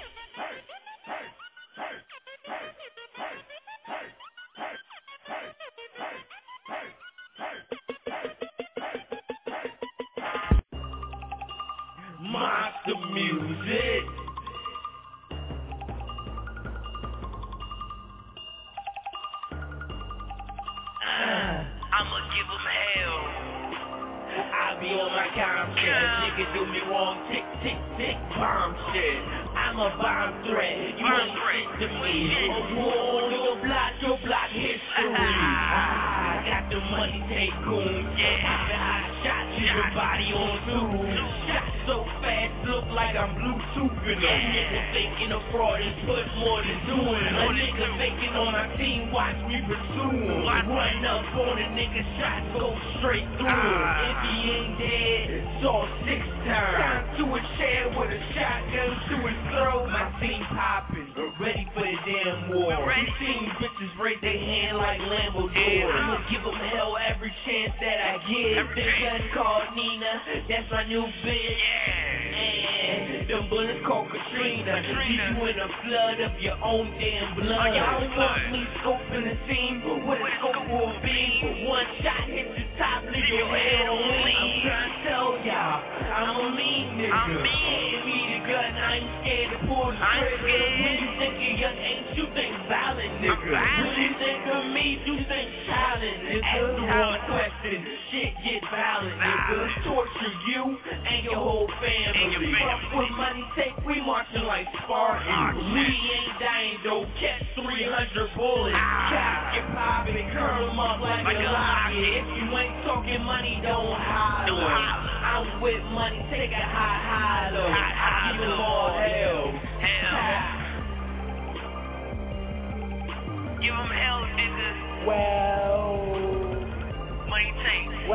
Monster music. I'ma give them hell. I be on my calm shit. Nigga do me wrong, tick, tick, tick, bomb shit. I'm a bomb threat. You ain't shit to me. A war on your block history. I got the money, tycoon. I shot you, your body on tube. Shot so fast, look like I'm blue souping them. Nigga faking a fraud is put more than doing. A nigga faking on my team, watch me pursue him. Run up on a nigga, shots go straight through him. If he ain't dead, saw 6 times. Time to a chair with a shotgun to his throat. My team popping, ready for the damn war. We seen bitches raise their hand like Lambo doors. I'ma give them hell every chance that I get. This gun called Nina, that's my new bitch. And them bullets called Katrina. Leave you in a flood of your own damn blood. Y'all want me scoping the scene with a scope or a beam. One shot hit the top, leave your head on lean. I'm trying to tell y'all, I'm a mean nigga. Give me the gun, I ain't scared to pull the trigger. When you think you're young, ain't you think violent, nigga. When you think of me, you think talent, nigga. The wrong question, shit get violent, nigga. Torture you and your whole family. With money take, we marching like Spartans. We ain't dying though, catch 300 bullets. Cock your pop and curl them up like a locket. If you ain't talking money, don't holler. I'm with money, take a high low. I give them all hell. Give them hell, nigga. Money take.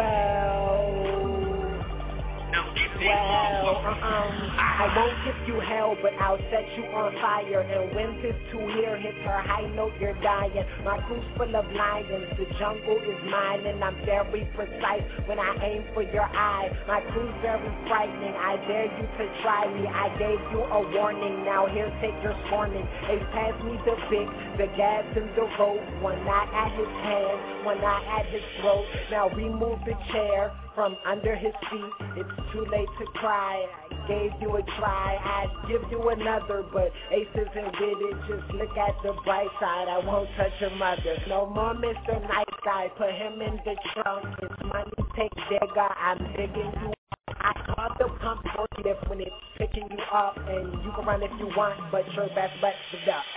I won't give you hell, but I'll set you on fire. And when this two here hits her high note, you're dying. My crew's full of lions, the jungle is mine, and I'm very precise when I aim for your eye. My crew's very frightening, I dare you to try me. I gave you a warning, now here, take your scorning. Ace pass me the big, the gas and the rope. One eye at his hand, one eye at his throat. Now remove the chair from under his feet. It's too late to cry, I gave you a try. I'd give you another, but Ace isn't with it. Just look at the bright side, I won't touch your mother. No more Mr. Nice Guy, put him in the trunk. It's money take digger, I'm digging you. I call the pump forklift when it's picking you up, and you can run if you want, but your best bet's the duck.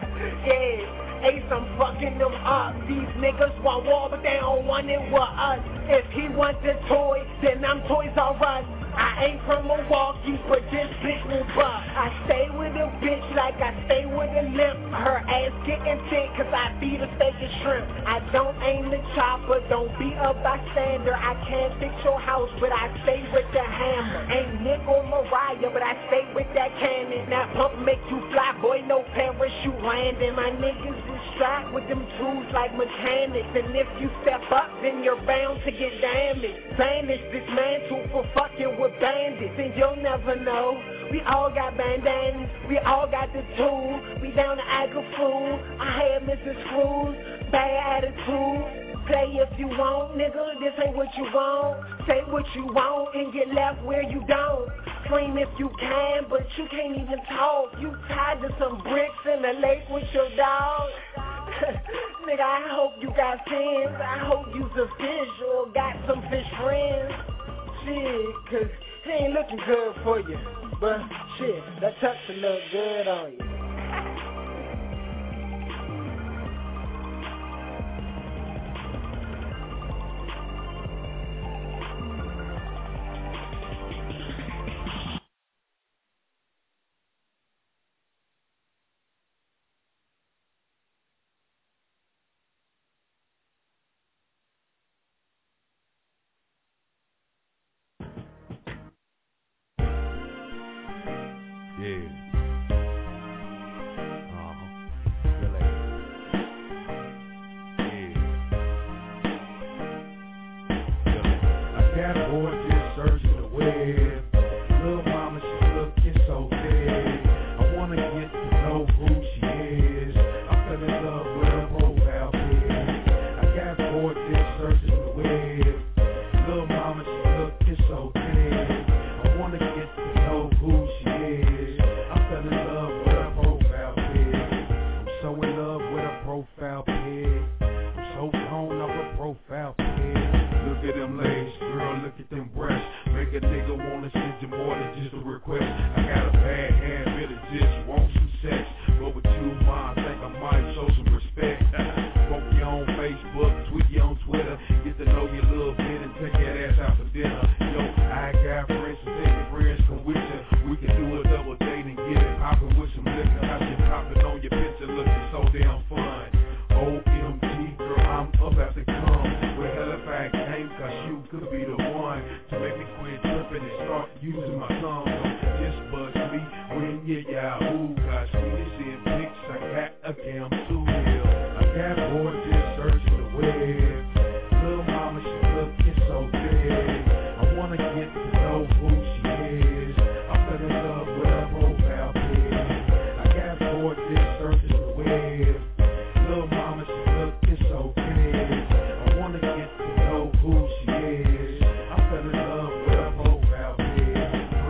Yeah, Ace, I'm fucking them up. These niggas want war, but they don't want it with us. If he wants a toy, then I'm Toys R Us. I ain't from Milwaukee, but this bitch will buck. I stay with a bitch like I stay with a limp. Her ass getting thick cause I feed her steak and shrimp. I don't aim the chopper, don't be a bystander. I can't fix your house, but I stay with the hammer. Ain't Nick or Mariah, but I stay with that cannon. That pump make you fly, boy, no parachute landing. My niggas is strapped with them tools like mechanics. And if you step up, then you're bound to get damaged. Vanish, dismantle for fucking with bandits, and you'll never know. We all got bandanas, we all got the tools. We down to act a fool. I had Mrs. Screws, bad attitude. Play if you want, nigga, this ain't what you want. Say what you want and get left where you don't. Scream if you can, but you can't even talk. You tied to some bricks in the lake with your dog. Nigga, I hope you got fins. I hope you's a fish or got some fish friends. Shit, cause he ain't looking good for you. But shit, that tux will look good on you.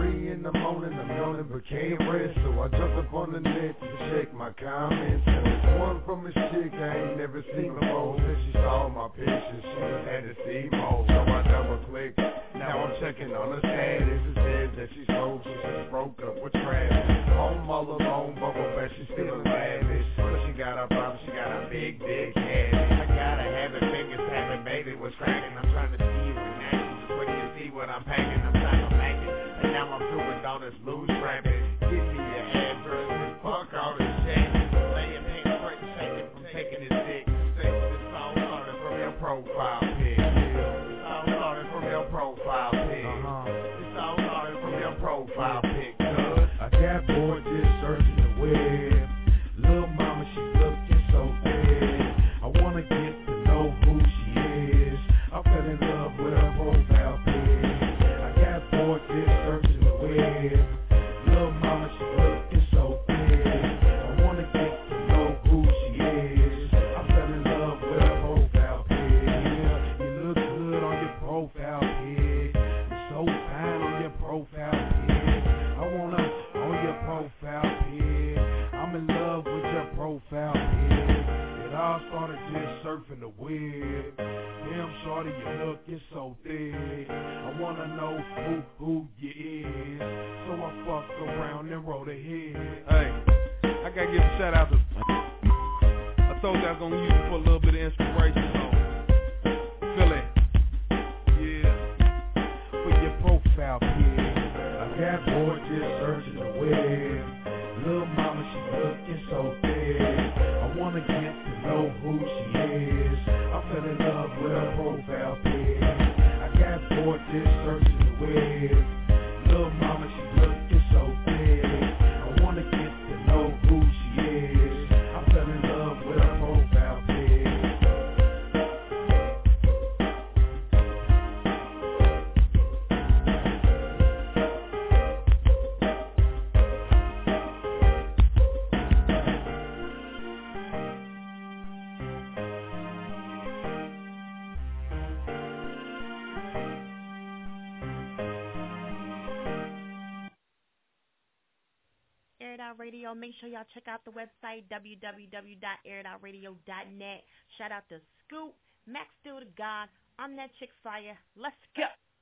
Became red, so I jumped up on the net to check my comments. One from a chick I ain't never seen before. Since she saw my picture, she just had to see more. So I double clicked. Now I'm checking on her status. It says that she sold, she just broke up with Travis. Home all alone, bubble bath, she still lavish. But she got a problem, she got a big dick head. I gotta have it, fingers tapping, baby, what's cracking? I'm trying to see you in action. Just wait till you see what I'm packing. I'm trying to make it. And now I'm through with all this loose trapping. Give me your address and fuck all this shit. Laying pants straight and shaking from taking his dick. This all started from your profile pic. This all started from your profile pic. This all started from your profile pic. I got bored just searching the web. Little mama, she looking so bad. I wanna get to know who she is. I fell in love with her profile pic. I got bored just searching the web. Little mama, she looking so bad. I wanna get to know who she is. I fell in love with her profile pic. Yeah, you look good on your profile pic. You're so fine on your profile pic. I wanna on your profile pic. I'm in love with your profile pic. It all started just surfing the web. Damn shorty, your look is so thick. I wanna know who you is. So I fuck around and wrote ahead. Hey, I gotta give a shout out to I told you I was gonna use it for a little bit of inspiration, so feel it. Yeah, for your profile pic. I got bored just searching the web. Little mama, she looking so bad. I wanna get to know who she is. I fell in love with her profile pic. I got bored just searching the web. Little mama, she looking so bad. I wanna get to know who she is. I fell in love with her profile pic. Air It Out Radio. Make sure y'all check out the website, www.airitoutradio.net. Shout out to Scoop, Max Still the God. I'm that chick fire. Let's go.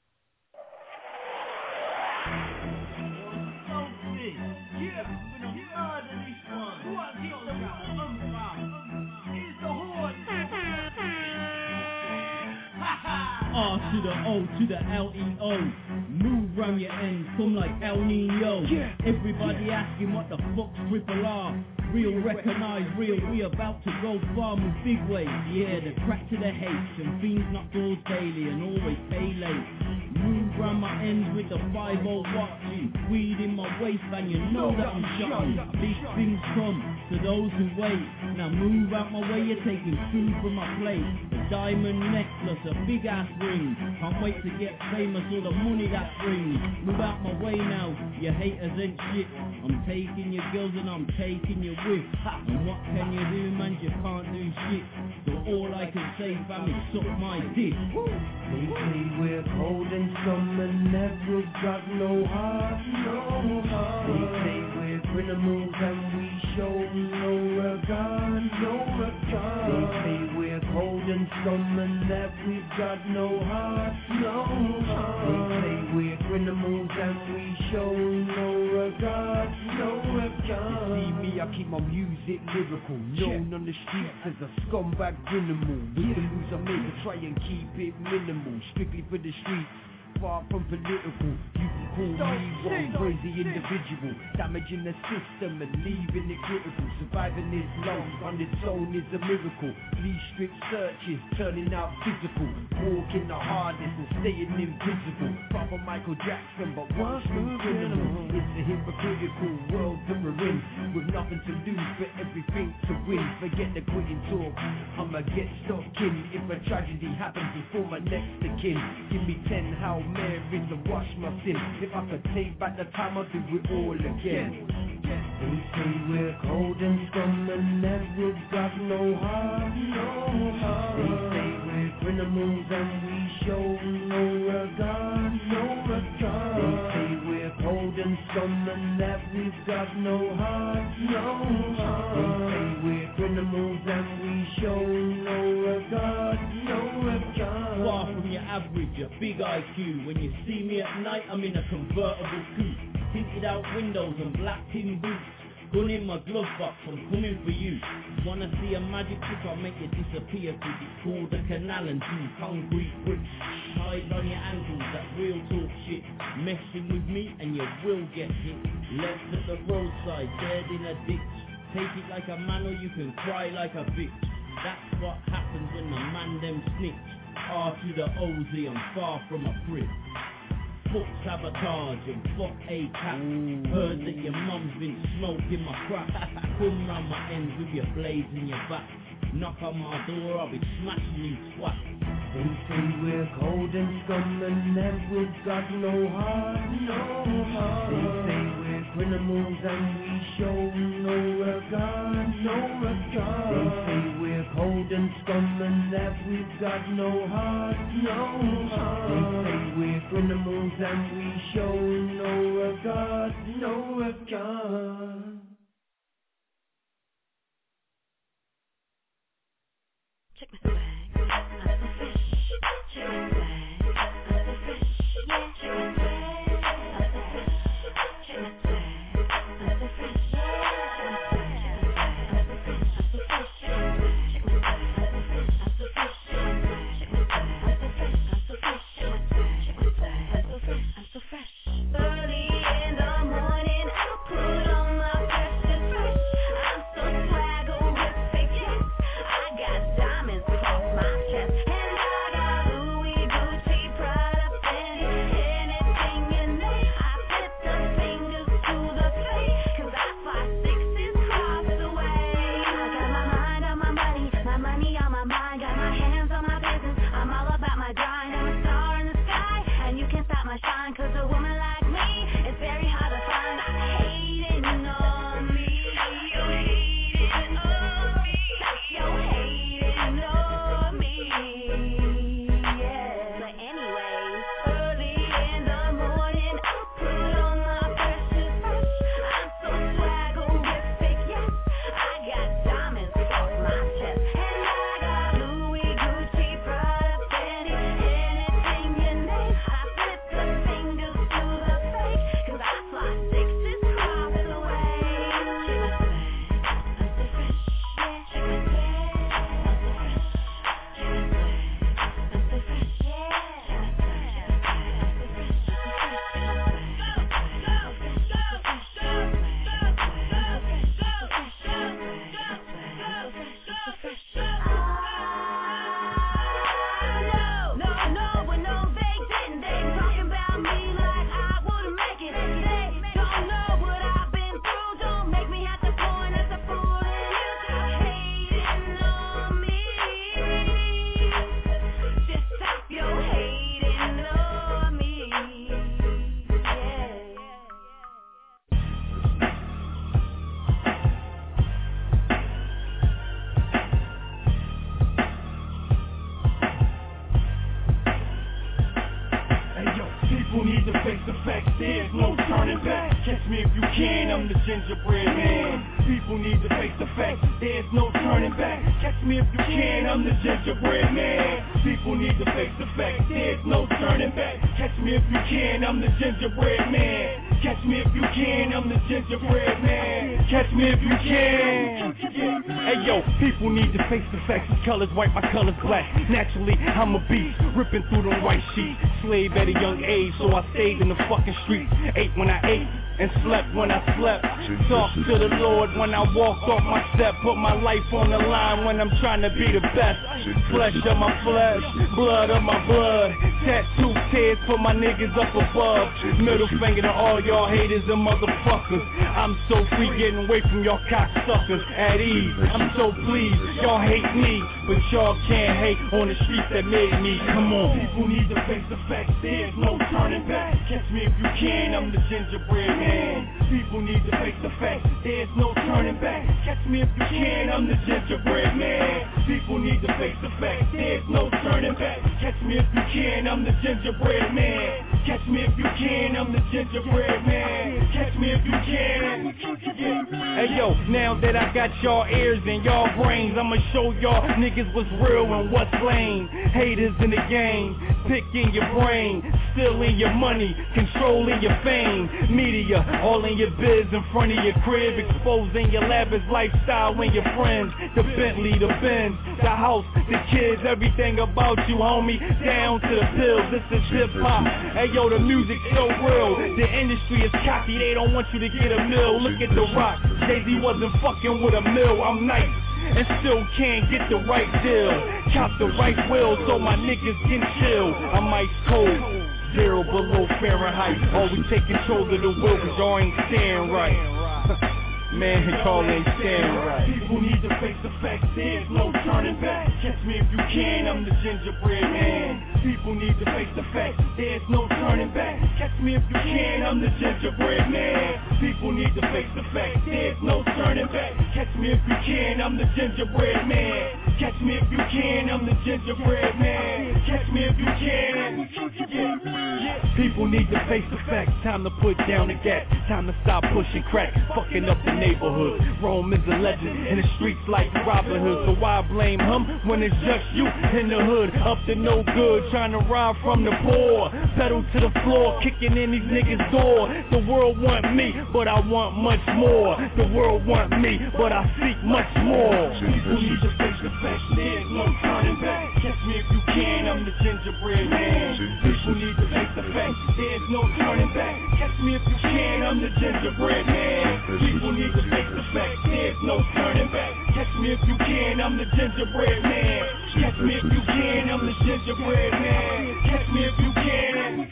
R to the O to the L-E-O. Move round your ends, come like El Nino. Everybody asking what the fuck's triple R. Real recognize real, we about to go far with big waves. Yeah, the crack to the H and fiends knock doors daily and always pay late. Move round my ends with the 5-0 watching. Weed in my waistband, you know that I'm shotting. Big things come to those who wait. Now move out my way, you're taking food from my plate. A diamond necklace, a big ass ring. Can't wait to get famous, all the money that brings. Move out my way now, you haters ain't shit. I'm taking your girls and I'm taking your whip. And what can you do, man? You can't do shit. So all I can say, fam, is suck my dick. They say we're cold and summer never got no heart, no heart. They say we're criminals and we show no regard, no regard. They say we're cold and summer that we've got no heart, no heart. They say we're criminals and we show no regard, no regard. You see me, I keep my music lyrical, known on the streets as a scumbag animal. With the moves I make, I try and keep it minimal, strictly for the streets. Far from political, you can call me one crazy individual, damaging the system and leaving it critical. Surviving this long on its own is a miracle. These strict searches turning out physical, walking the hardest and staying invisible. Proper Michael Jackson, but one smooth criminal. It's a hypocritical world that we're in, with nothing to lose but everything to win. Forget the quitting talk, I'ma get stuck in. If a tragedy happens before my next of kin, give me 10 Hail Marys to wash my sin. If I could take back the time, I'll do it all again. They say we're cold and scum and that we've got no heart, no heart. They say we're criminals and we show no regard, no regard. They say we're cold and scum and that we've got no heart, no heart. They say we're criminals and we show no regard, no regard. Far from your average, a big IQ. When you see me at night, I'm in a convertible coupe. Tinted out windows and black tin boots. Gun in my glove box, I'm coming for you. Wanna see a magic trick, I'll make you disappear. Cause it's called the canal and two concrete bricks. Tied on your ankles, that real talk shit. Messing with me and you will get hit. Left at the roadside, dead in a ditch. Take it like a man or you can cry like a bitch. That's what happens when the man them snitch. R to the OZ, I'm far from a prick. Fuck sabotage and fuck A-Cap. Heard that your mum's been smoking my crack. Come round my ends with your blades in your back. Knock on my door, I'll be smashing you twat. They say we're cold and scum and that we've got no heart, no heart. They say we're criminals and we show no regard, no regard. They say we're cold and scum and that we've got no heart, no heart. They say we're criminals and we show no regard, no regard. Check my swag, I'm so fresh. Check my swag, I'm so fresh. Yeah, check my swag, I'm so fresh. Check my swag, I'm so fresh. Check my swag, I'm so fresh. Check my swag, I'm so fresh. I'm so fresh. Check my swag, I'm so fresh. I'm so fresh. Check my swag, I'm so fresh. I'm so fresh. Early in the morning, I put on my best and fresh. I'm so swagger-rific, yes. I got diamonds across my chest, and I got Louis, Gucci, Prada, Fendi, anything you name. I flip the fingers to the face, 'cause I fly sixes across the way. I got my mind on my money on my mind, got my hands on my business. I'm all about my grind. I'm a star in the sky, and you can't stop my shine, 'cause a woman like me is very hard to find. I'm hating on me, you're hating on me, you're hating on me, yeah. But anyways, early in the morning, I put on my precious fresh. I'm so swagger-rific, yes. I got diamonds across my chest, and I got Louis, Gucci, Prada, Fendi, anything you name. I flip the fingers to the face, 'cause I fly sixes across the way. Check my swag, I'm so fresh. Yeah, check my swag, I'm so fresh. Check my swag, I'm so fresh. Yeah, check my swag, I'm so fresh. I'm so fresh. No, they didn't. They talking about me like I wouldn't make it. They don't know what I've been through. Don't make me have to point at the fool in you. Hating on me. Just stop your hating on me. Yeah. Hey yo, people need to face the facts, there's no turning back. Catch me if you can, I'm the gingerbread man. People need to face the facts, there's no turning back. Catch me if you can, I'm the gingerbread man. People need to face the facts, there's no turning back. Catch me if you can, I'm the gingerbread man. Catch me if you can, I'm the gingerbread man. Catch me if you can. Hey yo, people need to face the facts. His colors white, my colors black. Naturally, I'm a beast, ripping through them white sheets. Slave at a young age, so I stayed in the fucking streets. Ate when I ate, and slept when I slept. Talk to the Lord when I walked off my step. Put my life on the line when I'm trying to be the best. Flesh of my flesh, blood of my blood. Tattoo tears for my niggas up above. Middle finger to all y'all haters and motherfuckers. I'm so free getting away from y'all cocksuckers. At ease, I'm so pleased. Y'all hate me, but y'all can't hate on the streets that made me. Come on. People need to face the facts, there's no turning back. Catch me if you can, I'm the gingerbread man. man. People need to face the fact, there's no turning back. Catch me if you can, I'm the gingerbread man. People need to face the fact, there's no turning back. Catch me if you can, I'm the gingerbread man. Catch me if you can, I'm the gingerbread man. Catch me if you can. Hey yo, now that I got y'all ears and y'all brains, I'ma show y'all niggas what's real and what's lame. Haters in the game, picking your brain, stealing your money, controlling your fame. Media, all in your biz in front of your crib, exposing your lavish lifestyle and your friends. The Bentley, the Benz, the house, the kids, everything about you, homie, down to the pills. This is hip-hop. Hey yo, the music's so real. The industry is cocky, they don't want you to get a mill. Look at The Rock, Jay-Z wasn't fucking with a mill. I'm nice and still can't get the right deal. Chop the right wheel so my niggas can chill. I'm ice cold, 0 below Fahrenheit. Always take control of the wheel cause y'all ain't staying right. Man, y'all ain't staying right. People need to face the facts, there's no turning back. Catch me if you can, I'm the gingerbread man. People need to face the facts, there's no turning back. Catch me if you can, I'm the gingerbread man. People need to face the facts, there's no turning back. Catch me if you can, I'm the gingerbread man. Catch me if you can, I'm the gingerbread man. Catch me if you can. People need to face the facts, time to put down the gap. Time to stop pushing crack, fucking up the neighborhood. Rome is a legend in the streets like Robin Hood. So why blame him when it's just you in the hood? Up to no good, trying to rob from the poor. Pedal to the floor, kicking in these niggas' door. The world want me, but I want much more. The world want me, but I seek much more. People need to face the facts, there's no turning back. Catch me if you can, I'm the gingerbread man. People need to face the facts, there's no turning back. Catch me if you can, I'm the gingerbread man. People need to face the facts, there's no turning back. Catch me if you can, I'm the gingerbread man. Catch me if you can, I'm the gingerbread man. Catch me if you can.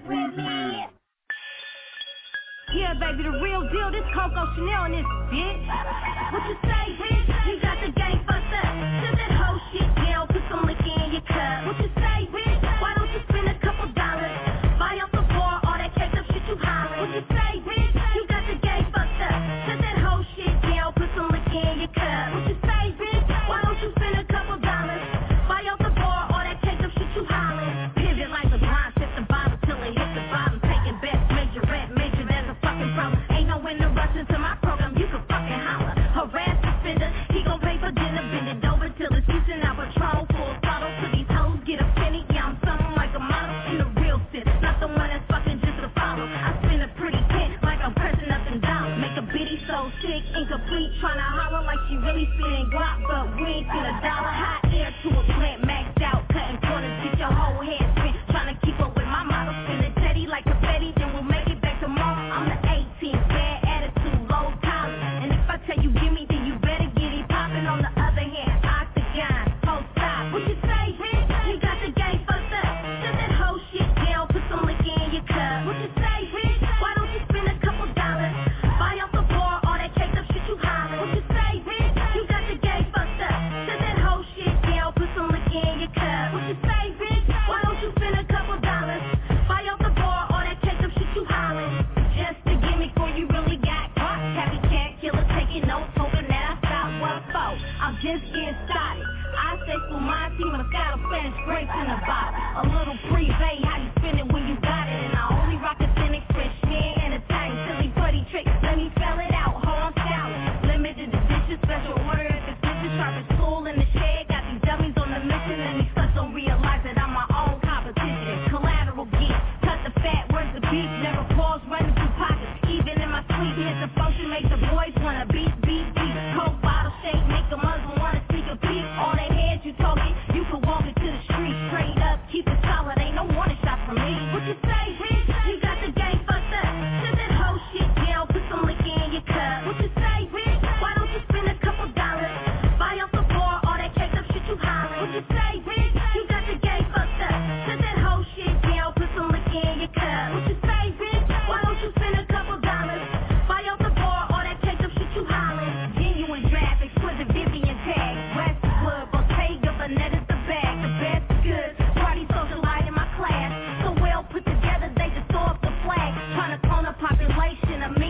Yeah, baby, the real deal, this Coco Chanel and this bitch. What you say, bitch? You got the game fucked up. Shut that whole shit down, put some liquor in your cup. What you say, bitch? Why don't you spend a couple dollars? Buy up the bar, all that caked up shit you hollering. What you say, bitch? You got the game fucked up. Shut that whole shit down, put some liquor in your cup. What you say, bitch? Why don't you spend a couple dollars? Buy up the bar, all that caked up shit you hollering. Pivot like the grind, sip the bottle till it hit the bottom. Taking bets, major rap, major, there's a fucking problem. Ain't no interruption to my program, you can fucking holler. Harass the spender, he gon' pay for dinner. Bend it over till it's season out patrol. Full throttle to these hoes, get a penny. Yeah, I'm something like a model in the real sense. Not the one that's fucking just a follow. I spend a pretty tent like I'm pressing up and down. Make a bitty so sick, incomplete, tryna holler like she really spitting guap, but we ain't spend a dollar. Hot air to a plant, maxed out, cutting corners, get your whole head spent. Tryna keep up with my model, spin a teddy like confetti, then we'll make it back tomorrow. I'm the 18th, bad attitude, low collar. And if I tell you give me, then you better get it poppin'. On the other hand, octagon, post stop. What you say, bitch? You got the game fucked up. Shut that whole shit down, put some liquor in your cup. What you say, bitch? Why don't you spend a couple dollars? Buy off the bar, all that caked up shit you hollering. What you say, bitch? You got the game fucked up. Shut that whole shit down, put some liquor in your cup. What you say, bitch? Why don't you spend a couple dollars? Buy off the bar, all that caked up shit you hollering. Just a gimmick for you really got caught. Happy cat killer taking notes, hoping that I stop what for. I'm just getting started. I say Fumati when I've got a Spanish grapes in a bottle. A little pre-bay, how you spend it when you got it? And I only rock a thin express, she ain't entertain. Silly buddy trick, let me spell it out, hold on salad. Limited edition, special order at the kitchen. Sharpest tool in the shed, got these dummies on the mission. And these sluts don't realize that I'm my own competition. Collateral geek, cut the fat, where's the beef? Never pause, running through pockets. Even in my sleep, hit the function, make the boys wanna beat. Coke bottle shake, make a Muslim wanna sneak a peek. All that heads you talking, you can walk into the street. Straight up, keep it solid, ain't no warning shot from me. What you say, bitch? You got the game fucked up. Shut that whole shit down, put some liquor in your cup. What you say, bitch? Why don't you spend a couple dollars? Buy off the bar, all that caked up shit you hollering. What you say, bitch? You got the game fucked up. Shut that whole shit down, put some liquor in your cup. What you say, bitch? Why don't you spend a couple dollars? Buy off the bar, all that caked up shit you hollering. Genuine draft, exquisite Vivian tag. Westwood, Bottega, Vanetta's the bag. The best good, party socialite in my class. So well put together, they just throw up the flag. Trying to clone a population of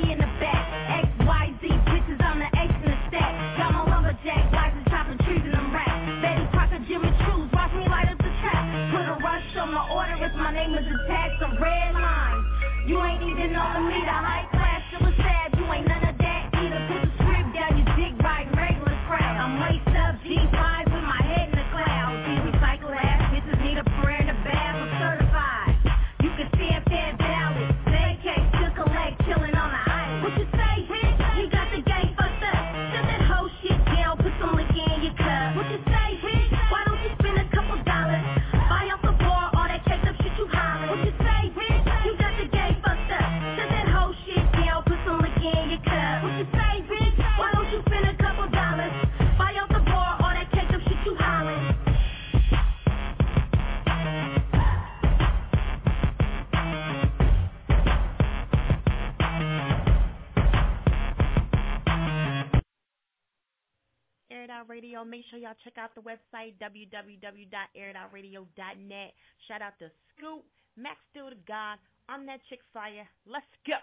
name is attached, some red lines. You ain't even on me, the high class, still a sad, you ain't none of that either. Put the script down, you dick right, regular crowd. I'm laced up, G5 with my head in the clouds. These recycled ass bitches need a prayer in the bath, I'm certified. You can see it fair ballot, vacate to collect, chillin' on the ice. What you say, bitch? You got the game fucked up. Shut that whole shit down, put some liquor in your cup. What you say, bitch? Why don't you spend a couple dollars? Buy off the bar, all that caked up shit you hollering. What you say, bitch? You got the game fucked up. Shut that whole shit down, put some liquor in your cup. What you say, bitch? Why don't you spend a couple dollars? Buy off the bar, all that caked up shit you hollering. Air It Out Radio. Make sure y'all check out the website, www.airitoutradio.net. Shout out to Scoop, Max Still the God. I'm that chick fire. Let's go.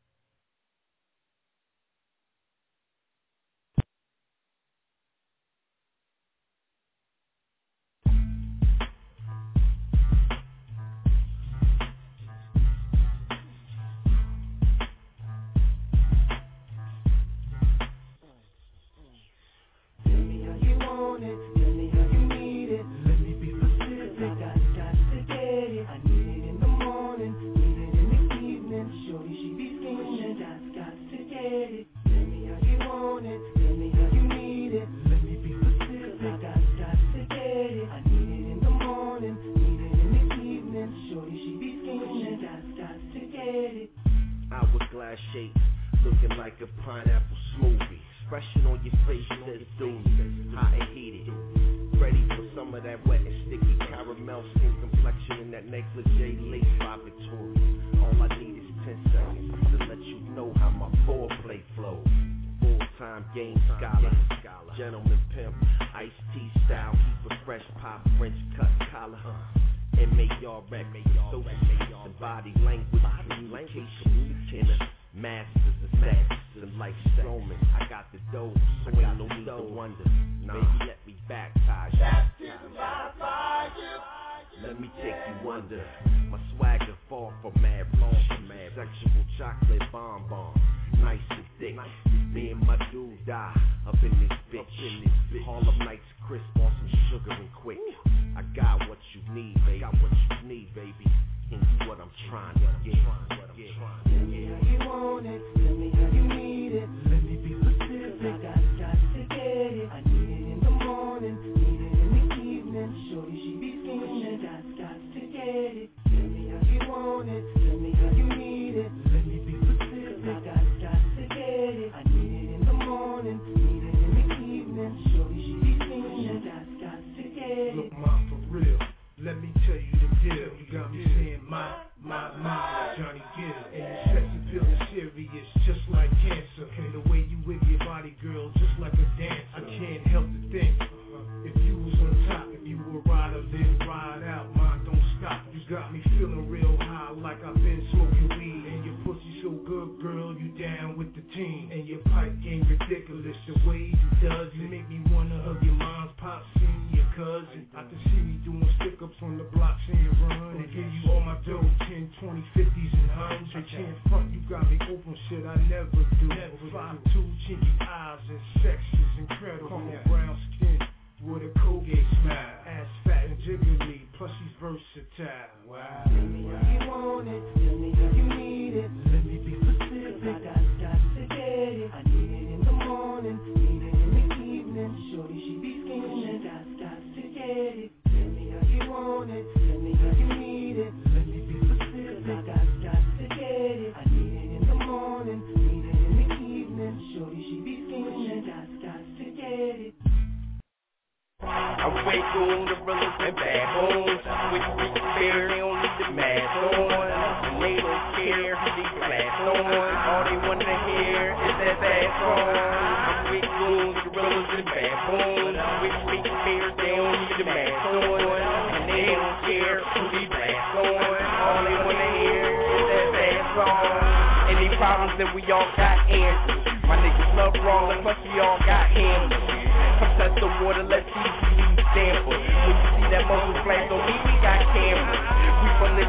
Tell me how you want it, tell me how you need it. Let me be specific, I got to get it. I need it in the morning, need it in the evening. Shorty, she be scheming, got to get it. Tell me how you want it, tell me how you need it. Let me be specific, I got to get it. I need it in the morning, need it in the evening. Shorty, she be scheming, got to get it. Hourglass shape, looking like a pineapple smoothie. Expression on your face says duty, hot and heated. Ready for some of that wet and sticky caramel skin complexion and that negligee lace by Victoria. All I need is 10 seconds to let you know how my foreplay flows. Full-time game scholar, gentleman pimp, iced tea style, keep a fresh pop, French cut collar. M.A.R. rec, and body language, communication, masters of sex, and like Strowman. I got the dough, so ain't no need to wonder. Baby, let me baptize you. Let me take you under. My swagger far from mad, sexual chocolate bonbon, nice and thick. Me and my dude die up in this bitch. Harlem Nights crisp on some sugar and quick. I got what you need, baby. And you what I'm trying to get. Tell me how you want it, tell me how you need it. Let me be specific, I got to get it. I need it in the morning, need it in the evening. Shorty, she be scheming, got to get it. Tell me how you want it, tell me how you need it. Let me be specific, I got to get it. I need it in the morning, need it in the evening. Shorty, she be scheming, got to get it. Look, mom, for real, let me tell you the deal. You got me saying my, Johnny Gill. And your sex appeal is serious, just like cancer. And the way you whip your body, girl, just like a dancer. I can't help to think, if you was on top, if you were a rider, then ride out. Mine don't stop. You got me feeling real high, like I've been smoking weed. And your pussy so good, girl, you down with the team. And your pipe game ridiculous, the way you does it. Make me wanna hug your mom's pops and your cousin. I can see me doing stick-ups on the block saying run. And give you all my dough, 10, 20, 50s and hundreds. I can't front, you got me open shit I never do. 5'2", chinky eyes and sex is incredible. Brown skin with a Colgate smile. Ass fat and jiggly, plus she's versatile. Wow. Tell me how you want it, tell me how you need it. Let me be specific, I got to get it. I need it in the morning, need it in the evening. Shorty, she be scheming, got to get it. Tell me how you want it, tell me how you need it. Let me be specific, I got to get it. I need it in the morning, need it in the evening. Shorty, she be scheming, got to get it. I'm way cool, the brothers and bad boys. With big bear, they don't need the mask on. And they don't care who they blast on. All they wanna hear is that bad song. I'm way cool, the brothers and bad boys. With big bear, they don't need the mask on. And they don't care who they blast on. All they wanna hear is that bad song. Any problems that we all got answers. My niggas love rolling, plus we all got handles. Come touch the water, let's see if you need sample. When you see that muscle flash on me, we got cameras. We from the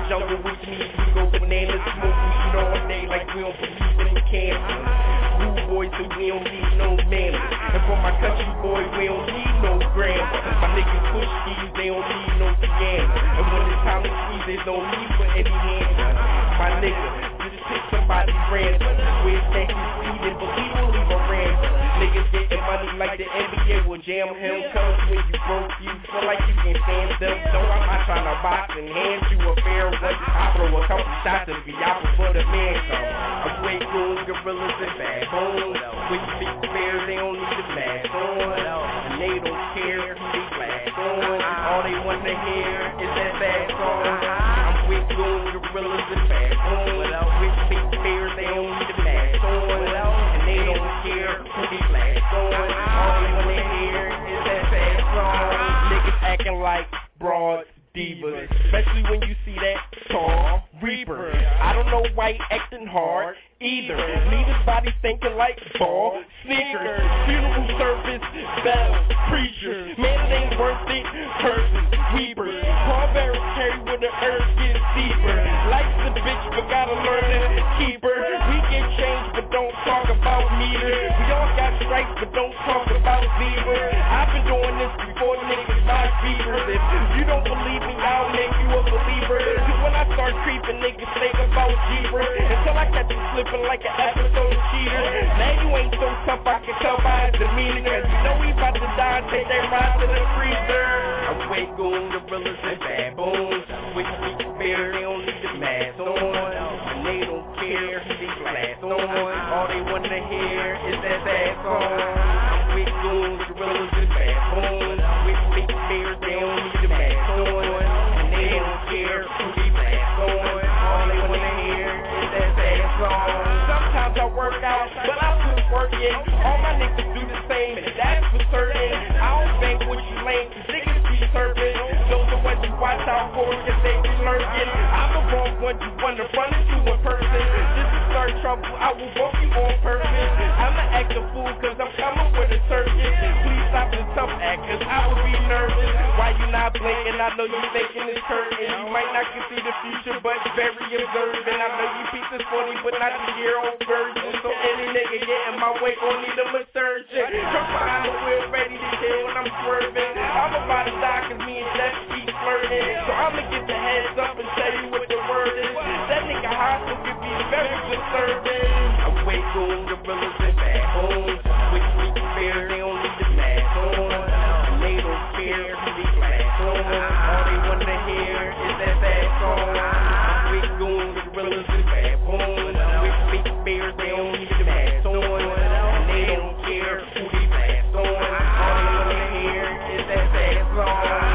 jungle with me. We go bananas, smoke weed all day like we don't believe in cancer. Rude boys say we don't need no manners. And for my country boy, we don't need no grammar. My niggas push these, they don't need no piano. And when it's time to squeeze, there's no need for any hand. My nigga, just pick somebody's ransom. Where's that he's feeding, but we don't leave a ransom. Niggas getting money like the NBA will jam him. Cause when you broke, you feel like you can stand up. So I'm not trying to box and hand you a fair one. I throw a couple shots and be out before the man comes. I'm way cool, gorillas and baboons. When you speak fair, they don't need the mask on. And they don't care who they blast on. All they want to hear is that bad song. I'm with cool, gorillas and baboons. When you speak fair, they don't need the mask on. And they don't care who they blast on. All they want to hear is that bad song. Niggas acting like broad divas, especially when you see that tall reaper. I don't know why he acting hard either. Leave his body thinking like ball sneakers. Funeral service, bells, preachers. Man, it ain't worth it. Hearses, weepers. Cranberry carry when the earth gets deeper. Life's a bitch, but gotta learn to keep her. We get changed, but don't talk about meters. We all got stripes, but don't talk about zebras. I've been doing this before niggas buy fevers. If you don't believe me, I'll make you a believer. Cause when I start creeping, niggas think about jeepers. Until I catch you slipping like an episode of Cheaters. Now you ain't so tough, I can tell by his demeanor. Cause you know he about to die and take that ride to the freezer. I'm way goon, gorillas and baboons. With speak fair, they don't need the mask on. And they don't care who they blast on. All they want to hear is that bad song. I'm with goon, gorillas and baboons. With speak fair, they don't need the mask on. And they don't care who they blast on. All they want to hear is that bad song. Sometimes I work out, but I put work in. All my niggas do the same, and that's for certain. I don't think what you lame, cause niggas be serving. Those are what you watch out for, cause they be lurking. I'm the wrong one you wanna run into in person. This is start trouble, I will walk you on purpose. I'ma act a fool, cause I'm coming with a circus. Please stop the tough act, cause I will be nervous. Why you not blinking? I know you thinking it's curtain. You might not can see the future, but very observant. I know you pieces 40, but not the year-old version. So any nigga getting my way gon' need a surgeon. Come behind the wheel, ready to kill when I'm swerving. I'm about to die cause me and Jeff keep flirting. So I'ma get the heads up and tell you what the word is. That nigga hostile could be very disturbing. I'm way cool, gorillas and baboons. With speak fair, they don't need the mask on. And they don't care who they blast on. All they want to hear is that bad song. I'm way cool, gorillas and baboons. With speak fair, they don't need the mask on. And they don't care who they blast on. All they want to hear is that bad song.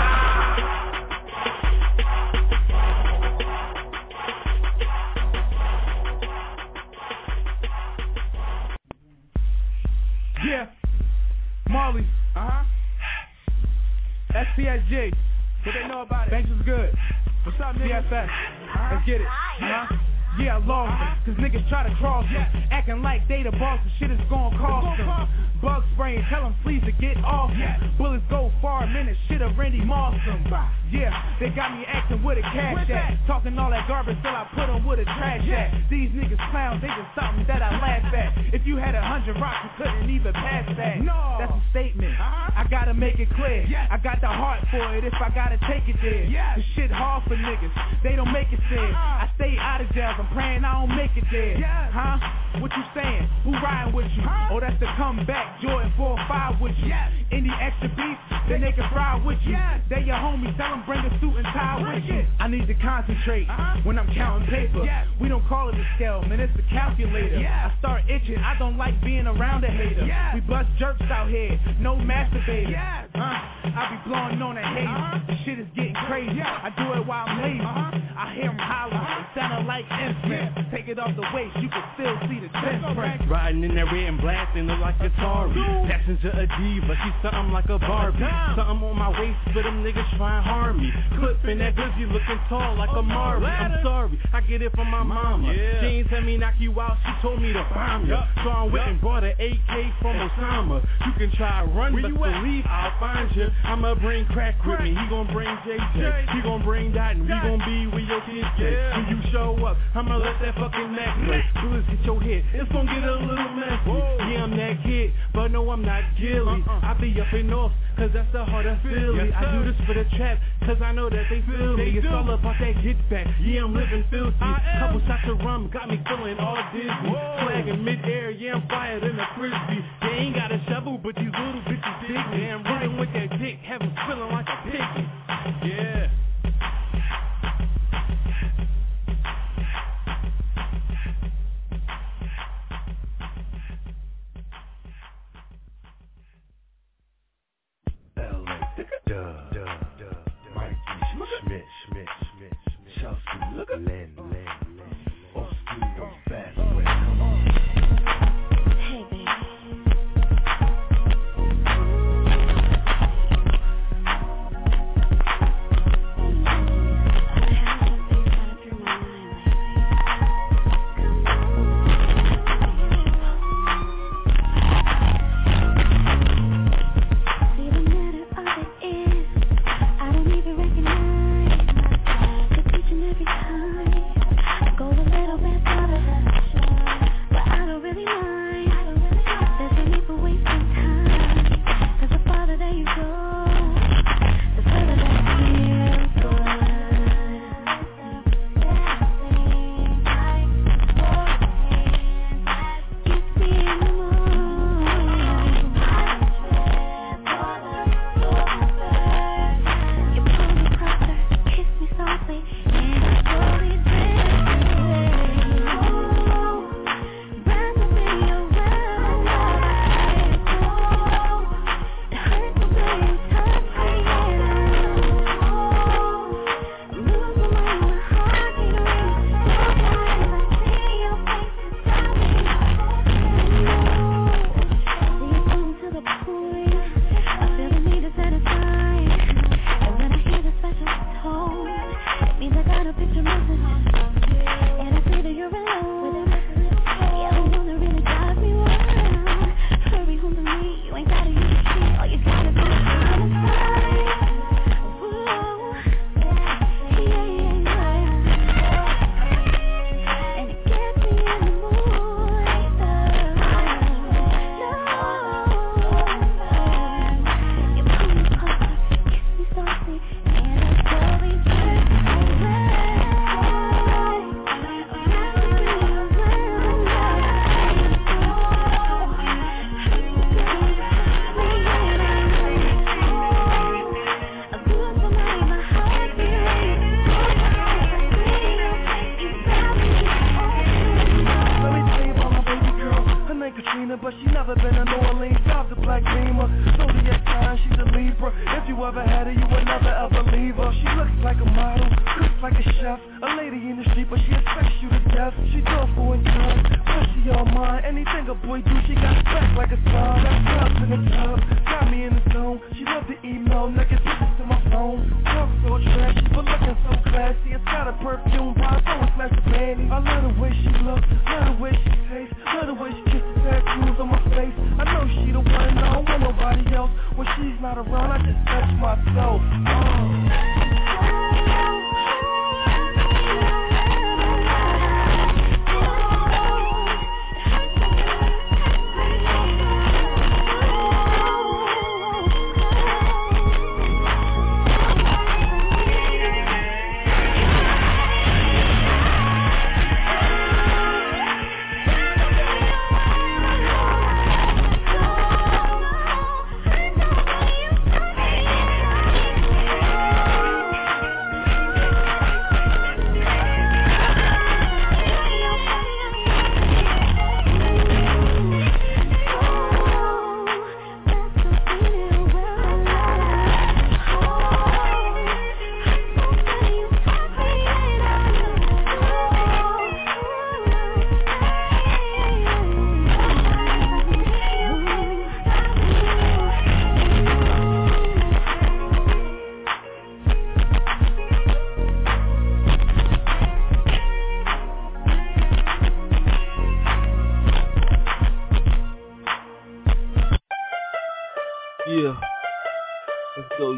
Yeah, Marley. SPSG. What they know about it? Banks is good. What's up, nigga? CFS. Let's get it. Yeah, I lost them, cause niggas try to cross them. Acting like they the boss, and shit is gon' cost them. Bug spraying, tell them please to get off them. Bullets go far, minute shit of Randy Moss them. Yeah, they got me acting with a cash at. Talking all that garbage till I put them with a trash at. These niggas clowns, they just something that I laugh at. If you had 100 rocks, you couldn't even pass that. No, that's a statement. I gotta make it clear. I got the heart for it if I gotta take it there. The shit hard for niggas, they don't make it fair. I stay out of jail, I'm praying I don't make it there. Huh? What you saying? Who riding with you? Oh, that's the comeback, Jordan 4 or 5 with you. Any extra beef, then they can fry with you. They your homies, tell them bring a suit and tie with you. I need to concentrate when I'm counting paper. We don't call it a scale, man, it's a calculator. I start itching, I don't like being around a hater. We bust jerks out here, no masturbator. I be blowing on a hater. The shit is getting crazy. I do it while I'm lazy. I hear them holler, it sounding like infants. Take it out the waist, you can still see the chest press. Riding in that red and blasting, look like Atari. Passenger a diva, she something like a Barbie. Something on my waist for them niggas try and harm me. Clipping that glizzy looking tall like a Marvin. I'm sorry, I get it from my mama. She ain't tell me knock you out, she told me to bomb you. So I went and brought an AK from Osama. You can try to run, but believe I'll find you. I'ma bring crack with me, he gon' bring JJ. He gon' bring that and we gon' be where your kids get. When you show up, I'ma let that fucking neck play. Bullets hit your head, it's gon' get a little messy. Yeah, I'm that kid, but no, I'm not Gilly. I be up in North, cause that's the heart of Philly. I do this for the trap, cause I know that they feel me. It's all about that get back, yeah, I'm living filthy. Couple shots of rum got me feeling all dizzy. Flag in midair, yeah, I'm fired in a frisbee. They ain't got a shovel, but these little bitches dig me. I'm running with that dick, have them feeling like a piggy. Yeah. Mikey, Schmidt, Chelsea, look at Len, Oski, fast way. Come on. Hey, baby.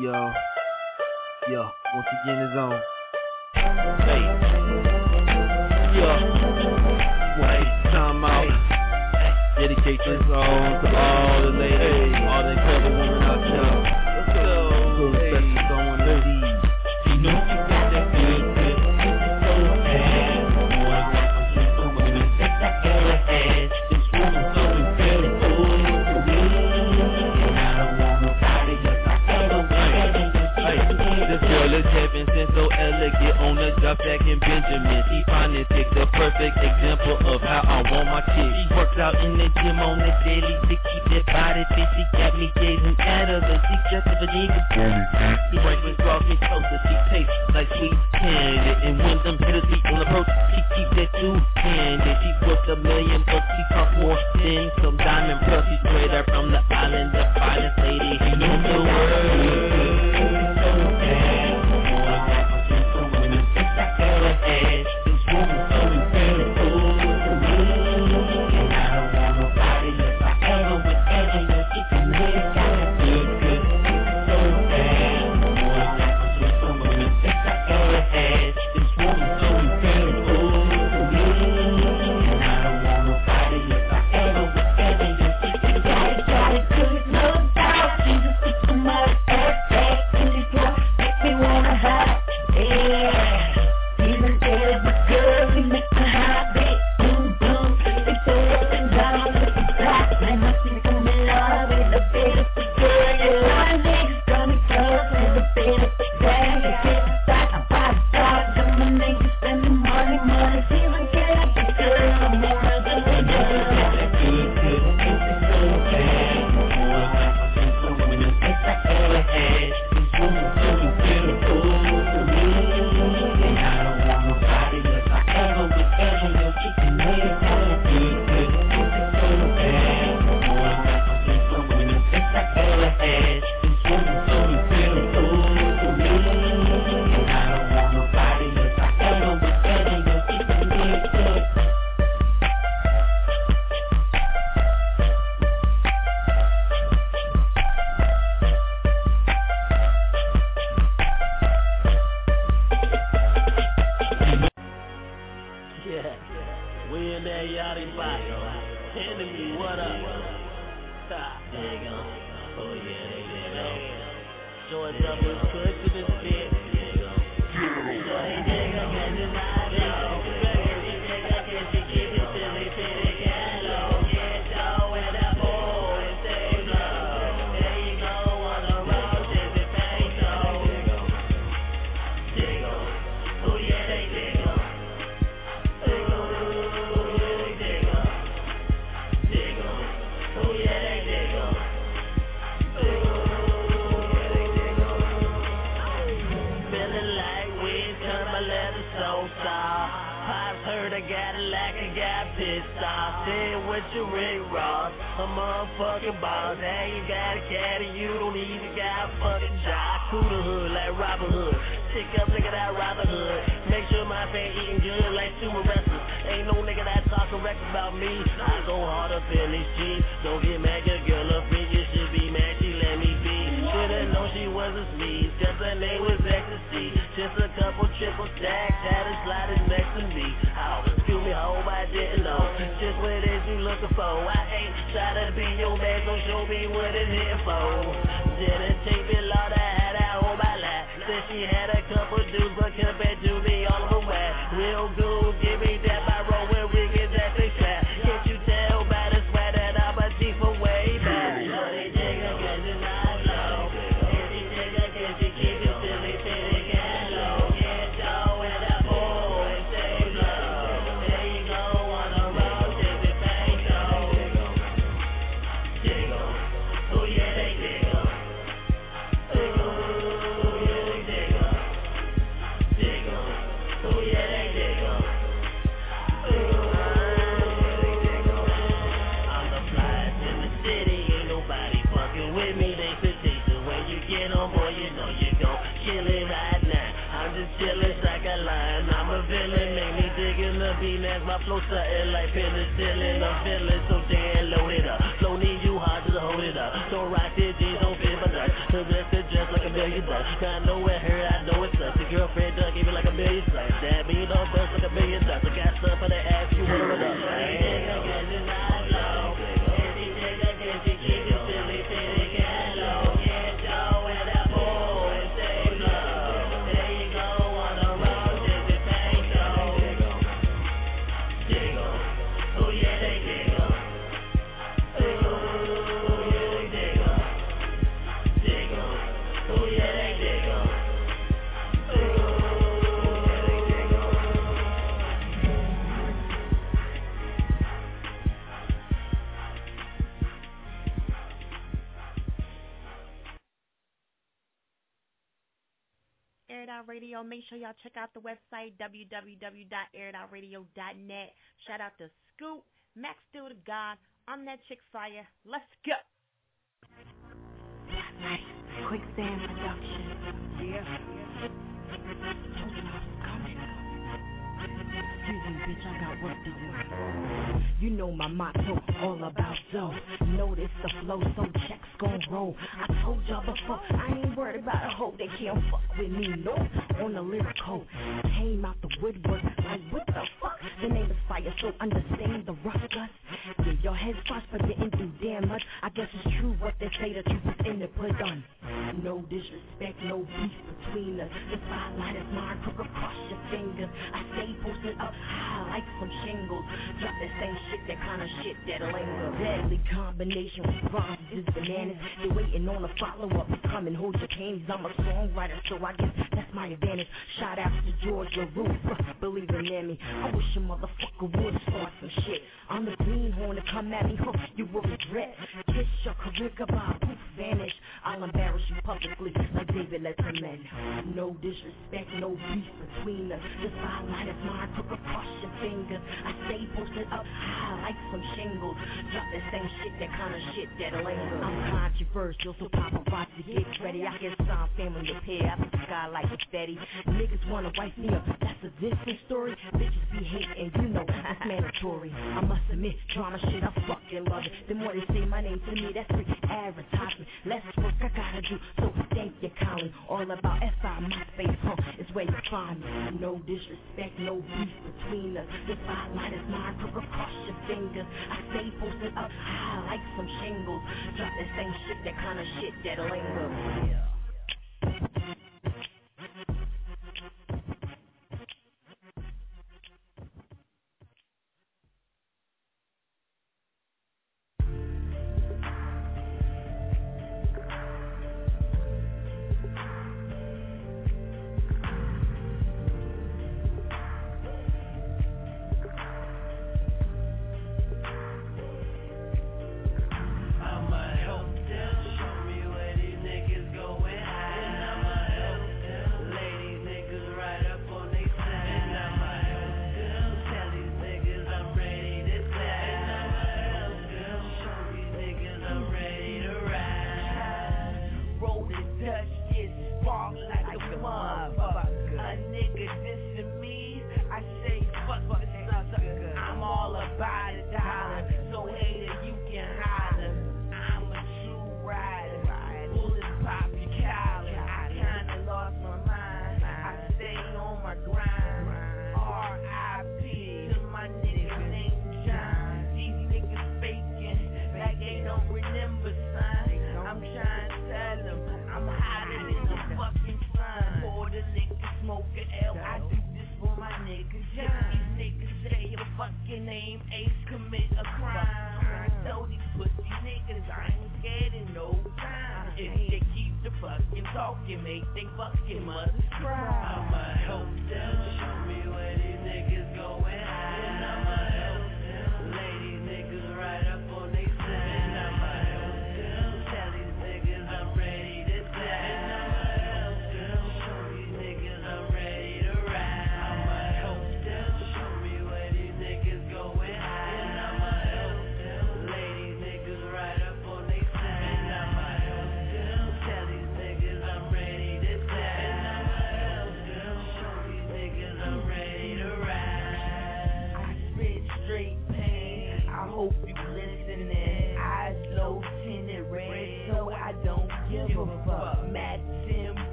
y'all. Yo, once again it's on. Hey. Yo. Hey, time out. Dedicate this song to all the ladies, all the incredible women out there. Let's go. So special someone to see. You know you got that good, good. So bad. Boy, I'm so women. Take that girl ahead. This woman so incredible to me. And I don't want nobody else. I ever win. Hey, this girl is heaven sent, so elegant on the job stacking Benjamin. She finally picked the perfect example of how I want my chick. She works out in the gym on the daily to keep that body fit. She got me gazing at her, but she just a nigga. She brings me cross me closer, she tastes like sweet candy. And when them hitters be on approach, she keep that two-handed. She worth $1 million, but she cost more than some diamond pearls. She straight up from the island, the finest lady in the world. My flow something like penicillin. I'm feeling so damn loaded up. Flow need you hard to hold it up. Don't rock this, G, don't feel my nuts. to dress like $1 million. She kinda know it hurt, I know it sucks. Your girlfriend done gave me like $1 million slugs. That mean don't bust like $1 million. I got stuff for the ass, you wanna run up. Air It Out Radio. Make sure y'all check out the website, www.airitoutradio.net. Shout out to Scoop, Max Still the God. I'm that chick fire. Let's go. Quicksand Production. Yeah. Coming. Excuse me, bitch, I got work to do. You know my motto, all about dough. Notice the flow, so checks gon' roll. I told y'all before, I ain't worried about a hoe. They can't fuck with me, no. On the lyrical, came out the woodwork, like what the fuck? The name is fire, so understand the rough guts. Yeah, your heads frost, but didn't do damn much. I guess it's true what they say, the truth is in the put on. No disrespect, no beef between us. The spotlight is mine, crook across your fingers. I stay posted up high like some shingles. Drop that same shit, that kind of shit that'll linger. Deadly combination with rhymes is bananas. You're waiting on a follow-up, coming, hold your canes. I'm a songwriter, so I guess that's my advantage. Shout out to Georgia Roof, believing in me. I wish a motherfucker would start some shit. I'm the greenhorn to come at me, huh, you will regret. Kiss your career goodbye, poof, vanish. I'll embarrass you publicly like David Letterman. No disrespect, no beef between us. The spotlight is mine, crook across your fingers. I stay posted up high like some shingles. Drop that same shit, that kind of shit that'll linger. I'm controversial, so paparazzi get ready. I get some family to pay out the sky like confetti. Niggas wanna wipe me up, that's a different story. Bitches be hating, you know that's mandatory. I must admit, drama shit, I fucking love it. The more they say my name to me, that's free advertisement. Less work I gotta do, so thank you, Colin. All about SI, MySpace, huh, is where you find me. No disrespect, no beef between us. The spotlight is mine, crook across your fingers. I stay posted up high like some shingles. Drop that same shit, that kind of shit that'll linger. Yeah.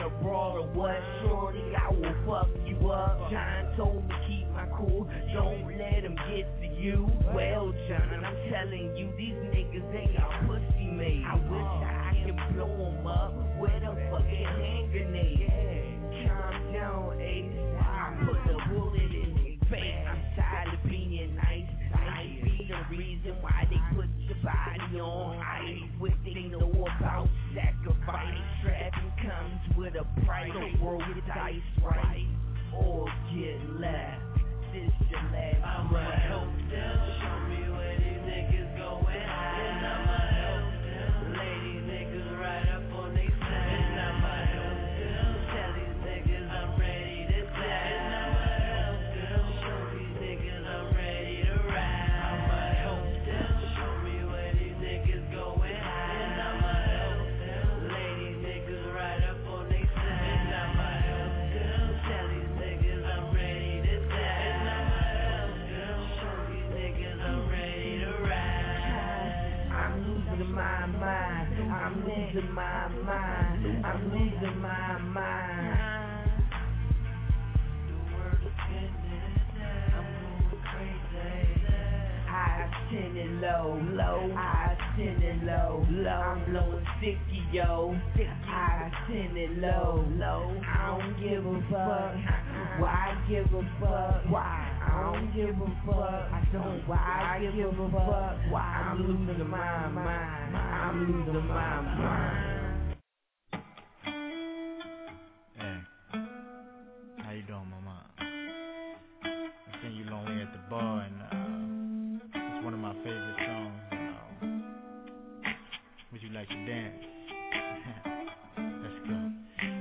a broad or what? Shorty, I will fuck you up. John told me keep my cool, don't let him get to you. Well, John, I'm telling you, these niggas, they got pussy made. I wish I could blow them up with a fucking hand grenade. Calm down, Ace. I put a bullet in their face. I'm tired of being nice. Might be the reason why they put your body on ice. What they know about sacrifice. Trapping comes with a price. So roll your dice right or get left. This your last. I'ma help them. Show me where these niggas going. And I'ma help them. Lay these niggas right up on they side. And I'ma help them. Tell these niggas I'm ready to die. And I'ma help them. Show these niggas I'm ready to ride. I'ma help them. Show me where these niggas going. And I'ma help them. Lay these niggas right up on they side. And I'ma help them. Tell these niggas I'm ready to die. And I'ma help them. Show these niggas I'm ready to ride. I'm losing my mind. I'm losing my mind. I'm losing my mind. The world is spinning. I'm going crazy. Eyes tinted low, low. Eyes tinted low, low. I'm blowing sticky, yo. Eyes tinted low, low. I don't give a fuck. Why give a fuck? Why? I don't give a fuck. I don't. Why give a fuck? Why? I'm losing my mind. I'm losing my mind. Hey, how you doing, mama? I seen you lonely at the bar, and it's one of my favorite songs. Would you like to dance? Let's go.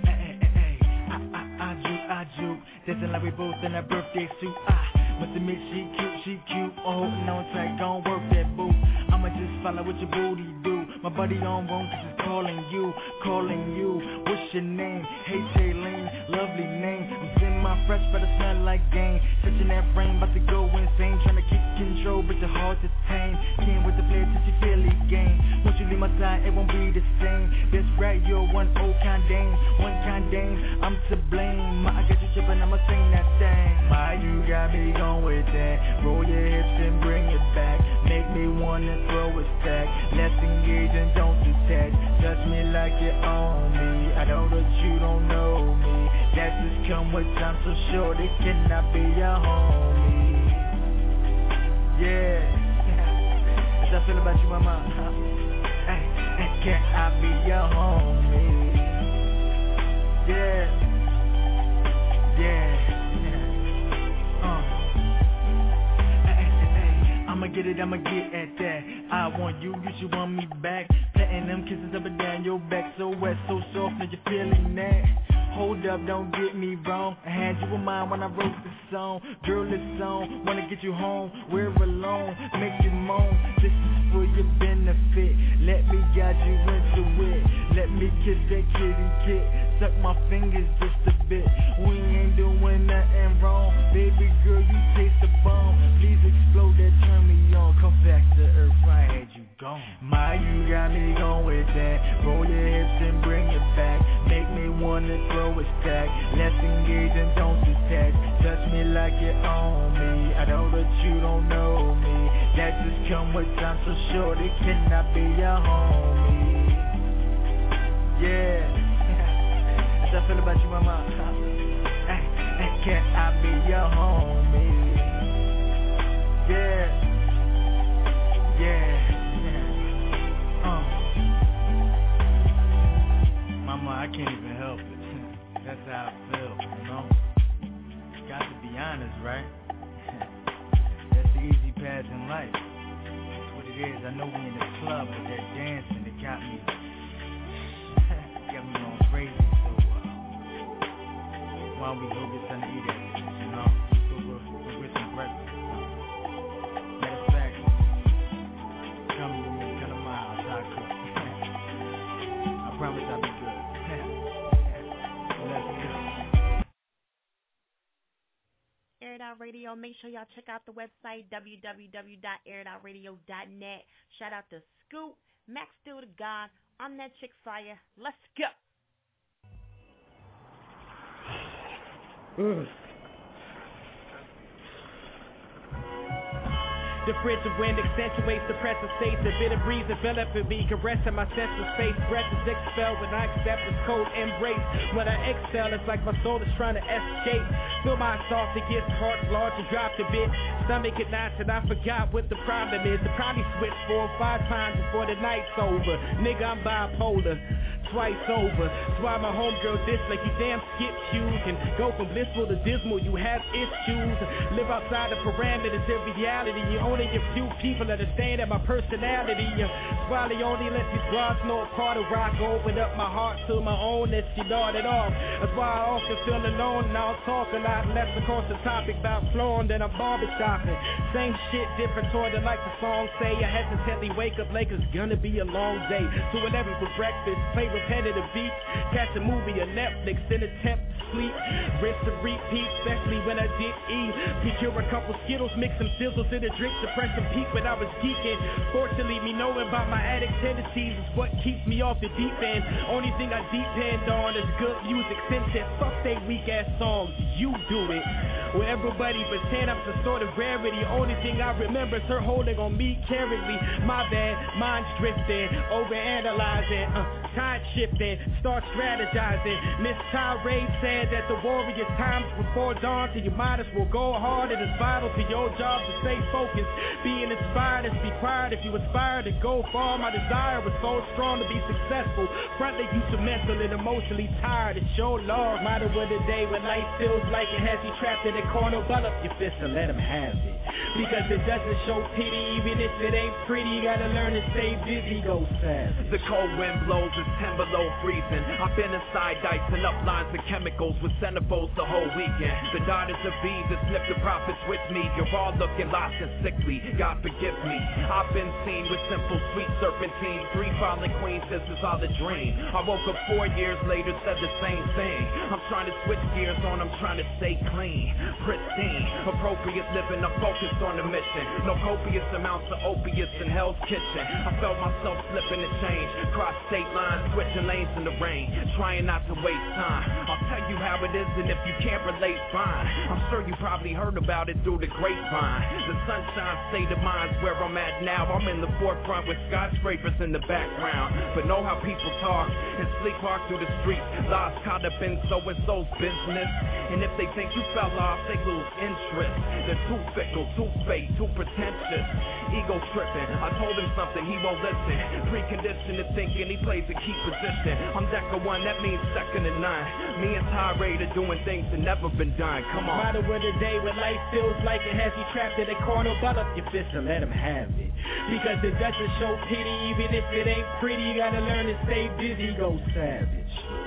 I juke, dancing like we both in a birthday suit. Must admit she cute, holding on tight, gon' work that boo. I'ma just follow what your booty do. My buddy on wrong cause it's calling you. What's your name? Hey Shailene, lovely name. I'm sitting my fresh, but I smell like game. Touching that frame, about to go insane. Trying to keep control, but your heart is tame. Can't wait to play till you feel it game. Once you leave my side, it won't be the same. That's right, you're one kind dame. I'm to blame. I got you tripping, I'ma sing that thing. You got me going with that. Roll your hips and bring it back. Make me wanna throw a stack. Let's engage and don't detach. Touch me like you own me. I know that you don't know me. That just come with time, so sure they cannot be your homie. Yeah. That's how I feel about you, mama. Hey, can I be your homie? Yeah. I'ma get at that. I want you should want me back. Patting them kisses up and down your back. So wet, so soft, now you're feeling that. Hold up, don't get me wrong. I had you in mind when I wrote this song. Girl, this song, wanna get you home. We're alone, make you moan. This is for your benefit. Let me guide you into it. Let me kiss that kitty kit. Suck my fingers just a bit. We ain't doing nothing wrong. Baby girl, you taste the bomb. Please explode that, turn me on. Come back to earth, I had you gone. You got me going with that. Roll your hips and bring it back. Make me wanna throw a stack. Let's engage and don't detach. Touch me like you own me. I know that you don't know me. That just come with time, so sure they cannot be your homie. Yeah. That's how I feel about you, mama. Can I be your homie? Yeah. Mama, I can't even help it. That's how I feel, you know? Got to be honest, right? That's the easy path in life. That's what it is. I know we in the club, but that dancing, it got me going crazy. So, why don't we go get something to eat at, you know? Go get some breakfast. Matter of fact, come with me, come to my house, I'll cook. I promise I'll be good. Let's go. Air It Out Radio. Make sure y'all check out the website, www.airitoutradio.net. Shout out to Scoop, Max Still the God. I'm that chick fire. Let's go. The frigid wind accentuates the present states. The bitter breeze enveloping me, caressing my sense of space. Breath is expelled when I accept this cold embrace. When I exhale, it's like my soul is trying to escape. Feel my exhausted, gets heart large and dropped a bit. Stomach at knots and I forgot what the problem is. The probably switched 4 or 5 times before the night's over. Nigga, I'm bipolar. Twice over. That's why my homegirl diss like you damn skip shoes. And go from blissful to dismal, you have issues. Live outside the parameters of reality. You only a few people understand that my personality. That's why they only let these broads know a part of rock. Open up my heart to my own that she started off. That's why I often feel alone and I'll talk a lot less across the topic about flowing than I'm barbershopping. Same shit, different order like the song say. I hesitantly wake up late 'cause it's gonna be a long day. 2:11 for breakfast, play repetitive beats, catch a movie or Netflix, then attempt to sleep, rinse and repeat, especially when I did eat. Procure a couple Skittles, mix some sizzles in a drink, suppress some peak when I was geeking. Fortunately, me knowing about my addict tendencies is what keeps me off the deep end. Only thing I depend on is good music, content. Fuck they weak ass songs, you do it. Where everybody pretend I'm some sort of rarity. Only thing I remember is her holding on me carefully. My bad, mind's drifting, overanalyzing, time shifting, start strategizing. Miss Tyree said that the warrior's times before dawn, so you might as well go hard. It is vital to your job to stay focused. Being inspired is be quiet if you aspire to go far. My desire was so strong to be successful. Front they used to mental and emotionally tired. It's your love. Matter what the day when life feels like it has you trapped in a corner. Ball up your fist and let him have it. Because it doesn't show pity, even if it ain't pretty. You gotta learn to stay busy, go savage. The cold wind blows, it's 10 below freezing. I've been inside dicing up lines of chemicals with centerfolds the whole weekend. The daughters of Eve that sniff the prophets with me. You're all looking lost and sickly, God forgive me. I've been seen with simple sweet serpentine. 3 fallen queens, this is all a dream. I woke up 4 years later, said the same thing. I'm trying to switch gears on, I'm trying to stay clean, pristine, appropriate living, I'm focused on the mission. No copious amounts of opiates in Hell's Kitchen. I felt myself slipping to change, cross state lines, switching lanes in the rain, trying not to waste time. I'll tell you how it is, and if you can't relate, fine. I'm sure you probably heard about it through the grapevine. The sunshine state of mind's where I'm at now. I'm in the forefront with skyscrapers in the background. But know how people talk and sleepwalk through the streets. Lies caught up in so-and-so's business. And if they think you fell off, they lose interest. They're too fickle, too fake, too pretentious. Ego tripping, I told him something, he won't listen. Preconditioned to thinking, he plays a key position. I'm Deca 1, that means second to none. Me and Tyree are doing things that never been done, come on. Matter what the day when life feels like it has you trapped in a corner. Ball up your fist and let him have it. Because it doesn't show pity, even if it ain't pretty. You gotta learn to stay busy, go savage.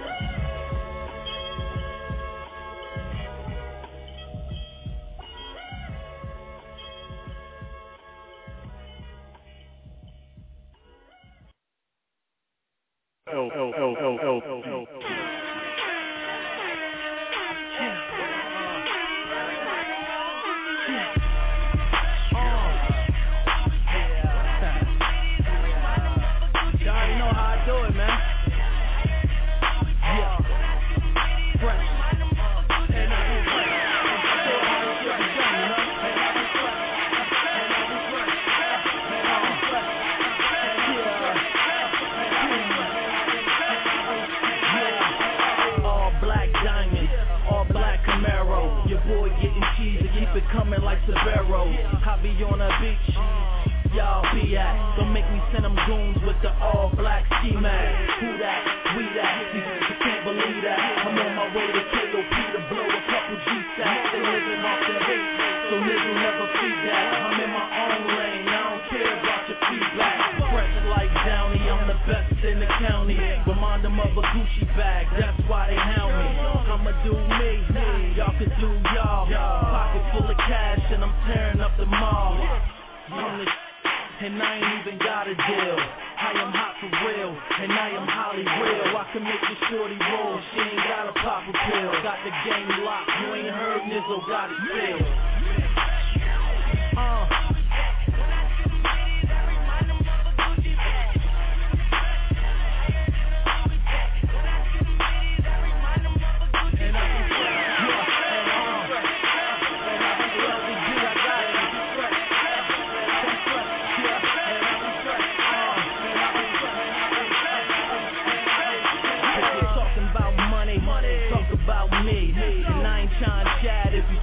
Coming like Severo, I be on a beach, y'all be at. Don't make me send them goons with the all black ski mask. Who that? We that? You can't believe that. I'm on my way to KOP to blow a couple G-sacks. They living off the hate, so niggas never see that. I'm in my own lane, I don't care about your feedback. Fresh like Downey, I'm the best in the county. Remind them of a Gucci bag, that's why they hound me. I'ma do me, y'all can do y'all. Pocket full of cash and I'm tearing up the mall. And I ain't even got a deal. I am hot for real, and I am Holly real. I can make your shorty roll, she ain't gotta pop a pill. Got the game locked, you ain't heard Nizzo got it still.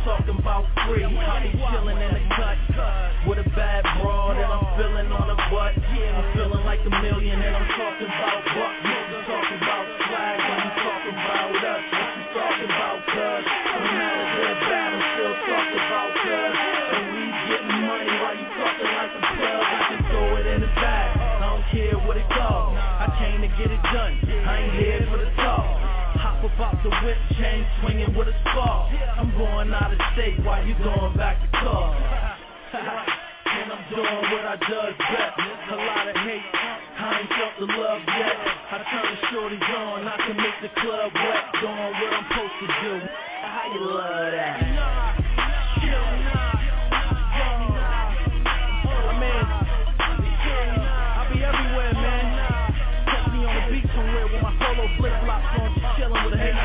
talking about free. I be chillin' in the cut with a bad broad and I'm feeling on the butt. I'm feeling like $1 million and I'm talking about bucks. Niggas talking about swag when you talking about us. What you talking about, cuz? No matter good, bad, I'm still talking about cuz. And we getting money while you talking like a plug. I can throw it in the bag. I don't care what it costs. I came to get it done. I ain't here for the talk. Hop about the whip, chain swinging with a spark. I'm going out of state while you going back to car. And I'm doing what I does best. A lot of hate, I ain't felt the love yet. I turn the shorties on, I can make the club wet. Doing what I'm supposed to do. How you love that? I mean, I'll be everywhere, man. Catch me on the beach somewhere with my solo flip-flops on, just chillin' with a hate.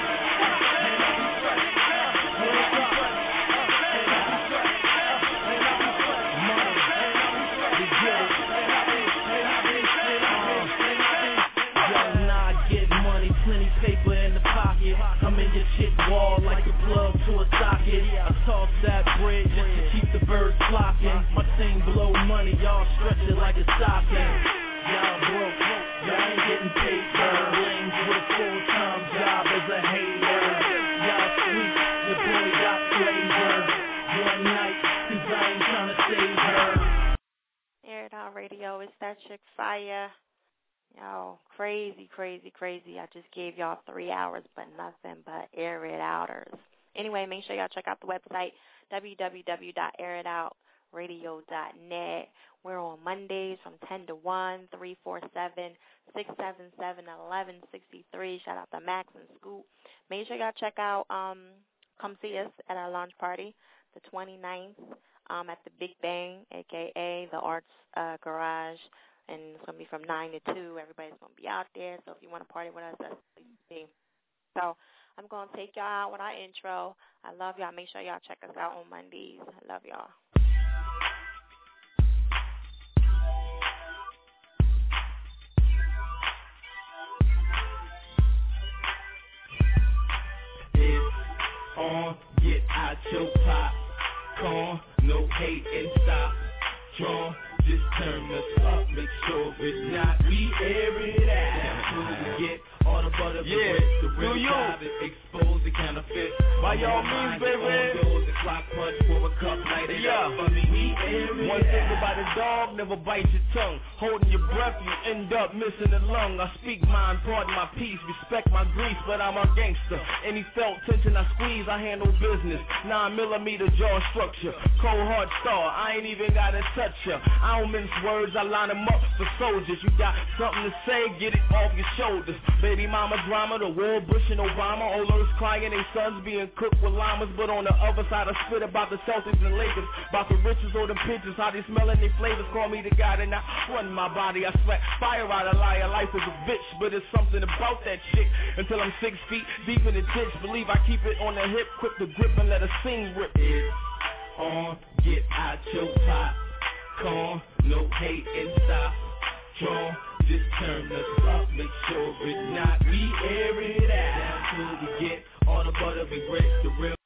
Paper in the pocket, I'm in your chick wall like a plug to a socket. I toss that bread just to keep the birds flocking. My team blow money, y'all stretch it like a stocking. Y'all broke, y'all ain't getting paid for lanes with a full-time job as a hater. Y'all sweet, your boy got flavor. One night, cause I ain't tryna save her. Air It Out Radio, it's that chick Fire. Yo, crazy. I just gave y'all 3 hours, but nothing but air it outers. Anyway, make sure y'all check out the website, www.airitoutradio.net. We're on Mondays from 10 to 1, 347-677-1163. Shout out to Max and Scoop. Make sure y'all check out, come see us at our launch party, the 29th, at the Big Bang, a.k.a. the Arts Garage. And it's going to be from 9 to 2. Everybody's going to be out there. So if you want to party with us, that's me. So I'm going to take y'all out with our intro. I love y'all. Make sure y'all check us out on Mondays. I love y'all. It's on, get out your popcorn. No hate and stop. Draw. Just turn us up, make sure it's not. We air it out. We get all the butter, the real job is exposed to counterfeit. By y'all means, baby. The clock punch for a cup, light it up. For me, we air it One thing about a dog, never bite your tongue. Holding your breath, you end up missing a lung. I speak mine, pardon my peace, respect my grease, but I'm a gangster. Any felt tension I squeeze, I handle business. 9mm jaw structure, cold hard star. I ain't even gotta touch ya. I don't mince words, I line them up for soldiers. You got something to say, get it off your shoulders. Baby mama drama, the war, Bush and Obama. Oilers crying, they sons being cooked with llamas. But on the other side, I spit about the Celtics and Lakers. About the riches or the pictures, how they smelling their flavors. Call me the guy that not run my body. I sweat fire out of liar. Life is a bitch, but it's something about that chick. Until I'm 6 feet deep in the ditch. Believe I keep it on the hip, quick to grip and let a scene rip. It's on, get out your popcorn. No hate and stop. Draw, just turn us up, make sure it's not. We air it out. Down till we get all the butter and grit, the real